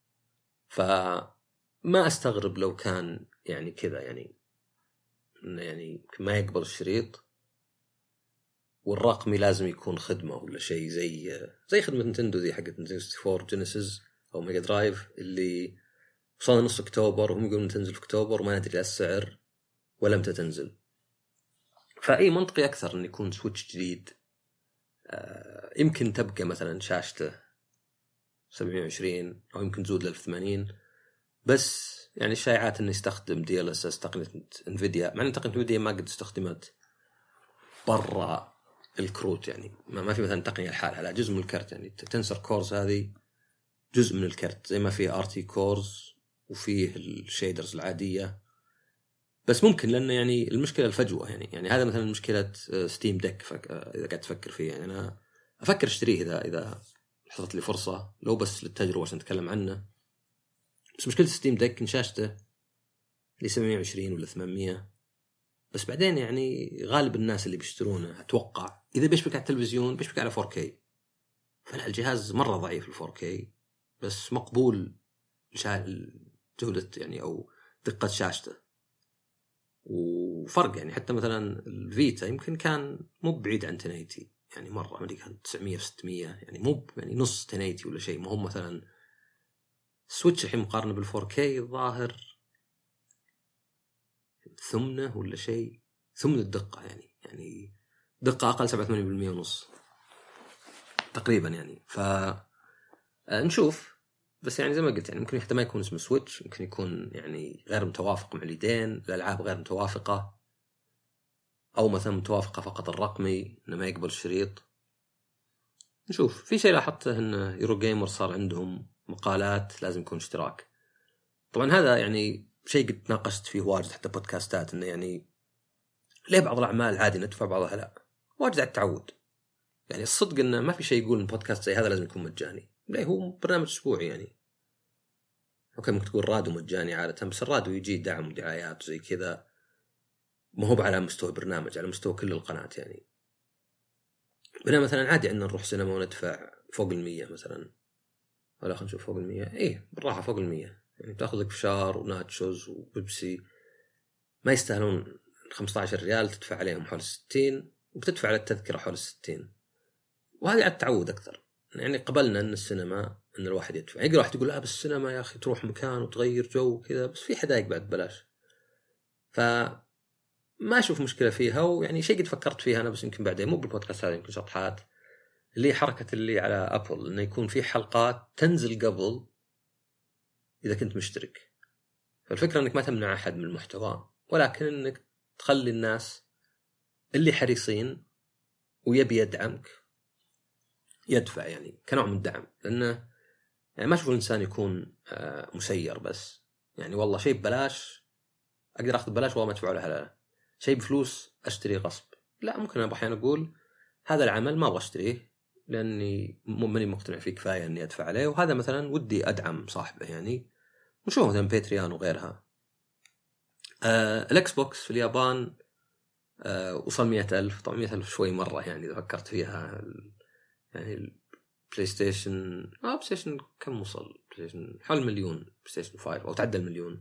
فما أستغرب لو كان يعني كذا، يعني ما يقبل الشريط والرقمي لازم يكون خدمة ولا شيء زي خدمة نينتندو ذي حقت نينتندو 64 جينيسيس أو ميجا درايف اللي وصلنا نص أكتوبر وهم يقولون تنزل في أكتوبر وما ندري السعر ولا متى تنزل. فأي منطقي أكثر أن يكون سويتش جديد. يمكن تبقى مثلا شاشته 720 أو يمكن تزود ل 1080، بس يعني الشائعات أنه يستخدم DLSS تقنية انفيديا، مع أن تقنية انفيديا ما قد استخدمت برا الكروت. يعني ما في مثلا تقنية الحالة، لا جزء من الكرت. يعني تنسر كورز هذه جزء من الكرت، زي ما فيه RT كورز وفيه الشيدرز العادية. بس ممكن لأنه يعني المشكلة الفجوة، يعني هذا مثلا مشكلة ستيم ديك. إذا قاعد تفكر فيه، يعني أنا أفكر اشتريه إذا حصلت لي فرصة، لو بس للتجربة عشان نتكلم عنه. بس مشكلة ستيم ديك إن شاشته اللي 720 ولا 800، بس بعدين يعني غالب الناس اللي بيشترونه أتوقع إذا بيشبك على التلفزيون بيشبك على 4K، فالجهاز مرة ضعيف ال 4K بس مقبول جودة يعني أو دقة شاشته. وفرق يعني حتى مثلا الفيتا يمكن كان مو بعيد عن 1080، يعني مرة ما كان 900 في 600، يعني مو يعني نص 1080 ولا شيء. ما هم مثلا سويتش الحين مقارنة بال 4K الظاهر ثمنه ولا شيء، ثمن الدقة، يعني دقة أقل 87% ونص تقريبا يعني. نشوف. بس يعني زي ما قلت، يعني ممكن حتى ما يكون اسمه سويتش، ممكن يكون يعني غير متوافق مع اليدين، الألعاب غير متوافقة، أو مثلا متوافقة فقط الرقمي إنه ما يقبل الشريط. نشوف. في شيء لاحظته إن يورو جيمر صار عندهم مقالات لازم يكون اشتراك. طبعا هذا يعني شيء قد ناقشت فيه واجد حتى بودكاستات، إنه يعني ليه بعض الأعمال عادي ندفع بعضها لا، واجد على التعود. يعني الصدق إنه ما في شيء يقول إن بودكاست زي هذا لازم يكون مجاني. ليه؟ هو برنامج أسبوعي يعني. أوكي ممكن تقول راديو مجاني عادة، بس الراديو يجي دعم ودعايات وزي كذا، ما هو على مستوى برنامج، على مستوى كل القناة يعني. بنا مثلا عادي عندنا نروح سينما وندفع فوق 100 مثلا، ولا خلينا نشوف فوق 100. إيه بالراحة فوق 100. يعني تأخذ لك فشار وناتشوز وبيبسي ما يستاهلون 15 ريال، تدفع عليهم حول 60، وبتدفع على التذكرة حول 60. وهذه على التعود أكثر. يعني قبلنا أن السينما أن الواحد يدفع. يقول واحد يقول لا بس السينما يا أخي تروح مكان وتغير جو كذا، بس في حدايق بعد بلاش. ما أشوف مشكلة فيها، ويعني شيء قد فكرت فيها أنا بس يمكن بعدين مو بالبودكاست هذا، يمكن شطحات، اللي حركة اللي على أبل إنه يكون في حلقات تنزل قبل إذا كنت مشترك. فالفكرة إنك ما تمنع أحد من المحتوى، ولكن إنك تخلي الناس اللي حريصين ويبي يدعمك يدفع يعني كنوع من الدعم. لأنه يعني ما أشوف الإنسان يكون مسير بس، يعني والله شيء ببلاش أقدر أخذ ببلاش والله ما أدفع له حلال، شيء بفلوس أشتريه غصب. لا، ممكن أنا أحيانا أقول هذا العمل ما أبغى أشتريه لأني ماني مقتنع فيه كفاية أني أدفع عليه، وهذا مثلا ودي أدعم صاحبه يعني. نشوف مثلا باتريون وغيرها. الأكس بوكس في اليابان وصل 100,000. طبعا 100,000 شوي مرة يعني إذا فكرت فيها. يعني البلاي ستيشن بلاي ستيشن كم وصل؟ بلاي ستيشن حول 1,000,000 بلاي ستيشن 5 أو تعدى 1,000,000،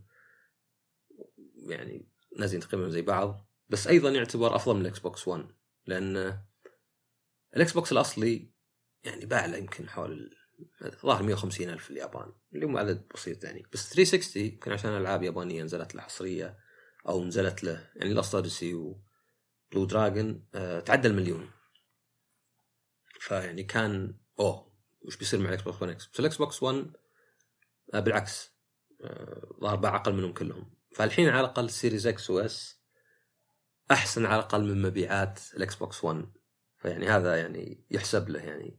يعني نازلين تقريبا زي بعض، بس أيضا يعتبر أفضل من الأكس بوكس 1 لأن الأكس بوكس الأصلي يعني باع له يمكن حول ظاهر 150,000 في اليابان، اللي هم عدد بسيط يعني. بس 360 يمكن عشان ألعاب يابانية نزلت له حصرية أو نزلت له يعني لاست أوديسي وبلو دراجون تعدى 1,000,000. فيعني كان وش بيصير مع الأكس بوكس 1 إكس؟ بس الأكس بوكس 1 بالعكس ظهر باع أقل منهم كلهم. فالحين على الأقل السيريز إكس وإس أحسن على الأقل من مبيعات الأكس بوكس 1، فيعني هذا يعني يحسب له يعني.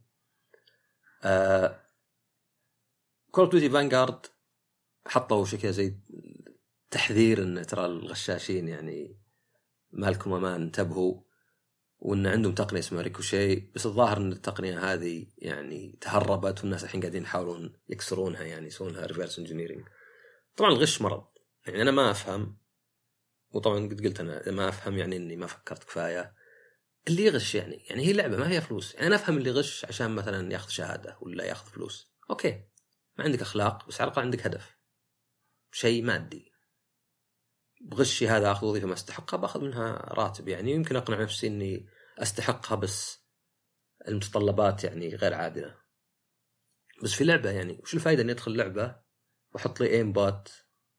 كول أوف ديوتي فانغارد حطوا شيء كذا زي تحذير إن ترى الغشاشين يعني مالكم أمان، انتبهوا، وإن عندهم تقنية اسمها ريكوشي. بس الظاهر إن التقنية هذه يعني تهربت، والناس الحين قاعدين يحاولون يكسرونها يعني يسوونها ريفيرس انجينيرينج. طبعا الغش مرض يعني، أنا ما أفهم، وطبعا قد قلت أنا ما أفهم يعني إني ما فكرت كفاية. اللي يغش يعني هي لعبة ما هي فلوس يعني. أنا أفهم اللي يغش عشان مثلا يأخذ شهادة ولا يأخذ فلوس، أوكي ما عندك أخلاق، بس على الأقل عندك هدف، شيء مادي. بغشي هذا أخذ وظيفة ما استحقها بأخذ منها راتب يعني، يمكن أقنع نفسي إني أستحقها، بس المتطلبات يعني غير عادلة. بس في لعبة يعني وش الفائدة إني أدخل لعبة وأحط لي إيم بات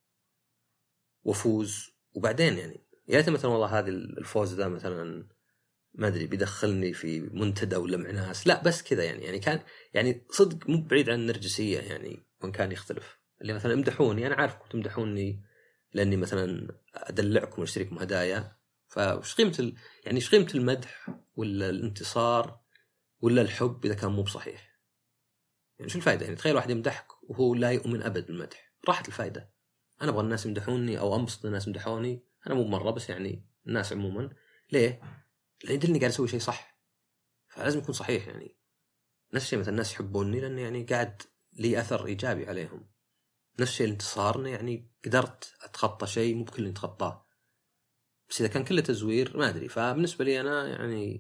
وفوز، وبعدين يعني يا ريت مثلا والله هذه الفوز ذا مثلا ما أدري بيدخلني في منتدى ولا مع ناس، لا بس كذا يعني كان يعني صدق مو بعيد عن النرجسية يعني، وإن كان يختلف. اللي مثلا امدحوني، أنا عارفكم تمدحوني لأني مثلا أدلعكم وأشتريكم هدايا، فش قيمة يعني إيش قيمة المدح ولا الانتصار ولا الحب إذا كان مو بصحيح؟ يعني شو الفائدة؟ يعني تخيل واحد يمدحك وهو لا يؤمن أبد بالمدح، راحت الفائدة. أنا أبغى الناس يمدحوني أو أنبسط الناس يمدحوني، أنا مو مرة بس يعني الناس عموما. ليه؟ لأن يدلني قاعد أسوي شيء صح، فلازم يكون صحيح يعني. نفس الشيء مثلا الناس يحبوني لأني يعني قاعد لي أثر إيجابي عليهم. نفس الشيء الانتصار، يعني قدرت أتخطى شيء مو بكل اللي نتخطاه. بس إذا كان كله تزوير ما أدري. فبالنسبة لي أنا يعني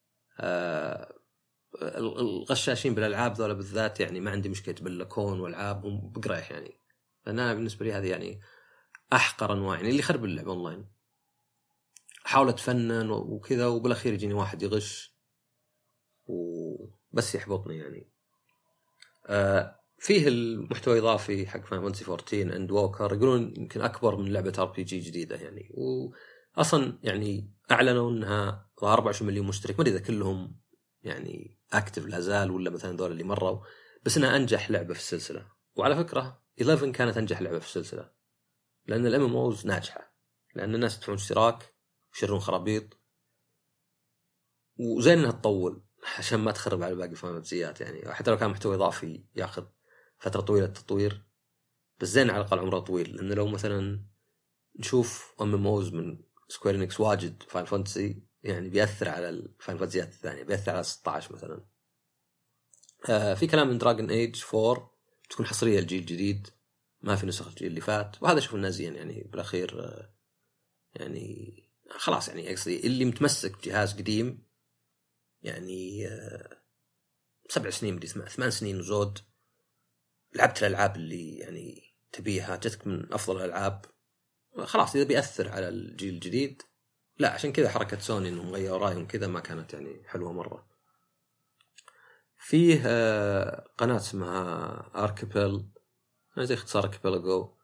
الغشاشين بالألعاب ذولا بالذات يعني ما عندي مشكلة باللكون والألعاب بقريح يعني. فأنا بالنسبة لي هذه يعني أحقر أنواع يعني اللي يخرب اللعبة أونلاين. أحاول أتفنن وكذا وبالأخير يجيني واحد يغش وبس يحبطني يعني. فيه المحتوى الإضافي حق فاينل فانتسي 14 أند ووكر يقولون يمكن أكبر من لعبة RPG جديدة يعني، وأصلا يعني أعلنوا أنها 24 مليون مشترك. ما أدري إذا كلهم يعني أكتف لازال ولا مثلا دول اللي مروا، بس أنها أنجح لعبة في السلسلة. وعلى فكرة 11 كانت أنجح لعبة في السلسلة، لأن الMMOs ناجحة، لأن الناس يدفعون اشتراك ويشترون خرابيط، وزين أنها تطول عشان ما تخرب على باقي الفانتزيات يعني. حتى لو كان محتوى إضافي يأخذ فترة طويلة التطوير، بس زين على الأقل عمره طويل. لأن لو مثلا نشوف MMOs من سكوير إنكس واجد فاين فانتسي يعني بيأثر على الفاين فانتسيات الثانية، بيأثر على 16 مثلا. في كلام من دراجون ايج 4 تكون حصرية الجيل الجديد، ما في نسخ الجيل اللي فات، وهذا شوف الناس يعني بالأخير يعني خلاص يعني أقصدي اللي متمسك بجهاز قديم يعني 7 سنين بدي 8 سنين وزود لعبت الألعاب اللي يعني تبيها، جتك من أفضل الألعاب، خلاص إذا بيأثر على الجيل الجديد لا. عشان كذا حركة سوني إنهم غيروا رأيهم كذا ما كانت يعني حلوة مرة. فيه قناة اسمها أركيبل زي اختصار أركيبيلاغو،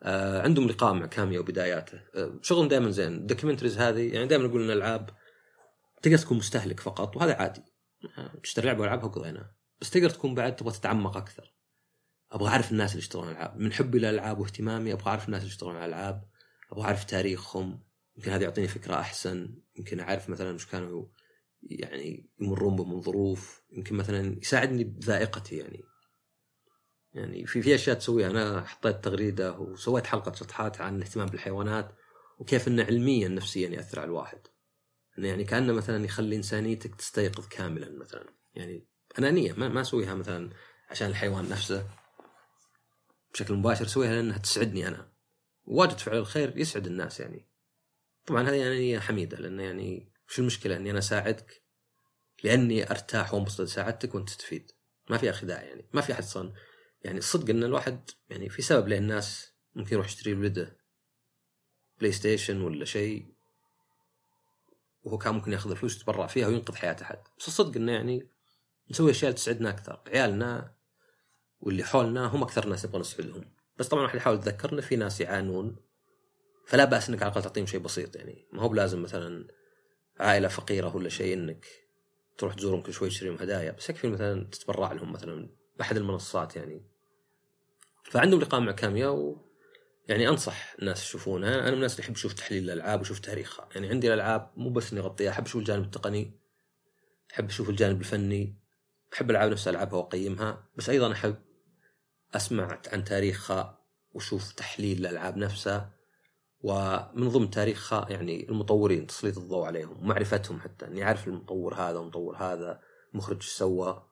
عندهم لقاء مع كاميا وبداياته. شغلهم دائما زين. الدوكيومنتريز هذه يعني دائما نقول ان الالعاب تقدر تكون مستهلك فقط، وهذا عادي، تشتري لعبه والعبها وقضينا. بس تقدر تكون بعد تبغى تتعمق اكثر. ابغى اعرف الناس اللي يشتغلون الالعاب، من حبي للالعاب واهتمامي ابغى اعرف الناس اللي يشتغلون على الالعاب، ابغى اعرف تاريخهم، يمكن هذا يعطيني فكره احسن، يمكن اعرف مثلا ايش كانوا يعني يمرون من ظروف، يمكن مثلا يساعدني بذائقتي. يعني في اشياء تسويها. انا حطيت تغريده وسويت حلقه شطحات عن الاهتمام بالحيوانات وكيف انه علميا نفسيا ياثر على الواحد. انه يعني كانه مثلا يخلي انسانيتك تستيقظ كاملا مثلا. يعني انانيه ما اسويها مثلا عشان الحيوان نفسه بشكل مباشر، اسويها لانها تسعدني انا. واجد فعل الخير يسعد الناس يعني. طبعا هذه يعني حميده، لان يعني وش المشكله اني انا اساعدك لاني ارتاح وانبسط اساعدتك وانت تستفيد. ما في خداع يعني. ما في احد صن يعني. الصدق ان الواحد يعني في سبب لان الناس ممكن يروح يشتري ولده بلاي ستيشن ولا شيء، وهو كان ممكن ياخذ الفلوس يتبرع فيها وينقذ حياة أحد. بس الصدق إنه يعني نسوي أشياء تسعدنا أكثر. عيالنا واللي حولنا هم أكثر ناس نبغى نسعدهم. بس طبعا واحد يحاول يتذكر إن في ناس يعانون، فلا بأس إنك على الأقل تعطيهم شيء بسيط. يعني ما هو بلازم مثلا عائلة فقيرة ولا شيء إنك تروح تزورهم كل شوي تشتريهم هدايا، بس يكفي مثلا تتبرع لهم مثلا بأحد المنصات يعني. فعندهم لقاء مع كاميا يعني أنصح الناس يشوفونها. أنا من الناس اللي يحب يشوف تحليل الألعاب وشوف تاريخها. يعني عندي الألعاب مو بس إني أغطيها، أحب أشوف الجانب التقني، أحب أشوف الجانب الفني، أحب الألعاب نفسها ألعبها وأقيمها، بس أيضا أحب أسمع عن تاريخها وشوف تحليل الألعاب نفسها، ومن ضمن تاريخها يعني المطورين تسليط الضوء عليهم ومعرفتهم، حتى أني أعرف المطور هذا ومطور هذا مخرج سوى.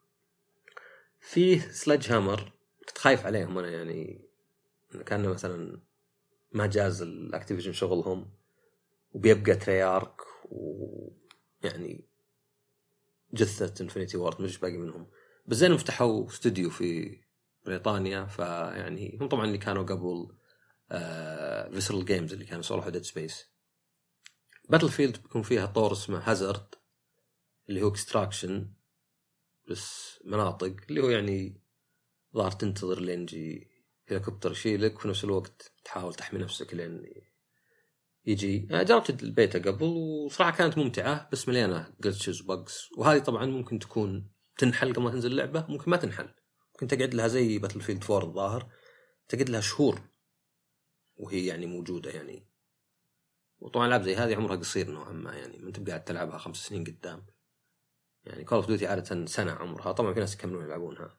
فيه سلاج هامر كنت خايف عليهم أنا، يعني كان مثلا ما جاز الأكتيفيجن شغلهم وبيبقى تريارك ويعني جثة انفينيتي وارد مش باقي منهم. بس زين فتحوا استوديو في بريطانيا، فيعني هم طبعا اللي كانوا قبل فيسرال جيمز اللي كانوا صلحوا ديد سبيس. باتل فيلد بيكون فيها طور اسمه هازارد اللي هو اكستراكشن بس مناطق، اللي هو يعني ظهر تنتظر لين يجي هليكوبتر يشيلك وفي نفس الوقت تحاول تحمي نفسك لين يجي. جربت البيتا قبل وصراحة كانت ممتعة بس مليانة جلتشز وبجز، وهذه طبعا ممكن تكون تنحل قبل ما تنزل اللعبة، ممكن ما تنحل، ممكن تقعد لها زي باتل فيلد 4 الظاهر تقعد لها شهور وهي يعني موجودة يعني. وطبعا لعب زي هذه عمرها قصير نوعا ما، يعني من تبقى قاعد تلعبها 5 سنين قدام. يعني كول اوف ديوتي عادة سنة عمرها، طبعا في ناس يكملون يلعبونها.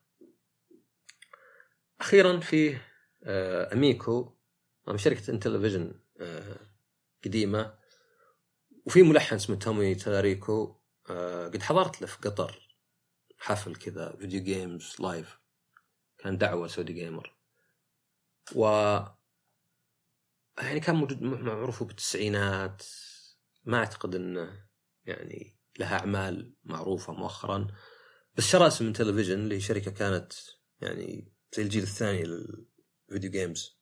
أخيرا في أميكو من شركة انتلفيجن قديمة، وفي ملحن اسمه تومي تاريكو. قد حضرت له في قطر حفل كذا فيديو جيمز لايف، كان دعوة سعودي جيمر، و يعني كان موجود معروف بالتسعينات. ما أعتقد أنه يعني لها أعمال معروفة مؤخرا، بس شرى اسم من تلفزيون اللي شركة كانت يعني زي الجيل الثاني للفيديو جيمز.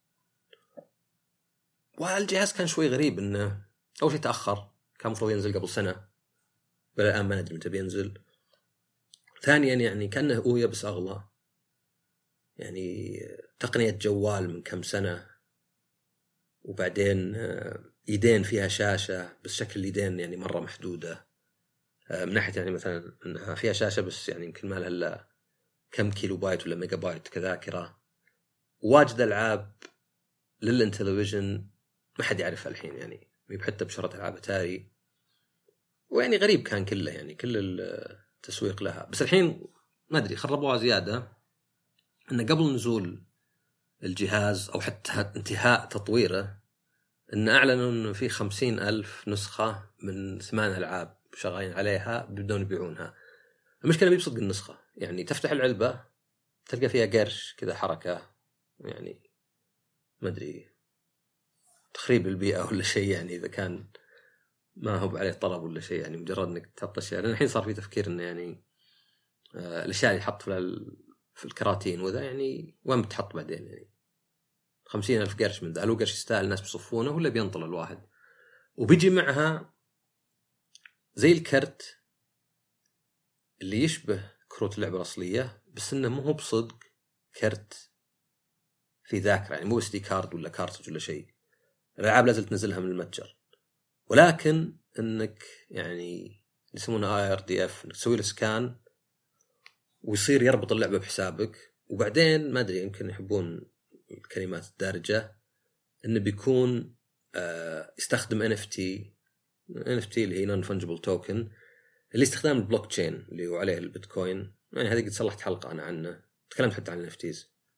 والجهاز كان شوي غريب، أنه أول شيء تأخر، كان مفروض ينزل قبل سنة بل الآن ما ندري متى بينزل. ثانيا يعني كأنه أويا بس أغلى، يعني تقنية جوال من كم سنة، وبعدين يدين فيها شاشة بس شكل اليدين يعني مرة محدودة، من ناحية يعني مثلا أنها فيها شاشة بس يعني يمكن ما لها إلا كم كيلو بايت ولا ميجا بايت كذاكرة. واجد ألعاب للانتلفزيون ما حد يعرفها الحين، يعني حتى بشرة ألعاب أتاري، ويعني غريب كان كله، يعني كل التسويق لها. بس الحين ما أدري خربوها زيادة، أن قبل نزول الجهاز أو حتى انتهاء تطويره أن أعلنوا أنه في 50,000 نسخة من 8 ألعاب شغالين عليها بدون يبيعونها. المشكلة بيبصدق النسخة، يعني تفتح العلبة تلقى فيها قرش كذا حركة، يعني ما أدري تخريب البيئة ولا شيء، يعني إذا كان ما هو عليه طلب ولا شيء، يعني مجرد أنك تحط أشياء. لأن الحين صار في تفكير أنه يعني الأشياء اللي يحط في الكراتين وذا يعني وين بتحط بعدين، يعني 50,000 قرش من ذا، لو قرش يستاهل الناس بيصفونه ولا بينطل الواحد. وبيجي معها زي الكرت اللي يشبه كروت اللعبة الأصلية، بس إنه مو هو بصدق كرت في ذاكرة، يعني مو بس دي كارد ولا كارتج ولا شيء. الألعاب لازم تنزلها من المتجر، ولكن إنك يعني يسمونه IRDF، إنك تسوي له سكان ويصير يربط اللعبة بحسابك. وبعدين ما أدري يمكن يحبون الكلمات الدارجة، إنه بيكون يستخدم NFT اللي هي non fungible token، اللي استخدام البلوك تشين اللي هو عليه البيتكوين. يعني هذه قد صلحت حلقة أنا عنه، تكلمت حتى عن NFTs.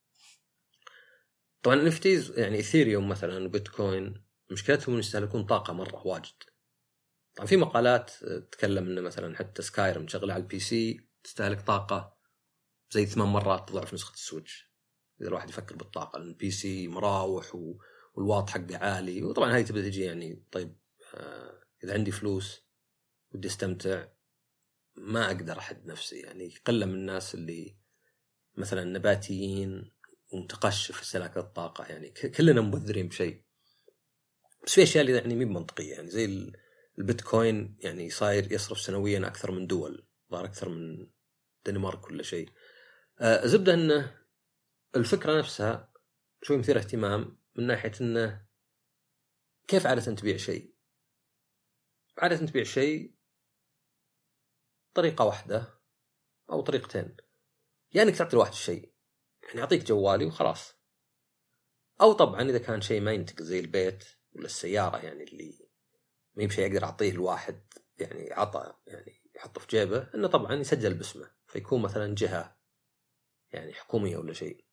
طبعا NFTs يعني إثيريوم مثلا وبيتكوين مشكلتهم يستهلكون طاقة مرة واجد. طبعا في مقالات تتكلم إنه مثلا حتى سكايرم تشغلها على البي سي تستهلك طاقة زي 8 مرات ضعف نسخة السويتش، إذا الواحد يفكر بالطاقة، لأن البي سي مراوح والواط حقه عالي. وطبعا هاي تبدأ تجي يعني طيب إذا عندي فلوس ودي استمتع ما أقدر أحد نفسي. يعني قلة من الناس اللي مثلا نباتيين ومتقشف في استهلاك الطاقة، يعني كلنا مبذرين بشيء. بس في أشياء اللي يعني مي منطقية، يعني زي البيتكوين يعني صاير يصرف سنويا أكثر من دول، ظهر أكثر من دنمارك ولا شيء. زبدة أنه الفكرة نفسها شوي مثير اهتمام من ناحية أنه كيف عادة تبيع شيء. عادة تبيع شيء طريقة واحدة أو طريقتين، يعني إنك تعطي الواحد الشيء، يعني أعطيك جوالي وخلاص. أو طبعا إذا كان شيء ما ينتقل زي البيت ولا السيارة، يعني اللي ما يمشي يقدر أعطيه الواحد يعني عطى يعني يحطه في جيبه، إنه طبعا يسجل باسمه فيكون مثلا جهة يعني حكومية ولا شيء.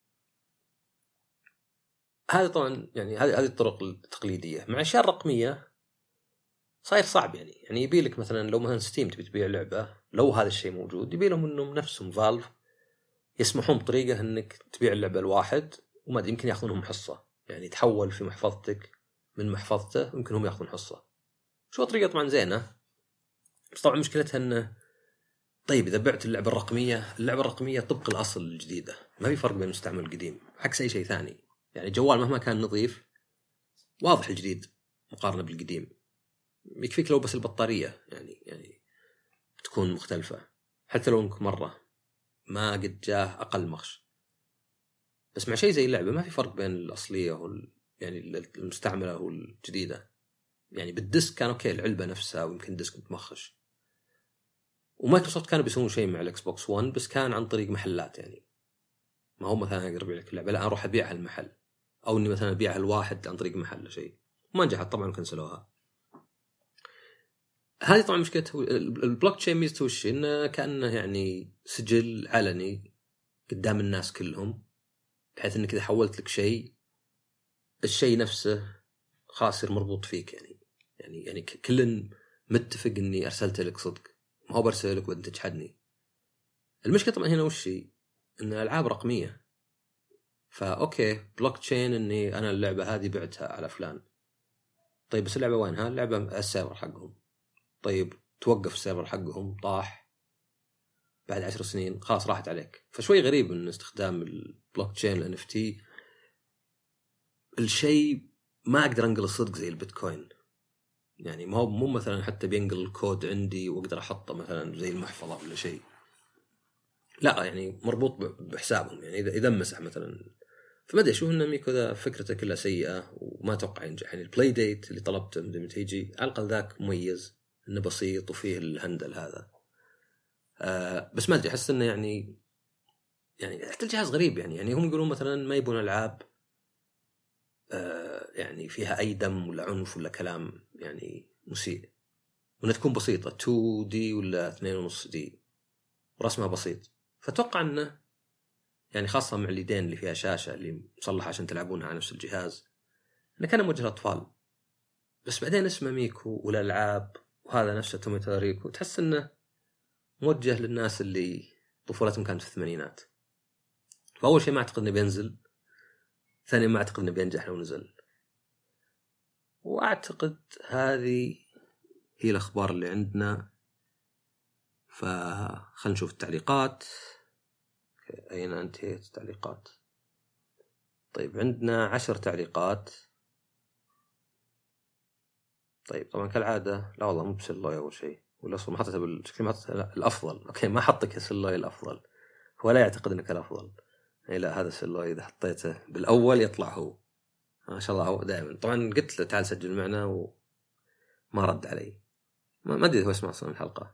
هذا طبعا يعني هذه الطرق التقليدية. مع الأشياء الرقمية صاير صعب، يعني يبي لك مثلا لو مثلا ستيم تبي تبيع لعبة، لو هذا الشيء موجود يبي لهم إنهم نفسهم فالف يسمحون بطريقة إنك تبيع اللعبة الواحد، وما يمكن يأخذونهم حصة، يعني تحول في محفظتك من محفظته يمكن هم يأخذون حصة. شو طريقة طبعا زينة، بس طبعا مشكلتها إنه طيب إذا بعت اللعبة الرقمية طبق الأصل الجديدة، ما في فرق بين المستعمل والقديم عكس أي شيء ثاني. يعني جوال مهما كان نظيف واضح الجديد مقارنة بالقديم، يكفيك لو بس البطارية يعني تكون مختلفة، حتى لو انك مرة ما قد جاه أقل مخش. بس مع شيء زي اللعبة ما في فرق بين الأصلية يعني المستعملة والجديدة. يعني بالديسك كان أوكي العلبة نفسها ويمكن ديسك متمخش. ومايكروسوفت كانوا بيسوون شيء مع الإكس بوكس 1 بس كان عن طريق محلات، يعني ما هو مثلا أقدر أبيع لك اللعبة، لا أنا أروح أبيعها المحل، أو إني مثلا أبيعها الواحد عن طريق محل شيء. ما نجحت طبعا وكنسلوها. هذه طبعا مشكلته. البلوك تشين ميزته وش إنه كأنه يعني سجل علني قدام الناس كلهم، بحيث إنك إذا حولت لك شيء الشيء نفسه خاص يصير مربوط فيك. يعني كل متفق إني أرسلت لك صدق، ما هو برسل لك وأنت تجحدني. المشكلة طبعا هنا وش إن الألعاب رقمية، فأوكي بلوك تشين إني أنا اللعبة هذه بعتها على فلان. طيب بس اللعبة وينها؟ اللعبة السيرفر حقهم. طيب توقف السيرفر حقهم، طاح بعد 10 سنين خلاص راحت عليك. فشوي غريب إن استخدام البلوك تشين NFT الشيء ما أقدر أنقل الصدق زي البيتكوين. يعني ما هو مو مثلا حتى بينقل الكود عندي وأقدر أحطه مثلا زي المحفظة ولا شيء، لا يعني مربوط بحسابهم. يعني إذا مسح مثلا، فما أدري شو إنه ميكو ذا فكرته كلها سيئة وما توقع ينجح. يعني البلاي ديت اللي طلبته من تيجي على الأقل ذاك مميز إنه بسيط وفيه الهندل هذا. بس ما أدري أحس إنه يعني حتى الجهاز غريب. يعني هم يقولون مثلا ما يبون ألعاب يعني فيها أي دم ولا عنف ولا كلام يعني مسيء، وإنها تكون بسيطة 2D ولا 2.5D ورسمها بسيط. فتوقع إنه يعني خاصة مع اليدين اللي فيها شاشة اللي مصلحة عشان تلعبونها على نفس الجهاز، إنه كان موجه للأطفال. بس بعدين اسمه ميكو والألعاب وهذا نفسه توميتو ريكو، تحس إنه موجه للناس اللي طفولتهم كانت في الثمانينات. فأول شيء ما أعتقد إنه بينزل، ثانيا ما أعتقد إنه بينجح لو نزل. وأعتقد هذه هي الأخبار اللي عندنا. فخلنا نشوف التعليقات. أين انتهت التعليقات؟ طيب عندنا 10 تعليقات. طيب طبعا كالعادة لا والله مو بسلوي أول شيء، ولا أصلا ما حطيتها بالشكل، ما حطيتها الأفضل. أوكي ما حطك سلوي الأفضل، هو لا يعتقد أنك الأفضل. لا هذا سلوي إذا حطيته بالأول يطلع هو ما شاء الله. هو دائما طبعا قلت له تعال سجل معنا وما رد علي. ما أدري هو اسمع أصلا الحلقة.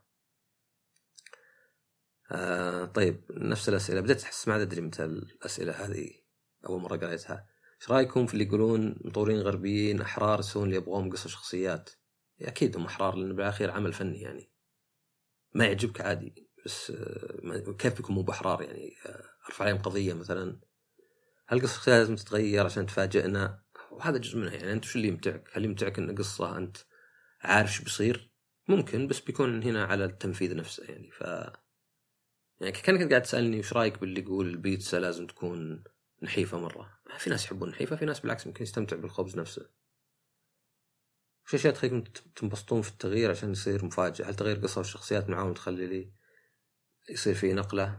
طيب نفس الأسئلة بدأت أحس ما أدري متى الأسئلة هذه أول مرة قريتها. إيش رأيكم في اللي يقولون مطورين غربيين أحرار يسوون اللي يبغون قصة شخصيات؟ أكيد هم أحرار لأن بالأخير عمل فني يعني ما يعجبك عادي بس كيف بيكون مو بأحرار يعني أرفع عليهم قضية مثلا. هل قصة شخصيات لازم تتغير عشان تفاجئنا؟ وهذا جزء منها يعني. أنت شو اللي يمتعك؟ هل يمتعك أن قصة أنت عارف شو بيصير؟ ممكن بس بيكون هنا على التنفيذ نفسه يعني. يعني كأنك قاعد تسألني وش رأيك باللي يقول البيتزا لازم تكون نحيفة مرة. في ناس يحبون نحيفة في ناس بالعكس ممكن يستمتع بالخبز نفسه. وش أشياء تخليكم تنبسطون في التغيير عشان يصير مفاجئ؟ هل تغيير قصة والشخصيات معاهم تخلي لي يصير فيه نقلة؟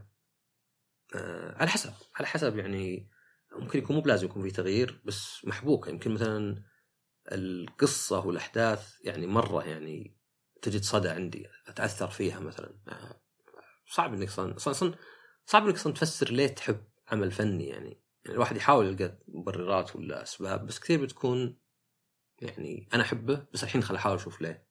على حسب يعني. ممكن يكون مو بلازم يكون فيه تغيير بس محبوك. يمكن مثلا القصة والأحداث يعني مرة يعني تجد صدى عندي أتأثر فيها مثلا. صعب إنك صعب إنك تفسر ليه تحب عمل فني يعني الواحد يحاول يلقى مبررات ولا أسباب بس كثير بتكون يعني أنا أحبه بس الحين خل أحاول أشوف ليه.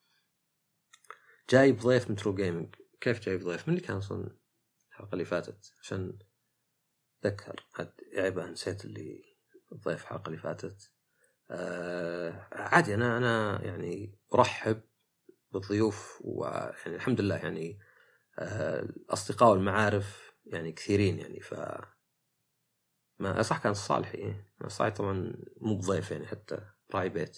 جايب ضيف من ترو جيمنج. كيف جايب ضيف؟ من اللي كان أصلا الحلقة اللي فاتت عشان ذكر عيبه نسيت اللي الضيف الحلقة اللي فاتت. عادي أنا يعني أرحب بالضيوف ويعني الحمد لله يعني الأصدقاء والمعارف يعني كثيرين يعني. ما صح كان الصالحي صحيح طبعا مو بضيف يعني حتى راعي بيت.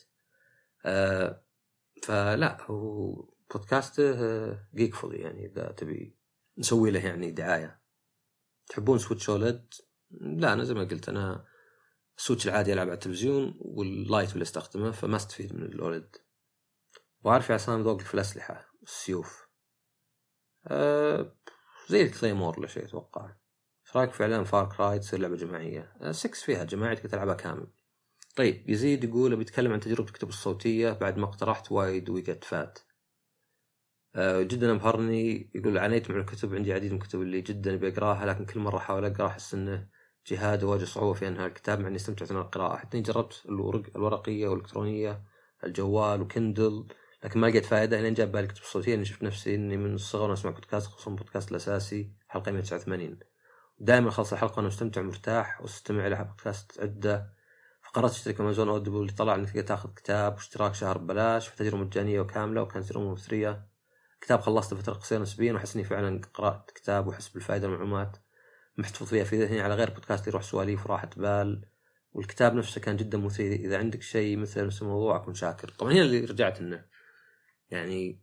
فلا هو بودكاسته جيكفولي يعني إذا تبي نسوي له يعني دعاية. تحبون سويتش أولد؟ لا أنا زي ما قلت أنا السويتش العادي ألعب على التلفزيون واللايت اللي استخدمه فما استفيد من الأولد. وعارف يا عصام ذوقك في الأسلحة السيوف زي الكليمور ولا شيء أتوقع. ايش رايك في اعلان فار كراي تصير لعبه جماعيه؟ 6 فيها جماعي تقدر تلعبها كامل. طيب يزيد يقول بيتكلم عن تجربه الكتب الصوتيه بعد ما اقترحت وايد ويقت فات. جدا أبهرني. يقول عانيت مع الكتب عندي عديد من الكتب اللي جدا بقراها لكن كل مره احاول اقرا احس انه جهاد وواجه صعوبه في انهاء الكتاب مع اني استمتعت من القراءه. حتى جربت الورقيه والالكترونيه الجوال وكندل لكن ما لقيت فائده لين جاب بالي الكتب الصوتيه. اني شفت نفسي اني من الصغر اسمع بودكاست خصوصا بودكاست الاساسي حلقه 189 دائما خلص الحلقة أنا مستمتع مرتاح واستمع إلى بودكاست عدة. فقررت أشترك أمازون أوديبل اللي طلع إنك تقدر تأخذ كتاب واشتراك شهر ببلاش في تجربة مجانية وكاملة وكانت تجربة مثرية. كتاب خلصته فترة قصيرة نسبيا وحس إني فعلا قرأت كتاب وحس بالفائدة والمعلومات محتفظ فيها في ذهني على غير بودكاست يروح سواليف وراحة بال. والكتاب نفسه كان جدا مثير. إذا عندك شيء مثل نفس الموضوع أكون شاكر. طبعا هنا اللي رجعت إنه يعني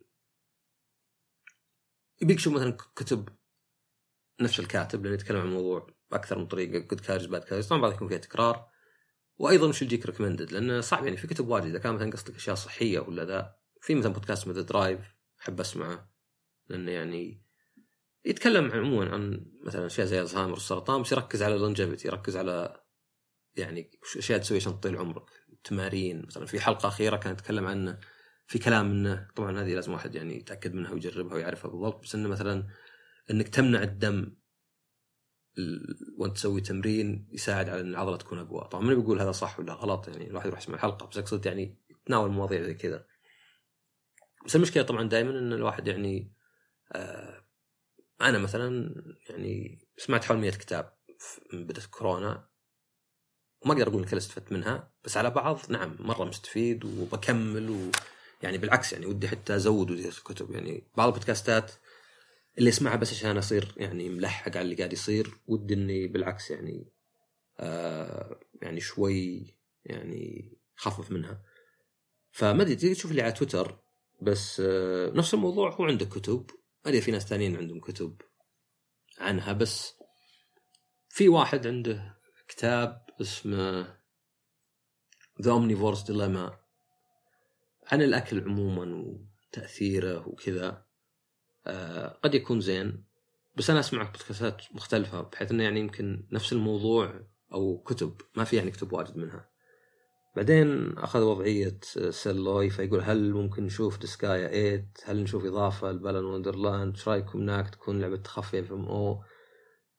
يبيك شو مثلا كتب نفس الكاتب لأنه يتكلم عن الموضوع بأكثر من طريقة قد كارج بعد كارج. طبعا بعض يكون فيها تكرار وأيضا مش يجيك ريكومندد لأنه صعب يعني في كتب واجد. إذا كان مثلا قصدك أشياء صحية ولا ذا في مثلا بودكاست مثل درايف أحب أسمعه لأنه يعني يتكلم عموما عن مثلا أشياء زي الزهايمر والسرطان بس يركز على اللونجيفيتي يركز على يعني أشياء تسوي عشان تطيل عمرك. تمارين مثلا في حلقة أخيرة كان يتكلم عنه في كلام إنه طبعا هذه لازم واحد يعني يتأكد منها ويجربها ويعرفها بالضبط بس إنه مثلا إنك تمنع الدم وانت تسوي تمرين يساعد على ان العضله تكون اقوى. طبعا من بيقول هذا صح ولا غلط يعني الواحد يروح يسمع الحلقه بس اقصد يعني تناول مواضيع زي كذا. بس المشكله طبعا دائما ان الواحد يعني انا مثلا يعني سمعت حول 100 كتاب من بدايه كورونا وما اقدر اقول ان كل استفدت منها بس على بعض نعم مره مستفيد وبكمل ويعني بالعكس يعني ودي حتى ازود ودي الكتب. يعني بعض البودكاستات اللي اسمعها بس عشان أصير يعني ملحق على اللي قاعد يصير ودي إني بالعكس يعني يعني شوي يعني خفف منها. فما أدري تيجي تشوف اللي على تويتر بس نفس الموضوع هو عنده كتب. أدري في ناس ثانيين عندهم كتب عنها بس في واحد عنده كتاب اسمه The Omnivore's Dilemma عن الأكل عموما وتأثيره وكذا. قد يكون زين بس أنا أسمع بودكاستات مختلفة بحيث أنه يعني يمكن نفس الموضوع أو كتب ما في يعني كتب واجد منها. بعدين أخذ وضعية سيلوي فيقول هل ممكن نشوف ديسكايا 8 هل نشوف إضافة لبالن وندرلاند ايش رايكم هناك تكون لعبة تخفي FMO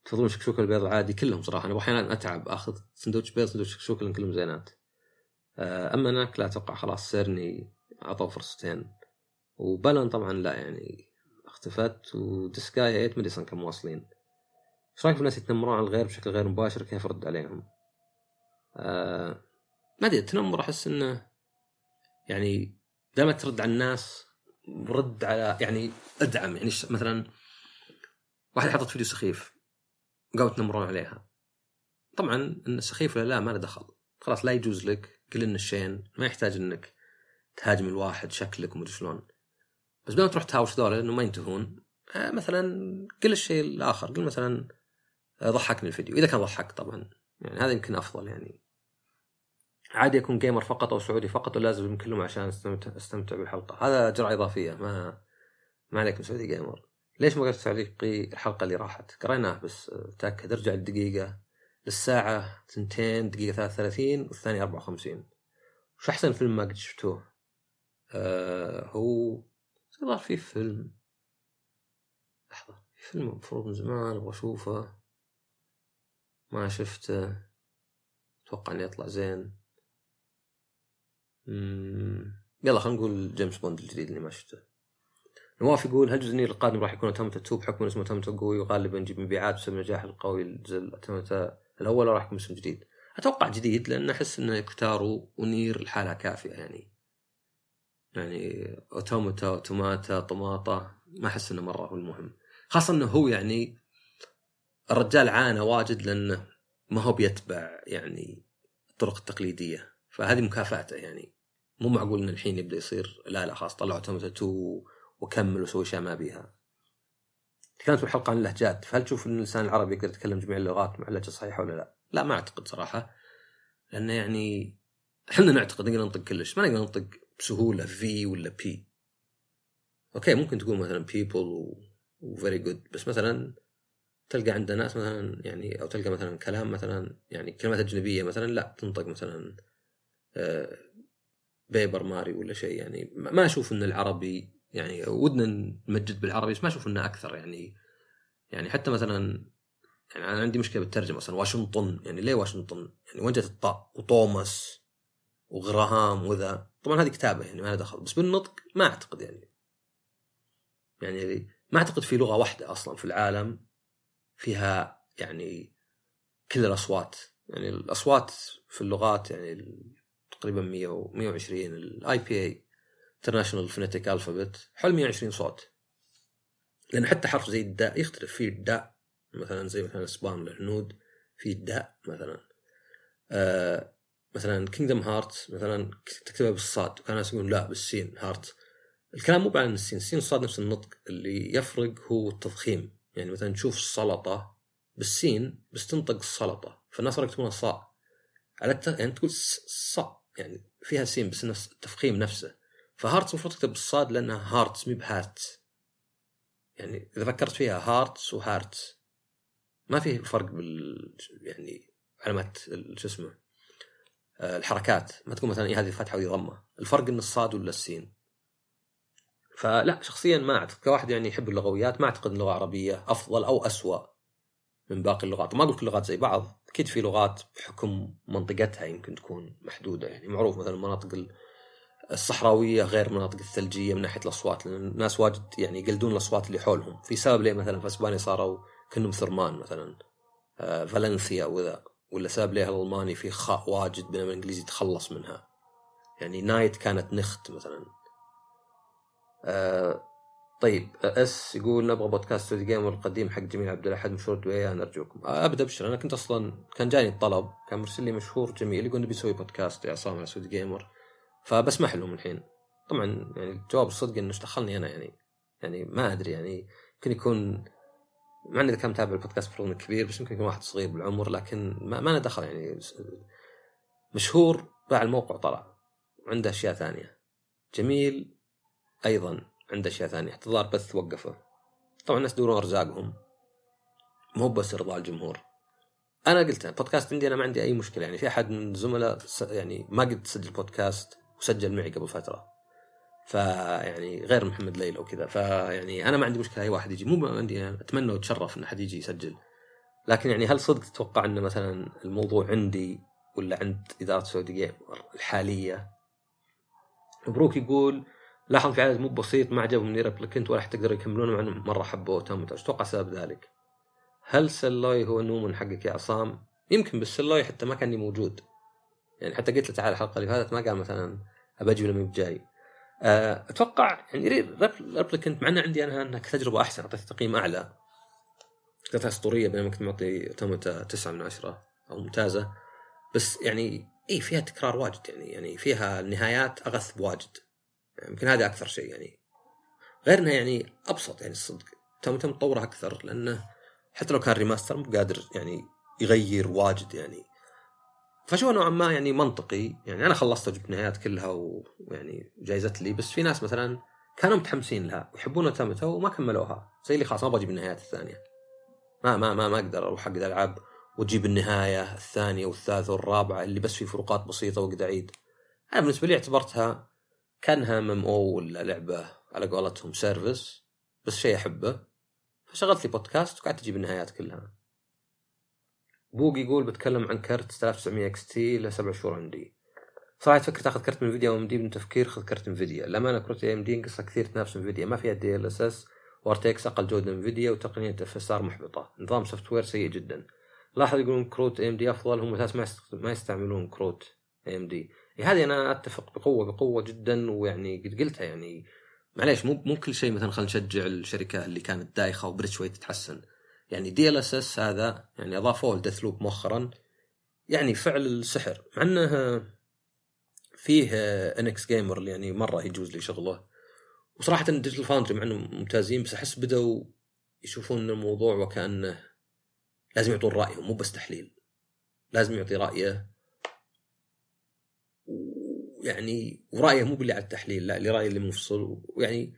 تفضلون شكشوكة البيض العادي كلهم صراحة. أنا أحيانا أتعب أخذ سندوتش بيض سندوتش شكشوكة لأن كلهم زينات. أما أنا لا أتوقع خلاص سيرني أعطوا فرصتين. وبالون طبعا لا يعني اختفت. وديسكايا 8 مدري كم واصلين. ايش رايك في الناس يتنمرون على الغير بشكل غير مباشر؟ كيف رد عليهم؟ ما ادري التنمر احس انه يعني دائما ترد على الناس رد على يعني ادعم. يعني مثلا واحد حطت فيديو سخيف وقاموا يتنمرون عليها. طبعا ان السخيف لا ما له دخل، خلاص لا يجوز لك، قل ان الشين ما يحتاج انك تهاجم الواحد شكلك ومدري شلون. بس بدل ما تروح تهاوش ذولا لانه ما ينتهون، مثلا قل الشيء الاخر، قل مثلا ضحكني الفيديو اذا كان ضحك طبعا، يعني هذا يمكن افضل. يعني عادي يكون جيمر فقط او سعودي فقط ولازم كلهم عشان استمتع بالحلقه. هذا جرعه اضافيه، ما عليك سعودي جيمر. ليش ما قلت تعليقي الحلقه اللي راحت؟ قريناه بس تاكد ارجع الدقيقه للساعه 2 دقيقه 33 والثانيه 54. وش احسن فيلم ما قد شفتوه؟ هو صار في فيلم، لحظه، فيلم مفروض من زمان ابغى اشوفه ما شفته، اتوقع انه يطلع زين. يلا خلينا نقول جيمس بوند الجديد اللي ما شفته. نواف يقول هل الجزء القادم راح يكون أتمتة 2 بحكم اسمه أتمتة قوي وغالبا يجيب مبيعات بسبب نجاح القوي الجزء أتمتة الأول، راح يكون اسم جديد؟ أتوقع جديد لأن أحس إنه كتارو ونير الحالة كافية. يعني أوتوماتا طماطة ما أحس إنه مرة هو المهم، خاصة إنه هو يعني الرجال عانى واجد لأنه ما هو بيتبع يعني الطرق التقليدية، فهذه مكافأته. يعني مو معقول إن الحين يبدأ يصير لا خلاص طلعوا أوتوماتا 2 وكمل وسوي شيء ما بيها. كانت الحلقة عن اللهجات، فهل تشوف ان الانسان العربي يقدر يتكلم جميع اللغات مع اللهجة صحيحة ولا لا؟ لا ما اعتقد صراحة، لان يعني احنا نعتقد نقدر ننطق كلش، ما نقدر ننطق بسهولة في ولا بي. اوكي ممكن تقول مثلا people و very good، بس مثلا تلقى عند ناس مثلا يعني او تلقى مثلا كلام مثلا يعني كلمات اجنبية مثلا لا تنطق مثلا بيبر ماري ولا شيء. يعني ما اشوف ان العربي يعني ودنا نمجد بالعربي بس ما اشوف انه اكثر. يعني حتى مثلا يعني انا عندي مشكله بالترجمه مثلا واشنطن، يعني ليه واشنطن؟ يعني وين جت الطاء؟ وتوماس وغراهام وذا، طبعا هذه كتابه يعني ما لها دخل، بس بالنطق ما اعتقد يعني ما اعتقد في لغه واحده اصلا في العالم فيها يعني كل الاصوات. يعني الاصوات في اللغات يعني تقريبا 100 و 120. الاي بي اي International Phonetic Alphabet حول 120 صوت، لأن حتى حرف زي الداء يختلف. فيه الداء مثلا زي مثلا اسبان الهنود فيه الداء مثلا. مثلا Kingdom Hearts مثلا تكتبها بالصاد وكان الناس يقولون لا بالسين هارت. الكلام مو بعن السين والصاد نفس النطق، اللي يفرق هو التضخيم. يعني مثلا تشوف السلطة بالسين بس تنطق السلطة، فالناس يكتبونها صاء على يعني تقول صاء يعني فيها سين بس التفخيم نفسه. فهارتس المفروض تكتب بالصاد لأنها هارتس مي بهارتس. يعني إذا فكرت فيها هارتس وهارتس ما فيه فرق يعني علامات شو اسمه الحركات، ما تكون مثلا هذه فتحة وهذه ضمة، الفرق إن الصاد ولا السين. فلا شخصيا ما أعتقد كواحد يعني يحب اللغويات ما أعتقد اللغة العربية أفضل أو أسوأ من باقي اللغات. ما أقول كل اللغات زي بعض، أكيد في لغات بحكم منطقتها يمكن تكون محدودة. يعني معروف مثلا المناطق الصحراوية غير مناطق الثلجية من ناحية الأصوات، لأن الناس واجد يعني يقلدون الأصوات اللي حولهم. في سبب ليه مثلا في أسبانيا صاروا كأنهم ثرمان مثلا فالنسيا ولا سبب ليه الألماني في خاء واجد بينما الإنجليزي تخلص منها. يعني نايت كانت نخت مثلا. طيب اس يقول نبغى بودكاست سعودي جيمر القديم حق جميل عبد الأحد مشهور دوية نرجوكم. أبدأ بشر. أنا كنت أصلا كان جاني الطلب، كان مرسل لي مشهور جميل يقول نبي نسوي بودكاست يا عصام على سعودي جيمر، فبسمح لهم الحين. طبعا يعني الجواب الصدق إنه اشتخلني أنا يعني ما أدري يعني يمكن يكون مع إذا كان متابع البودكاست فرض كبير بس يمكن يكون واحد صغير بالعمر، لكن ما ندخل. يعني مشهور باع الموقع طلع عنده أشياء ثانية. جميل أيضا عنده أشياء ثانية، احتضار بث وقفه. طبعا الناس دورون أرزاقهم مو بس إرضاء الجمهور. أنا قلت بودكاست عندي أنا ما عندي أي مشكلة. يعني في أحد من الزملاء يعني ما قد سجل بودكاست وسجل معي قبل فترة، فيعني غير محمد ليلى وكذا، فيعني أنا ما عندي مشكلة أي واحد يجي. مو عندي يعني أتمنى وأتشرف إن أحد يجي يسجل، لكن يعني هل صدق تتوقع أن مثلا الموضوع عندي ولا عند إدارة سعودي جيمر الحالية؟ مبروك يقول لاحظ في عدد مو بسيط ما عجبهم نير ريبليكنت ولا حتقدر يكملونه مع أنهم مرة حبوه تاموتاج. أتوقع سبب ذلك. هل سلوي هو نومن حقك يا عصام؟ يمكن، بس سلوي حتى ما كان موجود يعني، حتى قلت له تعال الحلقة اللي فاتت ما قال مثلا أبجي ولا مي بجاي. أتوقع يعني ريبليكنت معنا عندي أنا كتجربة أحسن، أعطيت تقييم أعلى، كانت أسطورية بينما كنت معطي تومتا 9 من 10 أو ممتازة. بس يعني فيها تكرار واجد يعني فيها النهايات أغث بواجد، يعني يمكن هذا أكثر شيء يعني. غيرنا يعني أبسط يعني الصدق تومتا متطورة أكثر، لأنه حتى لو كان ريماستر مو قادر يعني يغير واجد يعني. فشو نوعا ما يعني منطقي يعني. أنا خلصت وجبت النهايات كلها ويعني جايزت لي، بس في ناس مثلا كانوا متحمسين لها ويحبون تومتا وما كملوها، زي اللي خلاص ما بجيب النهايات الثانية. ما أقدر أروح حق الألعاب وتجيب النهاية الثانية والثالثة والرابعة اللي بس في فروقات بسيطة وقد أعيد. أنا بالنسبة لي اعتبرتها كانها MMO ولا لعبة على قولتهم سيرفيس، بس شيء أحبه، فشغلت لي بودكاست وقعدت أجيب النهايات كلها. بوق يقول بتكلم عن كرت 6900 XT له 7 شهور عندي. صراحة تفكر تاخذ كرت من انفيديا او AMD، من تفكير خذ كرت انفيديا. لما انا كرت AMD نقصها كثير تنافس انفيديا، ما فيها DLSS وارتكس اقل جودة من انفيديا، وتقنية FSR محبطة، نظام سوفت وير سيء جدا. لاحظ يقولون كروت AMD افضل، هم اساس ما يستعملون كروت AMD. هذه انا اتفق بقوة جدا، ويعني قد قلتها يعني معليش مو كل شيء مثلا خلينا نشجع الشركة اللي كانت دايخة وبرد شوي تتحسن. يعني DLSS هذا يعني اضافوه لديث لوب مؤخرا، يعني فعل السحر، مع انه فيه NX Gamer اللي يعني مرة يجوز لي شغله. وصراحة ديجيتال فاوندري مع انه ممتازين، بس احس بدأوا يشوفون الموضوع وكأنه لازم يعطون رأيهم مو بس تحليل، لازم يعطي رأيه، ويعني ورأيه مو باللي على التحليل، لا اللي رأيه اللي مفصل. ويعني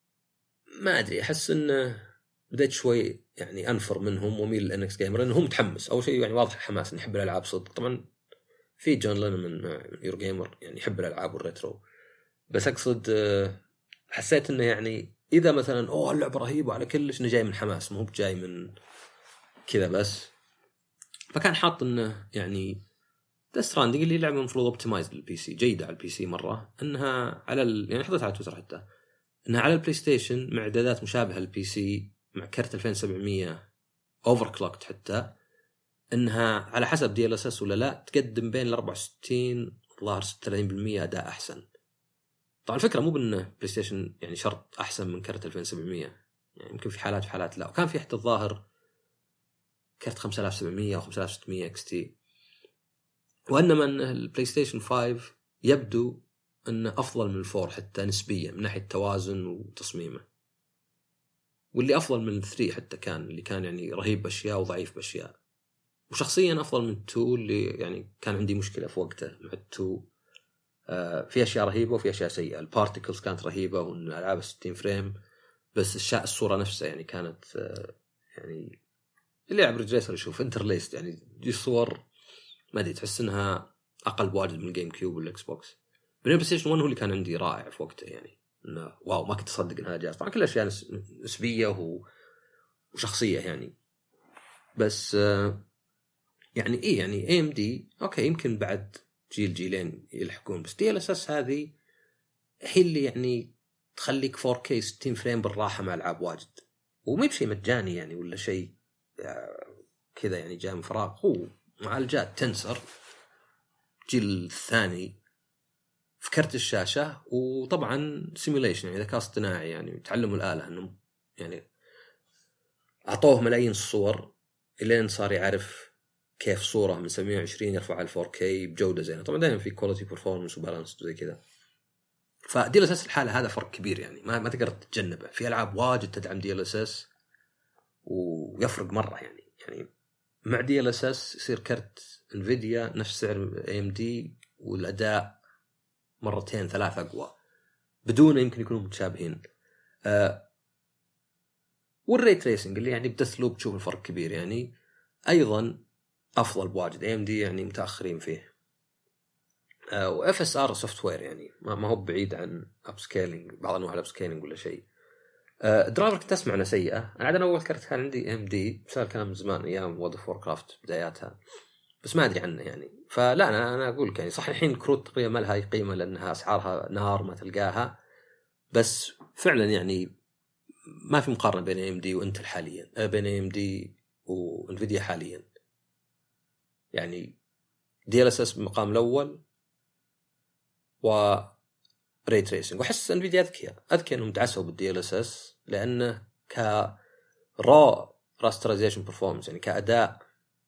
ما أدري، أحس إنه بدأت شوي يعني أنفر منهم وميل لNX Gamer، لأنه هم متحمس أول شيء يعني واضح الحماس إنه يحب الألعاب صدق. طبعا في جون لينون من يور جيمر يعني يحب الألعاب والريترو، بس أقصد حسيت إنه يعني إذا مثلا اللعبة رهيبة على كلش، إنه جاي من حماس مو بجاي من كذا بس. فكان حاط إنه يعني Death Stranding اللي لعبة مفروض اوبتمايز للبي سي، جيدة على البي سي مرة، إنها على يعني حطيتها على تويتر حتى إنها على البلاي ستيشن مع إعدادات مشابهة للبي سي مع كرت 2700 اوفر كلوكت، حتى إنها على حسب DLSS ولا لا تقدم بين 64 ظاهر 36% أداء أحسن. طبعا الفكرة مو بأنه بلاي ستيشن يعني شرط أحسن من كرت 2700، يعني يمكن في حالات لا، وكان في حتى الظاهر كرت 5700 أو 5600 XT. وإنما أن البلاي ستيشن 5 يبدو أنه أفضل من الفور حتى نسبيا من ناحية توازن وتصميمه، واللي أفضل من 3 حتى اللي كان يعني رهيب بأشياء وضعيف بأشياء. وشخصيا أفضل من 2 اللي يعني كان عندي مشكلة في وقته مع 2. في أشياء رهيبة وفي أشياء سيئة. البارتيكلز كانت رهيبة والألعاب 60 فريم، بس الصورة نفسها يعني كانت يعني اللي يلعب ريجريسر يشوف انترليست، يعني دي صور ما أدري تحس إنها أقل بواجد من الجيم كيوب والإكس بوكس. بلاي ستيشن 1 هو اللي كان عندي رائع في وقته، يعني إنه واو ما كنت أصدق إنها جاهز. طبعا كل أشياء نسبية وشخصية يعني، بس يعني يعني AMD أوكي يمكن بعد جيلين يلحقون، بس DLSS هذه هي اللي يعني تخليك 4K 60 فريم بالراحة مع ألعاب واجد، وما بشيء مجاني يعني ولا شيء كذا يعني جاء من فراغ. هو معالجات تنسر جيل الثاني في كرت الشاشة، وطبعا سيميوليشن يعني ذكاء اصطناعي، يعني تعلم الآلة أنه يعني أعطوه ملايين الصور إلين صار يعرف كيف صورة من 720 يرفع على 4K بجودة زينة. طبعا دائما في quality performance وبالانس وزي كذا. فDLSS الحالة هذا فرق كبير يعني ما تقدر تتجنبه. في ألعاب واجد تدعم DLSS ويفرق مرة يعني مع DLSS يصير كرت انفيديا نفس سعر AMD والأداء 2-3 أقوى، بدون يمكن يكونوا متشابهين. والري تريسنج اللي يعني بدث لوب تشوف الفرق كبير، يعني أيضا أفضل بواجد. AMD يعني متأخرين فيه. وFSR سوفت وير يعني ما هو بعيد عن upscaling، بعض أنواع الupscaling ولا شيء. درايفر كنت اسمع انها سيئه. انا عاد اول كرت كان عندي ام دي، بس كان من زمان ايام وورد اوف ووركرافت بداياتها، بس ما ادري عنه يعني. فلا انا اقول لك يعني صح الحين كروت تقريبا ما لها قيمه لانها اسعارها نار ما تلقاها، بس فعلا يعني ما في مقارنه بين ام دي وانتل حاليا، بين ام دي وانفيديا حاليا. يعني دي ال اس اس بالمقام الاول و ري تريسنج. واحس انفيديا اذكى انهم دعسوا بالدي ال اس اس لانه ك را راسترايزيشن برفورمانس، يعني كاداء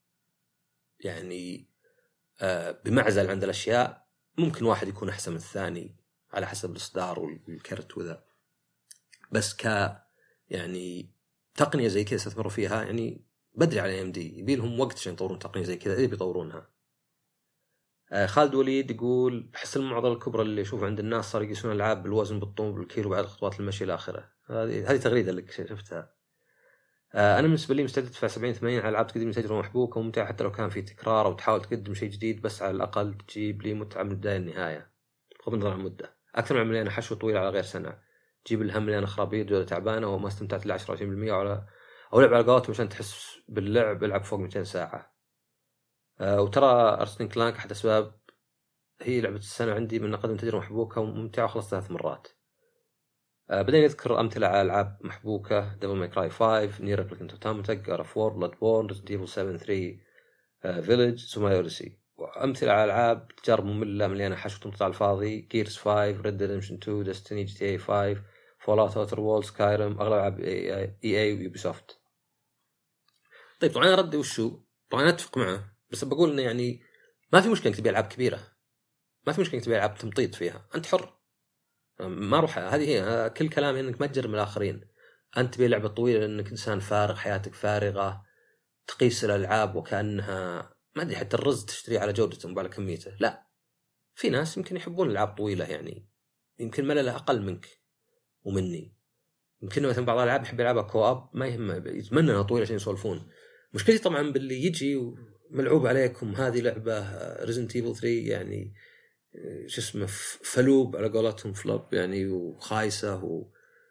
يعني بمعزل عند الاشياء ممكن واحد يكون احسن من الثاني على حسب الاصدار والكرت وذا، بس يعني تقنيه زي كذا استثمروا فيها يعني بدري على ام دي، يبي لهم وقت عشان يطورون تقنيه زي كذا اذا بيطورونها. خالد وليد يقول احس المعضله الكبرى اللي اشوف عند الناس صار يقيسون الالعاب بالوزن بالطول بالكيلو بعد خطوات المشي الى اخره. هذه تغريده اللي شفتها. انا بالنسبه لي مستعد ادفع 70-80 على العاب تقدم تجربه محبوكه وممتعه حتى لو كان في تكرار او تحاول تقدم شيء جديد، بس على الاقل تجيب لي متعه من البدايه للنهايه بغض النظر عن المده. اكثر من مليانه حشو طويل على غير سنه، جيب الهم مليانه خرابيط جوده تعبانه وما استمتعت الا 10-20% او لعب على قولتهم عشان تحس باللعب العب فوق 200 ساعه. وترى أرسنال كلانك احد اسباب هي لعبه السنه عندي من قدم تجربه محبوكه وممتعه وخلصت 3 مرات. بعدين يذكر أمثلة على ألعاب محبوكة: ديفل ماي كراي 5، نير ريبليكانت اوتوماتا، God of War، بلادبورن، ريزيدنت ايفل 7 3 فيلج، سوما اوديسي. وأمثلة على ألعاب تجارب مملة مليانة حشو تمطع على الفاضي: جيرز 5، ريد ديدمشن 2، ديستني، جي تي اي 5، فول اوت اوتر وولز، سكايرم، أغلب ألعاب اي اي ويوبي سوفت. طيب طبعا أنا ردي وشو؟ طبعا أنا أتفق معه، بس بقول إنه يعني ما في مشكلة تبي ألعاب كبيرة، ما في مشكلة تبي ألعاب تمطيط فيها، أنت حر. ما روح، هذه هي كل كلامي انك ما تجرب من الاخرين. انت تبي لعبه طويله لانك انسان فارغ حياتك فارغه، تقيس الالعاب وكانها ما ادري حتى الرز تشتريه على جودته مو على كميته. لا، في ناس يمكن يحبون العاب طويله، يعني يمكن ملله اقل منك ومني. يمكن مثلا بعض الالعاب يحب يلعبها كواب ما يهمه، يتمنى انها طويله عشان يسولفون. مشكلتي طبعا باللي يجي ملعوب عليكم هذه لعبه ريزنت ايفل 3 يعني شو اسمه فلوب على قولتهم فلوب يعني وخايسه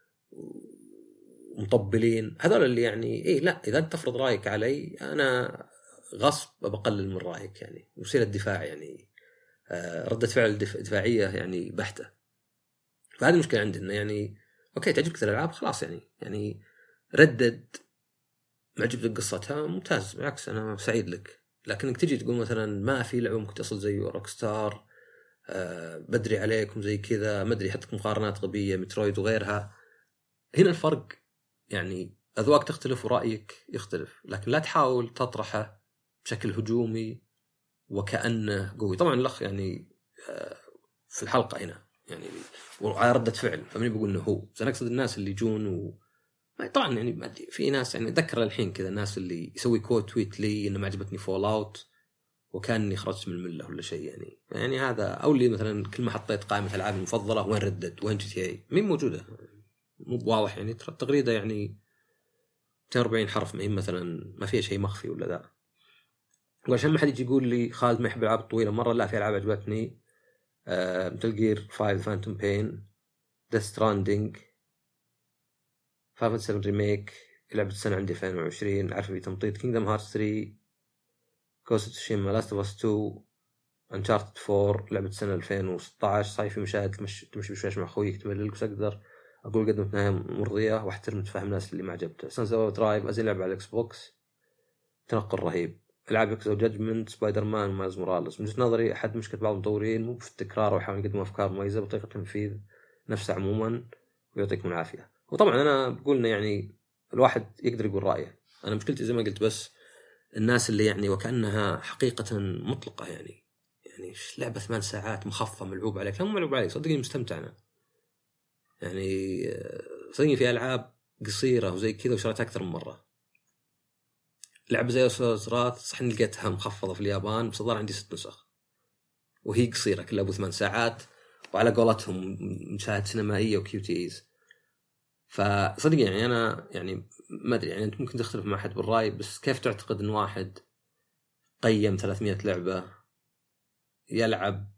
ومطبلين هذول اللي يعني ايه. لا، اذا انت تفرض رايك علي انا غصب بقلل من رايك يعني وسيله دفاع يعني ردة فعل دفاعيه يعني بحته. فهذه المشكله عندنا يعني. اوكي تعجبك الالعاب خلاص يعني ردد معجبتك قصتها ممتاز بالعكس انا سعيد لك، لكنك تجي تقول مثلا ما في لعبه ممكن تصل زي روك ستار، بدري عليكم زي كذا، ما ادري حتى مقارنات غبيه مترويد وغيرها. هنا الفرق يعني اذواق تختلف ورايك يختلف، لكن لا تحاول تطرحه بشكل هجومي وكانه قوي. طبعا الاخ يعني في الحلقه هنا يعني وعلى رده فعل فماني بقول انه هو، بس انا اقصد الناس اللي يجون طبعا يعني ما ادري في ناس يعني اتذكر الحين كذا الناس اللي يسوي كوت تويت لي انه ما عجبتني فول اوت وكاني خرجت من المله ولا شيء يعني هذا. او اللي مثلا كل ما حطيت قائمه العاب المفضله وين ردد وين جي تي اي مين موجوده، مو واضح يعني ترى التغريده يعني 240 حرف ما هي مثلا ما فيها شيء مخفي ولا ذا. وعشان ما حد يجي يقول لي خالد ما يحب الالعاب الطويله مره، لا في العاب عجبتني مثل جير 5 فانتوم بين، ديث ستراندينج، 5 ريميك لعبه السنه عندي 2020 عارف في تمطيط، كينجدم هارتس 3، كوست تشيما، لاست اوف اس 2، انشارتد 4 لعبه سنه 2016. صحيح في مشاهد تمشي بشويش مع اخوي تمللك، بس اقدر اقول قدمت نهايه مرضيه واحترم تفهم الناس اللي ما عجبته. سانز اوف درايف ازين لعبه على الاكس بوكس، تنقل رهيب. العاب اكس جادجمنت، سبايدر مان، مايلز موراليس. من وجهه نظري احد مشكله بعض المطورين مو في التكرار ويحاولون يقدموا افكار مميزه بطريقه التنفيذ نفسها عموما، ويعطيكم العافيه. وطبعا انا بقول يعني الواحد يقدر يقول رايه. انا مشكلتي زي ما قلت بس الناس اللي يعني وكانها حقيقه مطلقه يعني لعبه 8 ساعات مخفه ملعوب عليك. لا مو ملعوب عليك صدقني مستمتع انا يعني صدقني في العاب قصيره وزي كذا وشريتها اكثر من مره. لعبه زي سوزرات صح اني لقيتها مخفضه في اليابان بس ظهر عندي 6 نسخ وهي قصيره كلها ابو 8 ساعات وعلى قولتهم مشاهد سينمائيه وكيو تي ايز. فصدق يعني انا يعني ما ادري يعني انت ممكن تختلف مع احد بالراي، بس كيف تعتقد ان واحد قيم 300 لعبه يلعب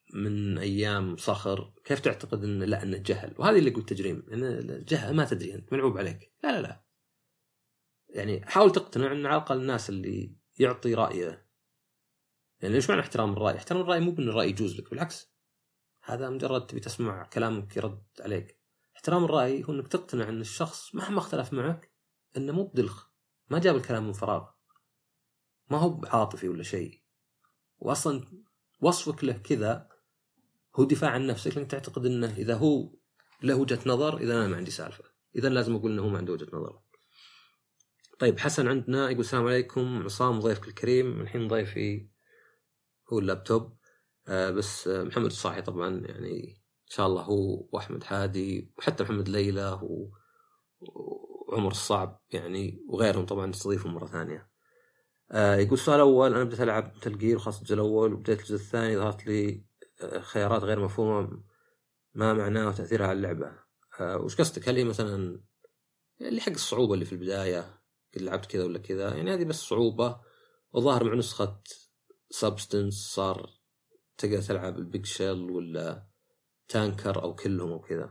من أيام صخر، كيف تعتقد أن لا أنه جهل؟ وهذه اللي قلت تجريم، أن الجهل ما تدري أنت ملعوب عليك. لا يعني حاول تقتنع أن على الأقل الناس اللي يعطي رأيه، يعني إيش معنى احترام الرأي؟ احترام الرأي مو بأن الرأي يجوز لك، بالعكس هذا مجرد تبي تسمع كلامك يرد عليك. احترام الرأي هو أنك تقتنع أن الشخص مهما اختلف معك أنه مو بدلخ، ما جاب الكلام من فراغ، ما هو عاطفي ولا شيء، وأصلا وصفك له كذا هو دفاع عن نفسك، لأنك تعتقد أنه إذا هو له وجهة نظر، إذا أنا ما عندي سالفة، إذا لازم أقول أنه هو ما عنده وجهة نظر. طيب حسن عندنا يقول السلام عليكم عصام ضيفك الكريم، الحين ضيفي هو اللابتوب بس محمد الصاحي طبعا، يعني إن شاء الله هو وأحمد حادي وحتى محمد ليلى وعمر الصعب يعني وغيرهم طبعا نستضيفهم مرة ثانية. يقول السؤال الأول، أنا بدأت ألعب مثل جير وخاصة الجزء الأول، وبدأت الجزء الثاني ظهرت لي خيارات غير مفهومة ما معناه وتأثيرها على اللعبة. وش قصدك؟ هل هي مثلا اللي حق الصعوبة اللي في البداية قد لعبت كذا ولا كذا؟ يعني هذه بس صعوبة، وظاهر مع نسخة سبستنس صار تقدر تلعب البيج شيل ولا تانكر أو كلهم أو كذا.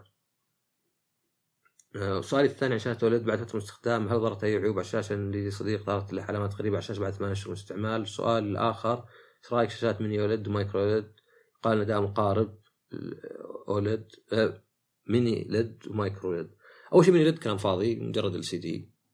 وسؤالي الثاني عن شاشة OLED بعد فترة استخدام، هل ظهرت أي عيوب على الشاشة؟ اللي صديق ظهرت له علامات غريبة على الشاشة بعد 8 أشهر من استعمال. السؤال الآخر، ايش رأيك شاشات ميني OLED ومايكرو OLED؟ قال أداء مقارب OLED ميني LED ومايكرو LED. أول شيء ميني LED كلام فاضي، مجرد LCD.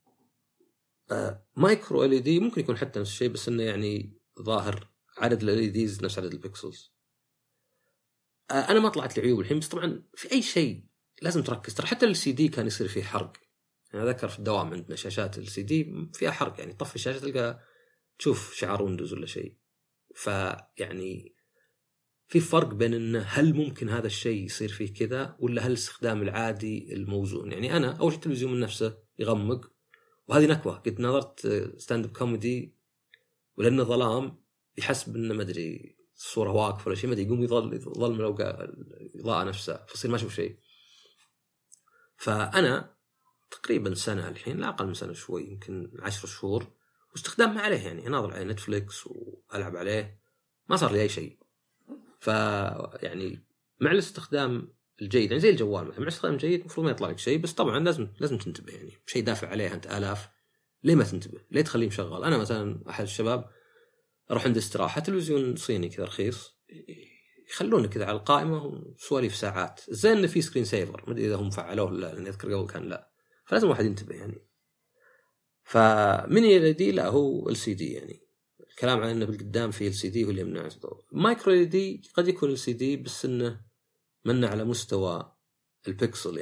مايكرو LED ممكن يكون حتى نفس الشيء، بس إنه يعني ظاهر عدد LEDs نفس عدد البكسلز. أنا ما طلعت لي عيوب الحين، بس طبعا في أي شيء لازم تركز، ترى حتى LCD كان يصير فيه حرق. أنا أذكر في الدوام عندنا شاشات LCD فيها حرق، يعني طفي الشاشة تلقى تشوف شعار ويندوز ولا شيء. فيعني في فرق بين إنه هل ممكن هذا الشيء يصير فيه كذا ولا هل الاستخدام العادي الموزون. يعني أنا أول شيء التلفزيون من نفسه يغمق، وهذه نكوة. قد نظرت ستاند اب كوميدي ولأنه ظلام يحسب إنه ما أدري الصورة واقفة ولا شيء، ما أدري يقوم يظل من الإضاءة نفسها فصير ما أشوف شيء. فأنا تقريبا سنة الحين، لا أقل من سنة شوي، يمكن 10 شهور، واستخدام ما عليه، يعني أناظر على نتفليكس وألعب عليه، ما صار لي أي شيء. فيعني مع الاستخدام الجيد، يعني زي الجوال مثلا، مع الاستخدام الجيد المفروض ما يطلع لك شيء، بس طبعا لازم تنتبه. يعني شيء دافع عليه أنت آلاف، ليه ما تنتبه؟ ليه تخليه مشغل؟ أنا مثلا أحد الشباب أروح عند استراحة، تلفزيون صيني كذا رخيص، يخلونه كذا على القائمة وسواليف ساعات، زي إنه في سكرين سيفر، ما أدري إذا هم فعلوه ولا لا، لأن أذكر قبل كان لا، فلازم واحد ينتبه يعني. فميني LED لا، هو LCD، يعني الكلام عن إنه بالقدام في LCD هو اللي يمنع الضوء. مايكرو LED قد يكون LCD بس إنه منه على مستوى البكسل،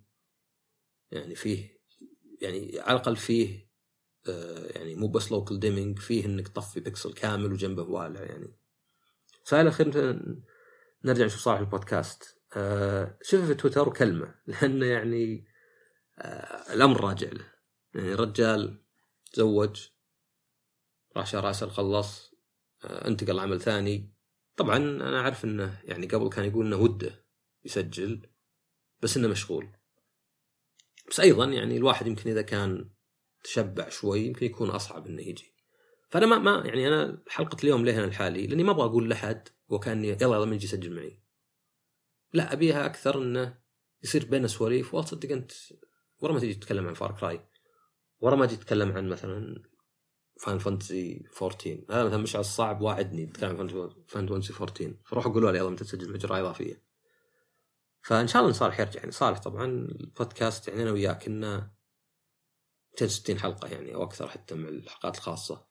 يعني فيه، يعني على الأقل فيه يعني مو بس لوكال ديمينج، فيه إنك تطفي بكسل كامل وجنبه والع. يعني سؤال أخير، نرجع نشوف صاحب البودكاست. شوفه في تويتر وكلمة، لأنه يعني الأمر راجع له. يعني رجال تزوج، راح راسل، خلص، انتقل عمل ثاني. طبعا أنا أعرف إنه يعني قبل كان يقول إنه وده يسجل بس إنه مشغول، بس أيضا يعني الواحد يمكن إذا كان تشبع شوي يمكن يكون أصعب إنه يجي. فأنا ما يعني أنا حلقة اليوم ليه أنا الحالي، لأني ما أبغى أقول لحد وكأني يلا من يجي يسجل معي، لا أبيها أكثر إنه يصير بين سواليف. وأصدق أنت ورا ما تيجي تتكلم عن فار كراي، ورا ما تيجي تتكلم عن مثلا فان فانتسي 14، هذا مثلا مش على الصعب واعدني تتكلم عن فان فانتسي 14، فروح أقولوا لي يلا متى تسجل مجرى إضافية. فإن شاء الله صالح يرجع. يعني صالح طبعا البودكاست يعني أنا وياك كنا 260 حلقة يعني أو أكثر حتى مع الحلقات الخاصة،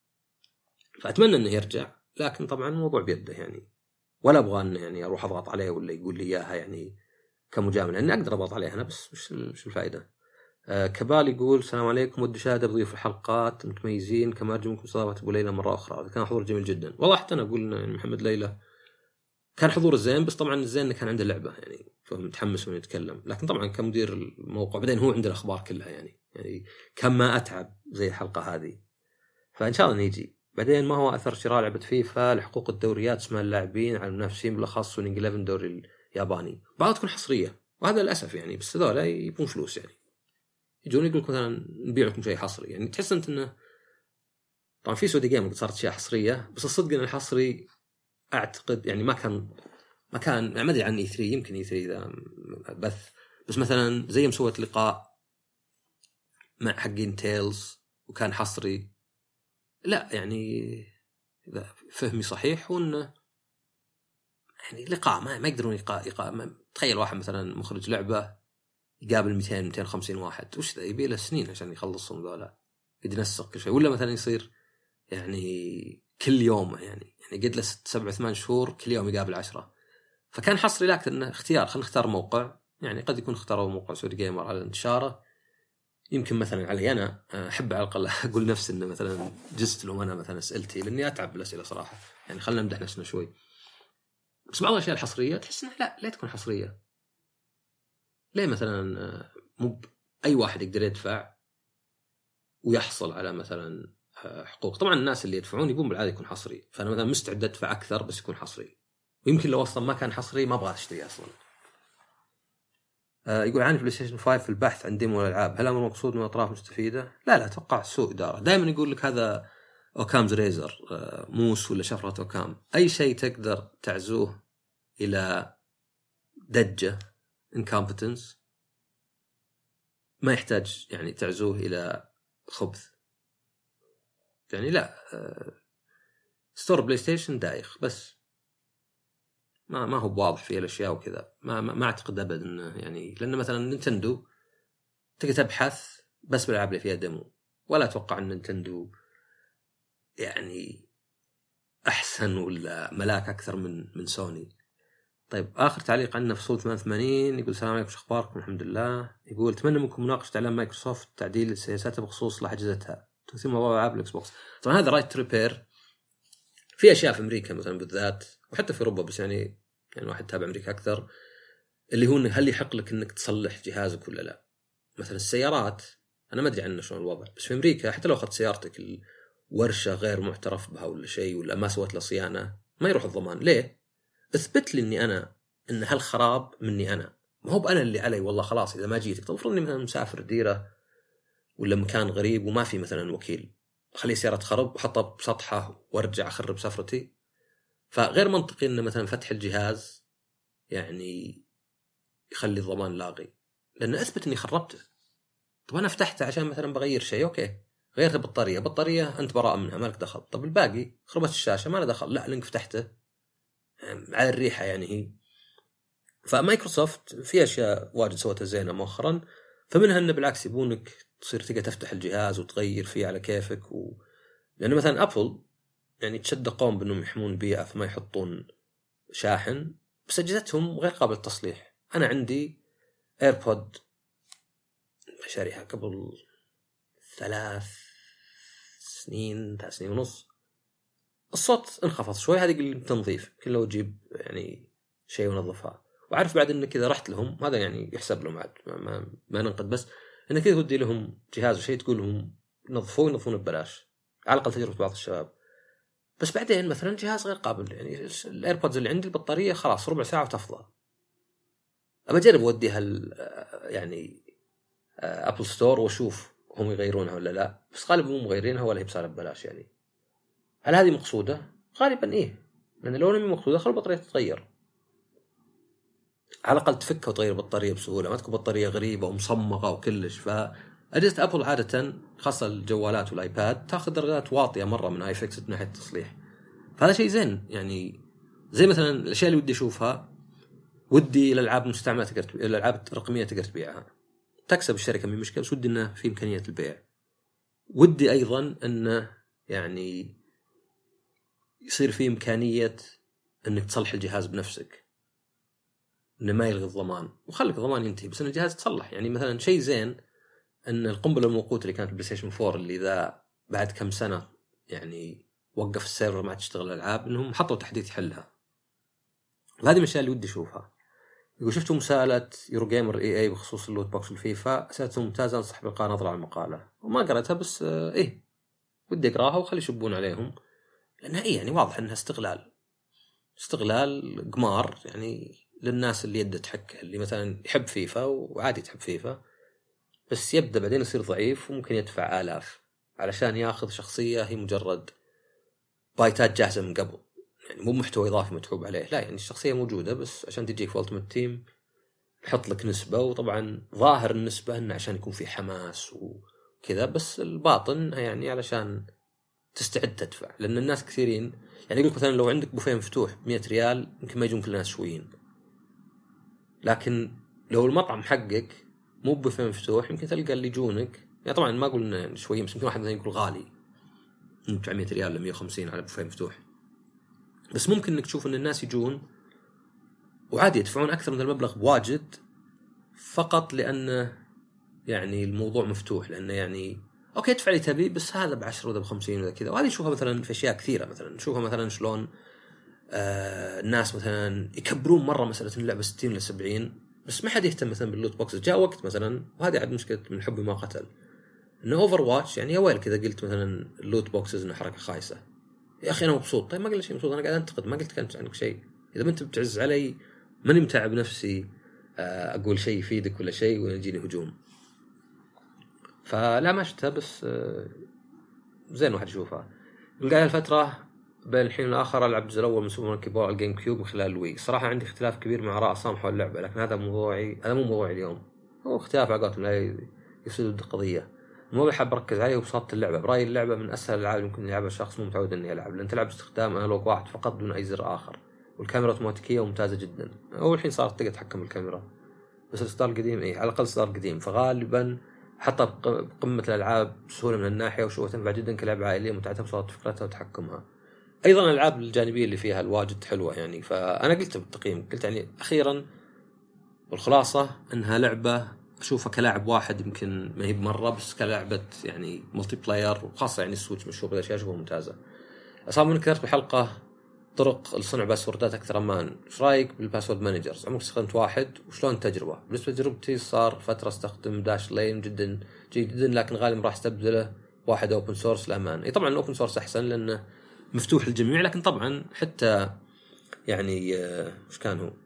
فأتمنى إنه يرجع. لكن طبعا الموضوع بيده يعني، ولا أبغى أنه يعني أروح أضغط عليه ولا يقول لي إياها يعني كمجاملة، لأني أقدر أضغط عليه أنا، بس مش الفائدة. كبال يقول السلام عليكم، ودي شاهد بضيف الحلقات متميزين، كما أرجو منكم استضافة أبو ليلى مرة أخرى، كان حضور جميل جدا. والله حتى أنا أقول إن محمد ليلى كان حضور زين، بس طبعا الزين كان عنده لعبة يعني فمتحمس وين يتكلم. لكن طبعا كمدير الموقع بعدين هو عنده الأخبار كلها، يعني كم ما أتعب زي الحلقة هذه. فإن شاء الله نيجي. بعدين ما هو أثر شراء لعبة فيفا لحقوق الدوريات اسمها اللاعبين على المنافسين، بالأخص وينج 11 دوري الياباني؟ بعضها تكون حصرية وهذا للأسف يعني، بس هذول يبون فلوس، يعني يجون يقول مثلا نبيع لكم شيء حصري. يعني تحس أنت إنه طبعا في سعودي جيم صارت شيء حصرية، بس الصدق إن الحصري أعتقد يعني ما كان ما كان ما ادري عن E3 يمكن E3 ذا بس مثلا زي مسوت لقاء مع حقين تيلز وكان حصري. لا يعني إذا فهمي صحيح وإنه يعني لقاء ما يقدرون لقاء تخيل واحد مثلا مخرج لعبة يقابل 200-250 واحد، وش ذا يبي له سنين عشان يخلصهم ذولا، ينسق كل شيء. ولا مثلا يصير يعني كل يوم يعني قد له 7-8 شهور كل يوم يقابل 10. فكان حصري، لكن اختيار خلينا نختار موقع، يعني قد يكون اختاروا موقع سوري جيمر على انتشاره. يمكن مثلا علي أنا أحب على الأقل أقول نفسي إنه مثلا جزت لهم أنا مثلا أسئلتي، لأني أتعب بالأسئلة صراحة، يعني خلنا نمدح نفسنا شوي. بس بعض الأشياء الحصرية تحس إنها لا ليه تكون حصرية؟ ليه مثلا مو أي واحد يقدر يدفع ويحصل على مثلا حقوق؟ طبعا الناس اللي يدفعون يبون بالعادة يكون حصري، فأنا مثلا مستعد أدفع أكثر بس يكون حصري. ويمكن لو أصلا ما كان حصري ما أبغى أشتري أصلا. يقول عن بلاي ستيشن 5 في البحث عن ديمو الألعاب، هل أمر مقصود من أطراف مستفيدة؟ لا أتوقع سوء إدارة. دائما يقول لك هذا أوكامز ريزر، موس ولا شفرة أوكام، أي شيء تقدر تعزوه إلى دجة incompetence ما يحتاج يعني تعزوه إلى خبث. يعني لا، ستور بلاي ستيشن دايخ بس ما هو واضح فيه الأشياء وكذا. ما أعتقد أبدا إنه يعني، لأن مثلا نينتندو تقدر تبحث بس بالألعاب اللي فيها ديمو، ولا أتوقع أن نينتندو يعني أحسن ولا ملاك أكثر من سوني. طيب آخر تعليق عندنا فصول 88 يقول السلام عليكم، شو أخباركم؟ الحمد لله. يقول أتمنى منكم مناقشة إعلان مايكروسوفت تعديل سياساتها بخصوص صلاح أجهزتها تثير موضوع ألعاب الإكس بوكس. طبعا هذا رايت ريبير في أشياء في أمريكا مثلا بالذات وحتى في أوروبا، بس يعني واحد تابع أمريكا أكثر، اللي هو هل يحق لك إنك تصلح جهازك ولا لا. مثلا السيارات أنا ما أدري عنه شلون الوضع، بس في أمريكا حتى لو أخذت سيارتك الورشة غير معترف بها ولا شيء، ولا ما سوت له صيانة، ما يروح الضمان. ليه؟ اثبت لي إني أنا إن هالخراب مني أنا، ما هو بأنا اللي علي والله خلاص إذا ما جيتك. طب افرض إني مثلا مسافر ديرة ولا مكان غريب وما في مثلا وكيل، خلي سيارة تخرب وحطها بسطحة وارجع أخرب سفرتي. فغير منطقي إن مثلا فتح الجهاز يعني يخلي الضمان لاغي، لأن أثبت إني خربته. طب أنا فتحته عشان مثلا بغير شيء، أوكي غيرت بطارية أنت براء منها مالك دخل. طب الباقي خربت الشاشة ما له دخل، لا لأنك فتحته على الريحة يعني هي. فمايكروسوفت في أشياء واجد سوتها زينة مؤخرا، فمنها إنه بالعكس يبونك تصير تقدر تفتح الجهاز وتغير فيه على كيفك لأن مثلا أبل يعني تشدقون بأنهم يحمون البيئة فما يحطون شاحن، بس أجهزتهم غير قابل للتصليح. أنا عندي ايربود شاريها قبل 3 سنين 3 سنين ونص، الصوت انخفض شوي، هذه اللي تنظيف كل لو تجيب يعني شيء ونظفها. وعارف بعد إن كذا رحت لهم، هذا يعني يحسب لهم عاد ما ننقد، بس إنك كذا ودي لهم جهاز وشيء تقول لهم ينظفونه ببلاش، على الأقل تجربة بعض الشباب. بس بعدين مثلا جهاز غير قابل، يعني الايربودز اللي عندي البطارية خلاص ربع ساعة وتفضى. أبى أجرب وديها يعني أبل ستور وأشوف هم يغيرونها ولا لا، بس غالبا مو مغيرينها ولا هي بسعر ببلاش. يعني هل هذه مقصودة؟ غالبا إيه، لأن لو لم مقصودة خلوا البطارية تتغير، على الأقل تفكها وتغير البطارية بسهولة، ما تكون بطارية غريبة ومصمغة وكلش. فأجهزة أبل عادة خاصة الجوالات والآيباد تأخذ درجات واطية مرة من iFixit من ناحية التصليح، فهذا شيء زين. يعني زي مثلا الأشياء اللي ودي أشوفها، ودي الألعاب مستعملة الألعاب الرقمية تقدر تبيعها، تكسب الشركة من مشكلة، بس ودي إنه في إمكانية البيع. ودي أيضا إنه يعني يصير في إمكانية إنك تصلح الجهاز بنفسك، إنه ما يلغي الضمان وخلك الضمان ينتهي بس إن الجهاز تصلح. يعني مثلا شيء زين إن القنبلة الموقوتة اللي كانت بلاي ستيشن 4 اللي ذا بعد كم سنة يعني وقف السيرفر ما تشتغل الألعاب، إنهم حطوا تحديث يحلها. وهذه من الأشياء اللي ودي أشوفها. يقول شفتوا مسألة يورو جيمر EA بخصوص اللوت بوكس الفيفا، أسألته ممتازة، أنصح بالقاء نظرة على المقالة. وما قرأتها بس إيه ودي أقرأها وخلي يشبون عليهم، لأنها إيه يعني واضح أنها استغلال قمار يعني للناس اللي يده تحك، اللي مثلا يحب فيفا وعادي تحب فيفا بس يبدأ بعدين يصير ضعيف وممكن يدفع آلاف علشان ياخذ شخصية هي مجرد بايتات جاهزة من قبل. يعني مو محتوى إضافي متعوب عليه، لا يعني الشخصية موجودة بس عشان تجيك في Ultimate Team نحط لك نسبة، وطبعا ظاهر النسبة إنه عشان يكون في حماس وكذا، بس الباطن يعني علشان تستعد تدفع، لأن الناس كثيرين يعني يقولك مثلا لو عندك بوفيه مفتوح 100 ريال يمكن ما يجون كل الناس شويين، لكن لو المطعم حقك مو بوفيه مفتوح يمكن تلقى اللي يجونك، يعني طبعا ما أقول إنه شويين بس يمكن واحد مثلا يقول غالي ندفع 100 ريال ل 150 على بوفيه مفتوح، بس ممكن إنك تشوف إن الناس يجون وعادي يدفعون أكثر من المبلغ بواجد فقط لأنه يعني الموضوع مفتوح، لأنه يعني أوكي ادفع لي تبي بس هذا ب10 وذا ب50 وذا كذا. وهذه نشوفها مثلا في أشياء كثيرة، مثلا نشوفها مثلا شلون الناس مثلا يكبرون مرة مسألة إن اللعبة 60 ل 70 بس ما حد يهتم مثلا باللوت بوكسز. جاء وقت مثلا، وهذه عاد مشكلة من حب ما قتل، إنه أوفر واتش يعني يا ويل كذا قلت مثلا اللوت بوكسز إنه حركة خايسة، يا أخي أنا مبسوط. طيب ما قلت شيء مبسوط، أنا قاعد أنتقد، ما قلت كلمت عنك شيء. إذا ما أنت بتعز علي ماني متعب نفسي أقول شيء يفيدك ولا شيء ويجيني هجوم. فلا ما شفتها بس زين واحد يشوفها. قاعد الفترة بين الحين والآخر ألعب الجزء الأول من سوبر ماركي بول الجيم كيوب من خلال الوي. صراحة عندي اختلاف كبير مع آراء عصام حول اللعبة، لكن هذا موضوعي، هذا مو موضوعي اليوم، هو اختلاف عقاتهم لا يفسد القضية. الموضوع حاب أركز عليه وبساطة اللعبة. برأيي اللعبة من أسهل الألعاب يمكن يلعبها شخص مو متعود إنه يلعب، لأن تلعب باستخدام أنالوج واحد فقط دون أي زر آخر، والكاميرا أوتوماتيكية وممتازة جدا. أول الحين صارت تقدر تتحكم بالكاميرا، بس الإصدار القديم على الأقل إصدار قديم، فغالبا حتى بقمة الألعاب بسهولة من الناحية، وشو تنفع جدا كلعبة عائلية متعتها بصوت فكرتها وتحكمها. أيضا الألعاب الجانبية اللي فيها الواجد حلوة يعني. فأنا قلت بالتقييم، قلت يعني أخيرا والخلاصة أنها لعبة أشوفها كلاعب واحد يمكن ما هي بمرة، بس كلعبة يعني ملتي بلاير، وخاصة يعني السويتش مشهور بالأشياء أشوفها ممتازة. أصلا من كثرت بحلقة طرق لصنع باسوردات أكثر أمان، إيش رأيك بالباسورد مانجرز؟ عمرك استخدمت واحد وشلون التجربة؟ بالنسبة لتجربتي صار فترة استخدم داش لين جدا جيد جدا، لكن غالبا راح استبدله واحد أوبن سورس لأمان. أي طبعا الأوبن سورس أحسن لأنه مفتوح للجميع، لكن طبعا حتى يعني إيش كان هو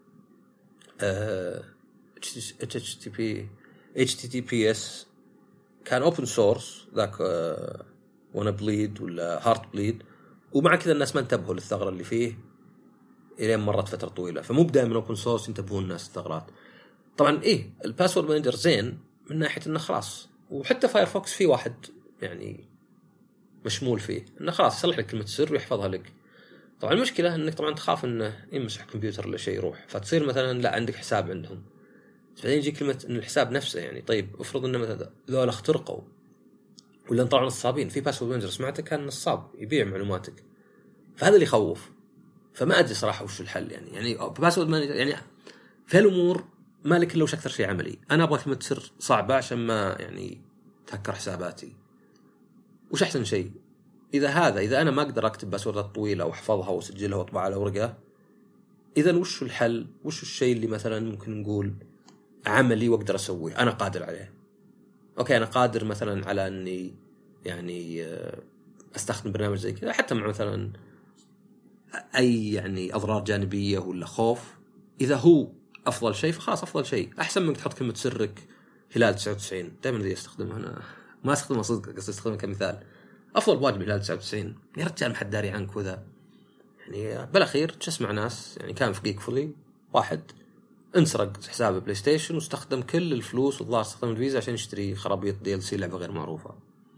HTTPS كان اوبن سورس ذاك وانا بليد ولا هارت بليد، ومع كذا الناس ما انتبهوا للثغرة اللي فيه الين مرت فترة طويلة. فمو دائما اوبن سورس ينتبهون الناس الثغرات. طبعا ايه الباسورد مانجر زين من ناحية انه خلاص، وحتى فايرفوكس في واحد يعني مشمول فيه انه خلاص يصلح لك كلمة سر ويحفظها لك. طبعا المشكلة انك طبعا تخاف انه يمسح الكمبيوتر ولا شيء يروح، فتصير مثلا لا عندك حساب عندهم، بعدين يجي كلمة ان الحساب نفسه يعني. طيب افرض ان مثلا ذولا اخترقوا ولا طلعوا نصابين، في باسورد مانجر سمعته كان نصاب يبيع معلوماتك، فهذا اللي يخوف. فما ادري صراحة وش الحل يعني باسورد مانجر يعني في الامور مالك الا وش اكثر شيء عملي. انا ابغى كلمة سر صعبة عشان ما يعني تهكر حساباتي. وش احسن شيء اذا انا ما اقدر اكتب باسوردات طويلة واحفظها واسجلها واطبعها على ورقة، اذا وش الحل؟ وش الشيء اللي مثلا ممكن نقول عملي واقدر اسويه انا قادر عليه؟ اوكي انا قادر مثلا على اني يعني استخدم برنامج زي كذا، حتى مع مثلا اي يعني اضرار جانبيه ولا خوف. اذا هو افضل شيء فخلاص افضل شيء، احسن من تحط كلمه سرك هلال 99. دائما ذي استخدمها انا، ما استخدمها صدق، قصدي استخدمها كمثال. افضل واجب هلال 99 يا رجال، ما حد داري عنك وذا يعني. بالاخير تسمع ناس يعني كان في جيك فولي واحد انسرق حسابه بلاي ستيشن واستخدم كل الفلوس والظاهر استخدم الفيزا عشان يشتري خرابيط DLC لعبة غير معروفة.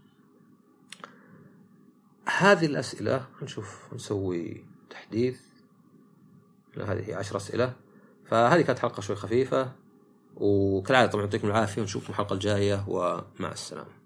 هذه الأسئلة نشوف نسوي تحديث. هذه هي 10 أسئلة. فهذه كانت حلقة شوي خفيفة، وكالعادة طبعا يعطيكم العافية ونشوفكم الحلقة الجاية، ومع السلامة.